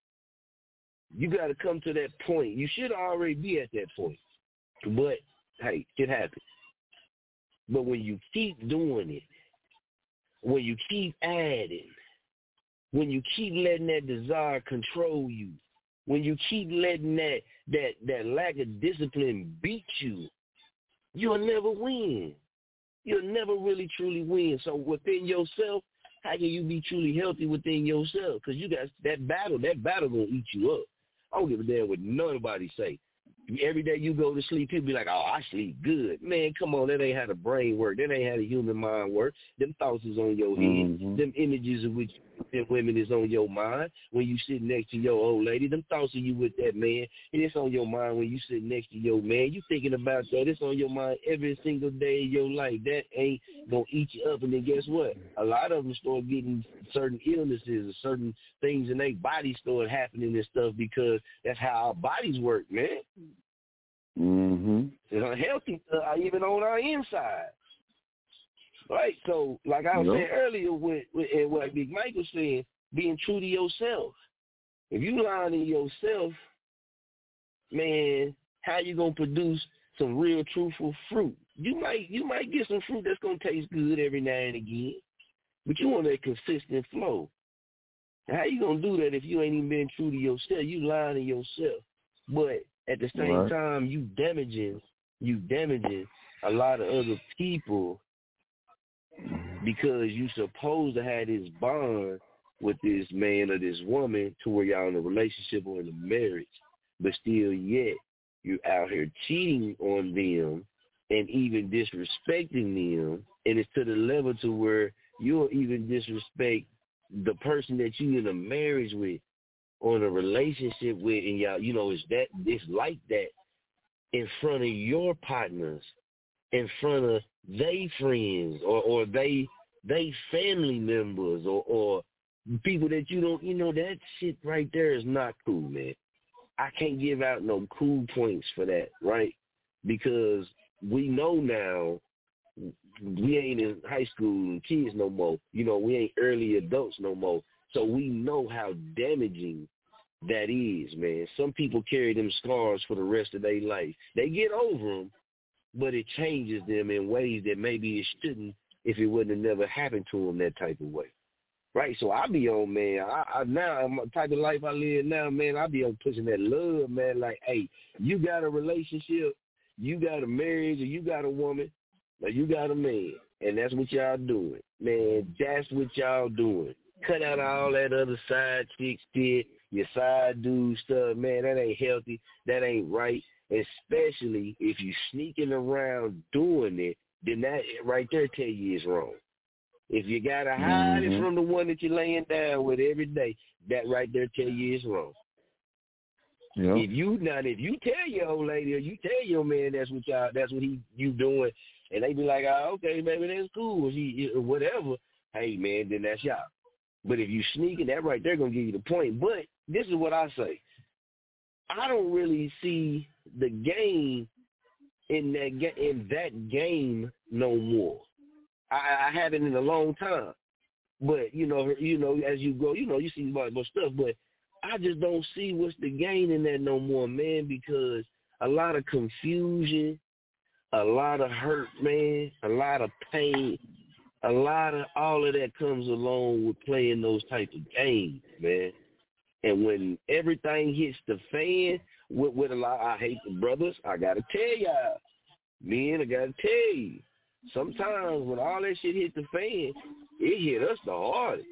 you got to come to that point. You should already be at that point. But, hey, it happens. But when you keep doing it, when you keep adding, when you keep letting that desire control you, when you keep letting that, that, that lack of discipline beat you, you'll never win. You'll never really, truly win. So within yourself, how can you be truly healthy within yourself? Because you got that battle. That battle going to eat you up. I don't give a damn what nobody say. Every day you go to sleep, people be like, oh, I sleep good. Man, come on, that ain't how the brain work. That ain't how the human mind work. Them thoughts is on your head. Mm-hmm. Them images of which them women is on your mind. When you sit next to your old lady, them thoughts of you with that man, and it's on your mind when you sit next to your man. You thinking about that. It's on your mind every single day of your life. That ain't going to eat you up. And then guess what? A lot of them start getting certain illnesses or certain things in their body start happening and stuff because that's how our bodies work, man. Mm-hmm. It's unhealthy, uh, even on our inside. Right? So, like I was yep. saying earlier with, with and what Big Mike was saying, being true to yourself. If you lying to yourself, man, how you going to produce some real truthful fruit? You might you might get some fruit that's going to taste good every now and again, but you want that consistent flow. How you going to do that if you ain't even been true to yourself? You lying to yourself. But at the same right. time, you damaging, you damaging a lot of other people because you supposed to have this bond with this man or this woman to where y'all in a relationship or in a marriage, but still yet you're out here cheating on them and even disrespecting them, and it's to the level to where you'll even disrespect the person that you in a marriage with or in a relationship with, and y'all, you know, it's that it's like that in front of your partners, in front of they friends or, or they they family members or, or people that you don't, you know, that shit right there is not cool, man. I can't give out no cool points for that, right? Because we know now we ain't in high school kids no more. You know, we ain't early adults no more. So we know how damaging that is, man. Some people carry them scars for the rest of their life. They get over them, but it changes them in ways that maybe it shouldn't if it wouldn't have never happened to them that type of way. Right? So I be on, man. I, I now, the type of life I live now, man, I be on pushing that love, man. Like, hey, you got a relationship, you got a marriage, or you got a woman, or you got a man, and that's what y'all doing. Man, that's what y'all doing. Cut out all that other side chick shit, your side dude stuff, man, that ain't healthy. That ain't right. Especially if you sneaking around doing it, then that right there tell you it's wrong. If you got to hide mm-hmm. it from the one that you're laying down with every day, that right there tell you it's wrong. Yep. If you not, if you tell your old lady or you tell your man that's what y'all, that's what he you doing, and they be like, oh, okay, maybe that's cool, or he, or whatever. Hey, man, then that's y'all. But if you sneaking, that right there gonna give you the point. But this is what I say. I don't really see the game in that ga- in that game no more. I, I haven't in a long time. But you know, you know, as you go, you know, you see more, more stuff. But I just don't see what's the gain in that no more, man, because a lot of confusion, a lot of hurt, man, a lot of pain, a lot of all of that comes along with playing those type of games, man. And when everything hits the fan, with, with a lot, I hate the brothers, I got to tell y'all, men, I got to tell you, sometimes when all that shit hit the fan, it hit us the hardest.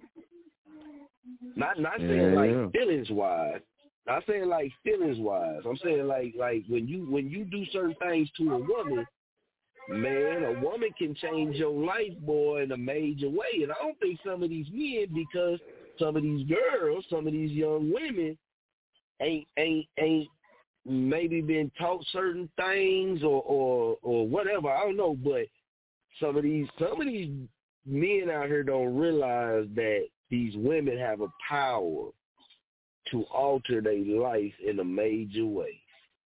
Not not saying yeah, like yeah. feelings wise. Not saying like feelings wise. I'm saying like like when you when you do certain things to a woman, man, a woman can change your life, boy, in a major way. And I don't think some of these men, because some of these girls, some of these young women ain't ain't ain't maybe been taught certain things or or or whatever. I don't know, but some of these some of these men out here don't realize that these women have a power to alter their life in a major way,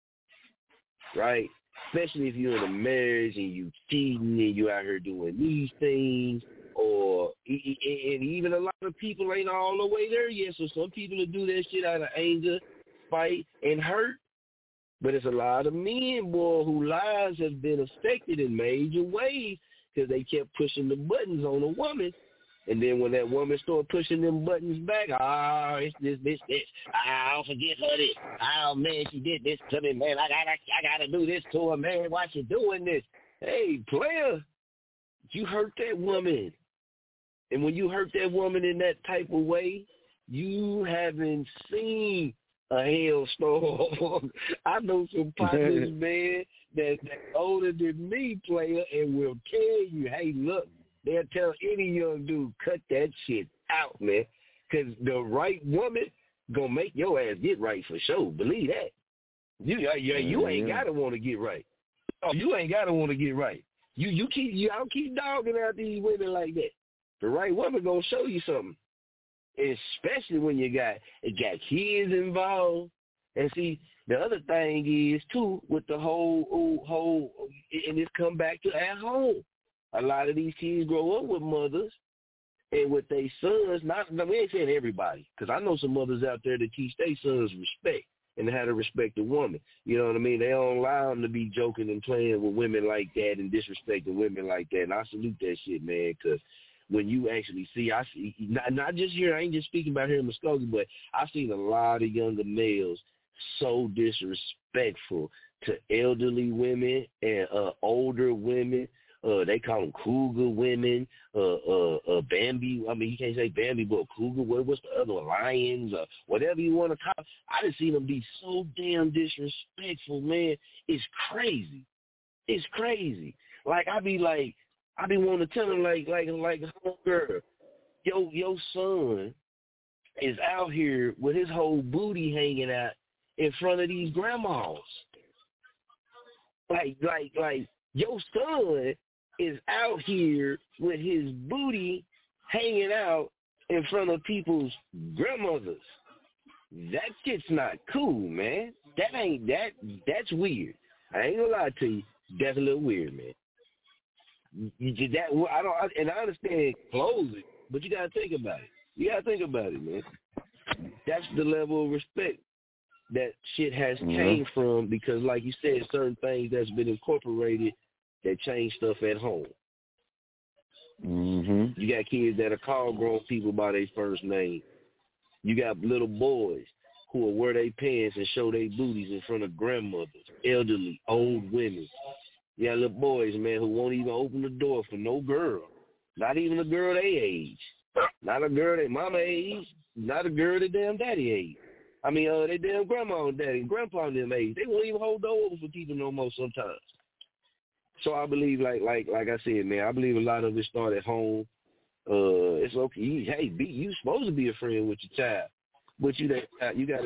right? Especially if you're in a marriage and you cheating and you out here doing these things, or and even a lot of people ain't all the way there yet. So some people will do that shit out of anger, spite, and hurt. But it's a lot of men, boy, whose lives have been affected in major ways because they kept pushing the buttons on a woman. And then when that woman started pushing them buttons back, oh, it's this, this, this. I'll forget her this. Oh, man, she did this to me, man. I gotta, I gotta do this to her, man. Why she doing this? Hey, player, you hurt that woman. And when you hurt that woman in that type of way, you haven't seen a hailstorm. I know some partners, man, that, that older than me, player, and will tell you, hey, look, they'll tell any young dude, cut that shit out, man, because the right woman gonna make your ass get right for sure. Believe that. You you, you ain't gotta want to get right. Oh, you ain't gotta want to get right. You you keep you I'll keep dogging out these women like that. The right woman gonna show you something, especially when you got it got kids involved. And see, the other thing is too with the whole whole and it's come back to at home. A lot of these kids grow up with mothers and with their sons. Not, we ain't saying everybody, because I know some mothers out there that teach their sons respect and how to respect a woman. You know what I mean? They don't allow them to be joking and playing with women like that and disrespecting women like that. And I salute that shit, man, because when you actually see, I see, not, not just here, I ain't just speaking about here in Muskogee, but I've seen a lot of younger males so disrespectful to elderly women and uh, older women. Uh, they call them cougar women, uh, uh, uh, Bambi. I mean, you can't say Bambi, but cougar. What, what's the other one? Lions, or whatever you want to call. I just seen them be so damn disrespectful, man. It's crazy. It's crazy. Like I be like, I be wanting to tell them like, like, like, girl, yo, your son is out here with his whole booty hanging out in front of these grandmas. Like, like, like, your son is out here with his booty hanging out in front of people's grandmothers. That shit's not cool, man. That ain't that. That's weird. I ain't gonna lie to you. That's a little weird, man. You, you, that I don't, I, and I understand closing, but you gotta think about it. You gotta think about it, man. That's the level of respect that shit has mm-hmm. came from, because, like you said, certain things that's been incorporated that change stuff at home. Mm-hmm. You got kids that are call grown people by their first name. You got little boys who will wear their pants and show their booties in front of grandmothers, elderly, old women. You got little boys, man, who won't even open the door for no girl, not even a girl their age, not a girl their mama age, not a girl their damn daddy age. I mean, uh, they damn grandma and daddy, grandpa and them age. They won't even hold door open for people no more sometimes. So I believe, like, like, like I said, man, I believe a lot of it start at home. Uh, it's okay. Hey, be, you supposed to be a friend with your child, but you that you got to be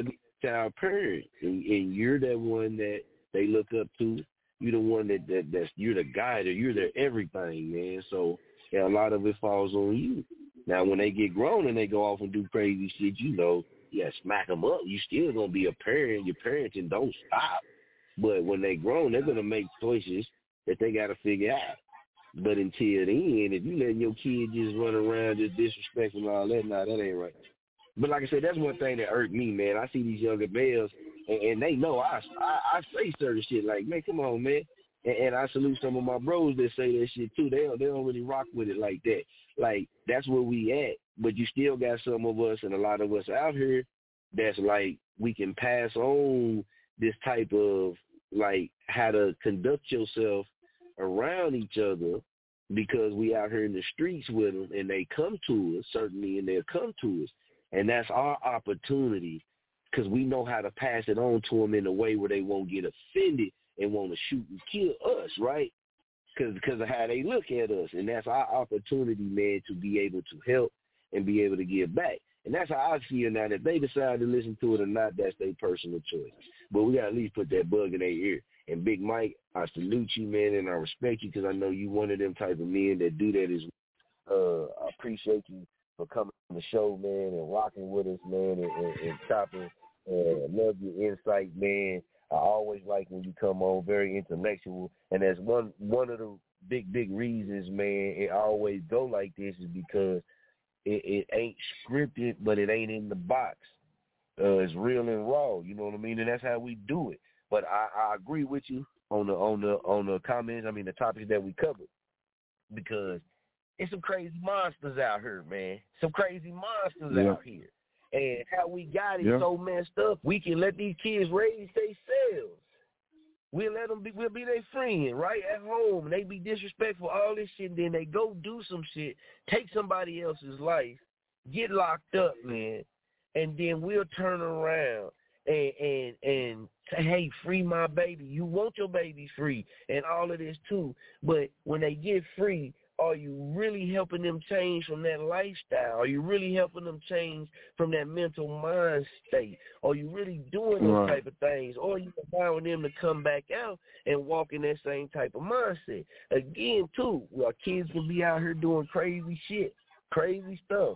child parent, and, and you're that one that they look up to. You're the one that, that that's you're the guide, or you're their everything, man. So yeah, a lot of it falls on you. Now, when they get grown and they go off and do crazy shit, you know, yeah, smack them up. You still gonna be a parent. Your parenting don't stop. But when they grown, they're gonna make choices that they gotta figure out. But until then, if you letting your kid just run around just disrespecting and all that, nah, that ain't right. But like I said, that's one thing that hurt me, man. I see these younger males, and, and they know I, I I say certain shit like, man, come on, man. And, and I salute some of my bros that say that shit too. They don't, they don't really rock with it like that. Like, that's where we at. But you still got some of us and a lot of us out here that's like, we can pass on this type of, like, how to conduct yourself around each other because we out here in the streets with them, and they come to us, certainly, and they'll come to us. And that's our opportunity because we know how to pass it on to them in a way where they won't get offended and want to shoot and kill us, right? Because because of how they look at us. And that's our opportunity, man, to be able to help and be able to give back. And that's how I feel now. If they decide to listen to it or not, that's their personal choice. But we got to at least put that bug in their ear. And Big Mike, I salute you, man, and I respect you because I know you one of them type of men that do that as well. Uh, I appreciate you for coming on the show, man, and rocking with us, man, and, and, and chopping. Uh, love your insight, man. I always like when you come on, very intellectual. And that's one one of the big, big reasons, man, it always go like this is because it, it ain't scripted, but it ain't in the box. Uh, it's real and raw, you know what I mean? And that's how we do it. But I, I agree with you on the on the on the comments, I mean the topics that we covered. Because it's some crazy monsters out here, man. Some crazy monsters yeah. out here. And how we got it yeah. so messed up, we can let these kids raise themselves. We'll let them be, we'll be their friend, right, at home. They be disrespectful, all this shit, and then they go do some shit, take somebody else's life, get locked up, man, and then we'll turn around and, and, and say, hey, free my baby. You want your baby free and all of this too. But when they get free, are you really helping them change from that lifestyle? Are you really helping them change from that mental mind state? Are you really doing those right. type of things? Or are you allowing them to come back out and walk in that same type of mindset? Again, too, our kids can be out here doing crazy shit, crazy stuff,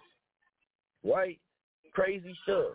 right? Crazy stuff.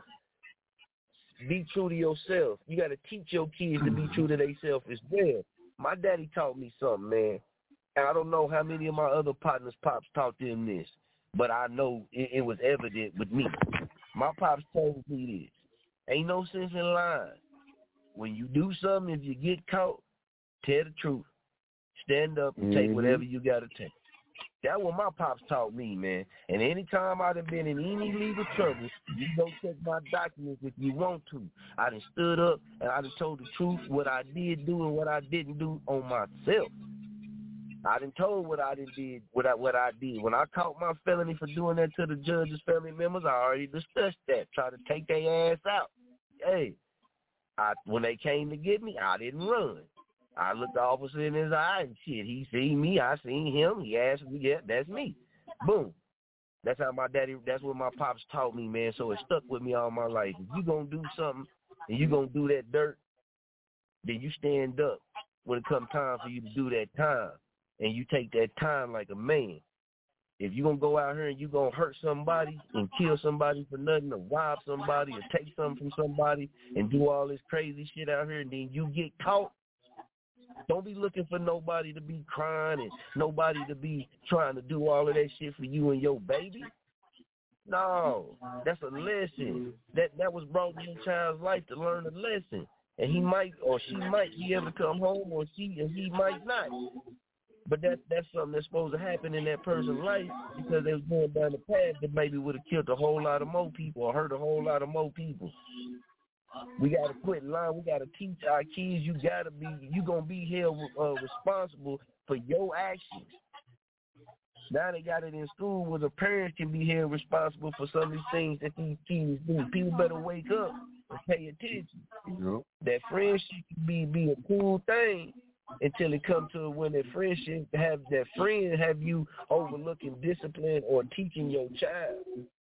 Be true to yourself. You got to teach your kids to be true to themselves as well. My daddy taught me something, man. And I don't know how many of my other partners' pops taught them this, but I know it, it was evident with me. My pops told me this. Ain't no sense in lying. When you do something, if you get caught, tell the truth. Stand up and mm-hmm. take whatever you got to take. That's what my pops taught me, man. And anytime I'd have been in any legal trouble, you go check my documents if you want to. I done stood up and I done told the truth, what I did do and what I didn't do on myself. I done told what I done did, what I, what I did. When I caught my felony for doing that to the judge's family members, I already discussed that, try to take their ass out. Hey, I, when they came to get me, I didn't run. I looked the officer in his eye and shit, he seen me, I seen him, he asked me, yeah, that's me. Boom. That's how my daddy, that's what my pops taught me, man, so it stuck with me all my life. If you gonna do something and you gonna do that dirt, then you stand up when it comes time for you to do that time. And you take that time like a man. If you're going to go out here and you're going to hurt somebody and kill somebody for nothing, or rob somebody, or take something from somebody and do all this crazy shit out here, and then you get caught, don't be looking for nobody to be crying and nobody to be trying to do all of that shit for you and your baby. No, that's a lesson. That that was brought in your child's life to learn a lesson. And he might or she might be able to come home, or she and he might not. But that that's something that's supposed to happen in that person's life because they was going down the path that maybe would have killed a whole lot of more people or hurt a whole lot of more people. We got to quit lying. We got to teach our kids you got to be, you going to be held uh, responsible for your actions. Now they got it in school where the parents can be held responsible for some of these things that these kids do. People better wake up and pay attention. Yep. That friendship can be, be a cool thing until it comes to when that friendship have that friend have you overlooking discipline or teaching your child.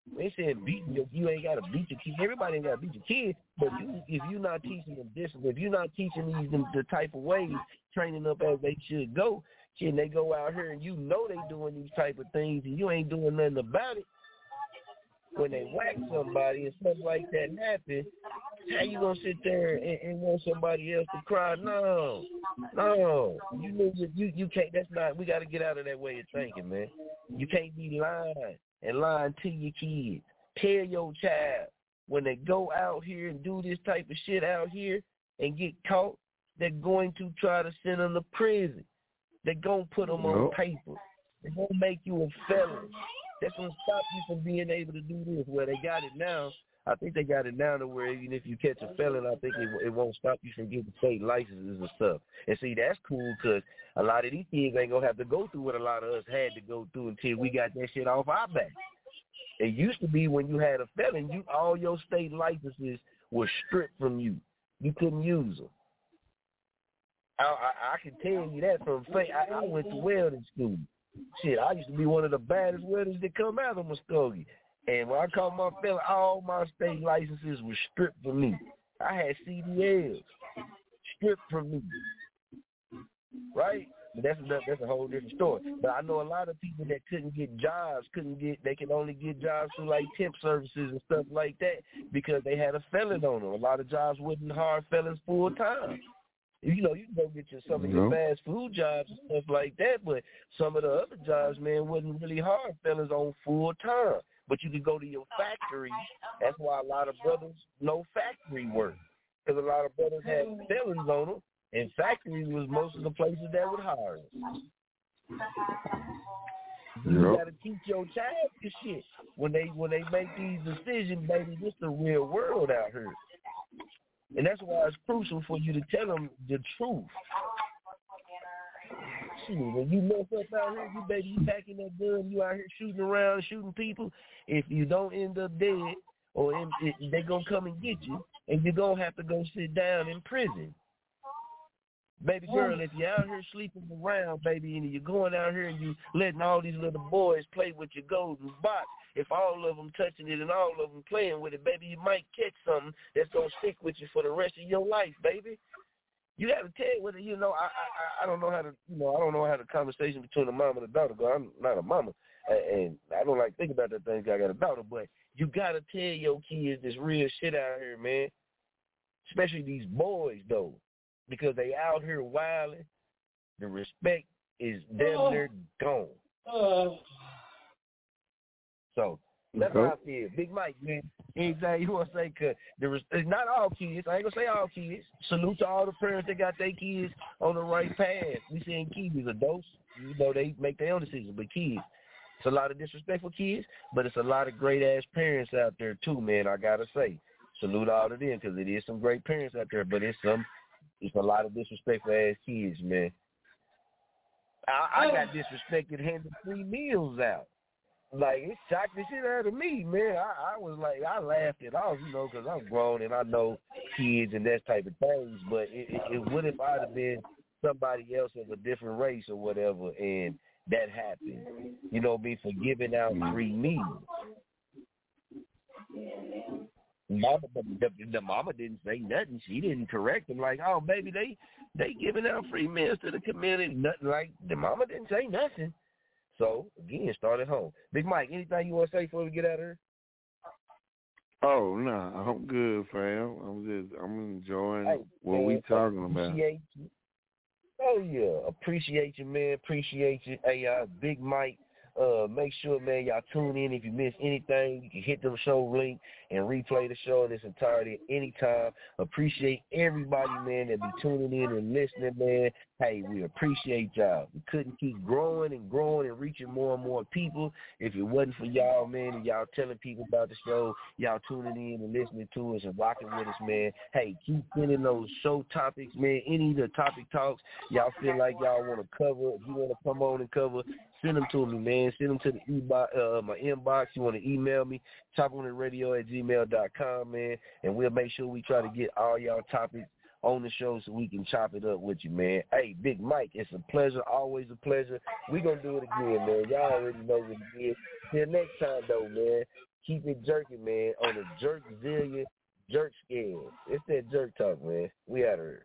They said beating your, you ain't got to beat your kids. Everybody ain't got to beat your kids, but you, if you're not teaching them discipline, if you're not teaching these them the type of ways, training up as they should go, shit, and they go out here and you know they doing these type of things and you ain't doing nothing about it. When they whack somebody and stuff like that happen, how you gonna sit there and, and want somebody else to cry? No, no, you know you you can't. That's not. We got to get out of that way of thinking, man. You can't be lying and lying to your kids. Tell your child when they go out here and do this type of shit out here and get caught, they're going to try to send them to prison. They're gonna put them on paper. They're gonna make you a felon. That's going to stop you from being able to do this. Where they got it now, I think they got it now to where even if you catch a felon, I think it, it won't stop you from getting state licenses and stuff. And see, that's cool because a lot of these kids ain't going to have to go through what a lot of us had to go through until we got that shit off our back. It used to be when you had a felon, you all your state licenses were stripped from you. You couldn't use them. I, I, I can tell you that from fact. I, I went to welding school. Shit, I used to be one of the baddest welders that come out of Muskogee. And when I called my fella, all my state licenses were stripped from me. I had C D Ls stripped from me. Right? But that's a, that's a whole different story. But I know a lot of people that couldn't get jobs, couldn't get, they can only get jobs through like temp services and stuff like that because they had a felon on them. A lot of jobs wouldn't hire felons full time. You know, you can go get you some of your fast food jobs and stuff like that, but some of the other jobs, man, wasn't really hard fellas on full time. But you could go to your factory. That's why a lot of brothers know factory work, because a lot of brothers had felons on them, and factories was most of the places that would hire them. You Yep. got to teach your child this shit when they when they make these decisions, baby. This the real world out here. And that's why it's crucial for you to tell them the truth. See, when you mess up out here, you baby, you packing that gun, you out here shooting around, shooting people. If you don't end up dead, or in, it, they gonna come and get you, and you're gonna have to go sit down in prison. Baby girl, if you're out here sleeping around, baby, and you're going out here and you letting all these little boys play with your golden box, if all of them touching it and all of them playing with it, baby, you might catch something that's going to stick with you for the rest of your life, baby. You got to tell whether, you know, I, I I don't know how to, you know, I don't know how the conversation between a mom and a daughter go. I'm not a mama, and I don't like think about that thing because I got a daughter, but you got to tell your kids this real shit out here, man, especially these boys, though. Because they out here wilding, the respect is damn near gone. So that's Okay. how I feel. Big Mike, man. Anything you want to say? Cause there was not all kids. I ain't gonna say all kids. Salute to all the parents that got their kids on the right path. We saying kids, adults, you know, they make their own decisions, but kids. It's a lot of disrespectful kids, but it's a lot of great ass parents out there too, man. I gotta say, salute all of them because it is some great parents out there, but it's some. It's a lot of disrespectful ass kids, man. I, I got disrespected handing free meals out. Like, it shocked the shit out of me, man. I, I was like, I laughed it off, you know, because I'm grown and I know kids and that type of things. But it, it, it would if I'd have been somebody else of a different race or whatever, and that happened. You know, me for giving out free meals. Mama, the, the mama didn't say nothing. She didn't correct him. Like, oh, baby, they they giving out free meals to the community. Nothing like the mama didn't say nothing. So again, start at home. Big Mike, anything you want to say before we get out of here? Oh no, nah, I'm good, fam. I'm just I'm enjoying Hey, what man, we talking about. Appreciate you. Oh yeah, appreciate you, man. Appreciate you. Hey, uh, Big Mike. Uh, make sure, man, y'all tune in. If you miss anything, you can hit the show link and replay the show in its entirety anytime. Appreciate everybody, man, that be tuning in and listening, man. Hey, we appreciate y'all. We couldn't keep growing and growing and reaching more and more people if it wasn't for y'all, man, and y'all telling people about the show, y'all tuning in and listening to us and rocking with us, man. Hey, keep sending those show topics, man. Any of the topic talks y'all feel like y'all want to cover, if you want to come on and cover, send them to me, man. Send them to the e-box, uh, my inbox. You want to email me, chop on the radio at gmail dot com, man, and we'll make sure we try to get all y'all topics on the show so we can chop it up with you, man. Hey, Big Mike, it's a pleasure, always a pleasure. We're going to do it again, man. Y'all already know what it is. Till next time, though, man. Keep it jerking, man, on the Jerk Zillion Jerk Scan. It's that jerk talk, man. We out of here.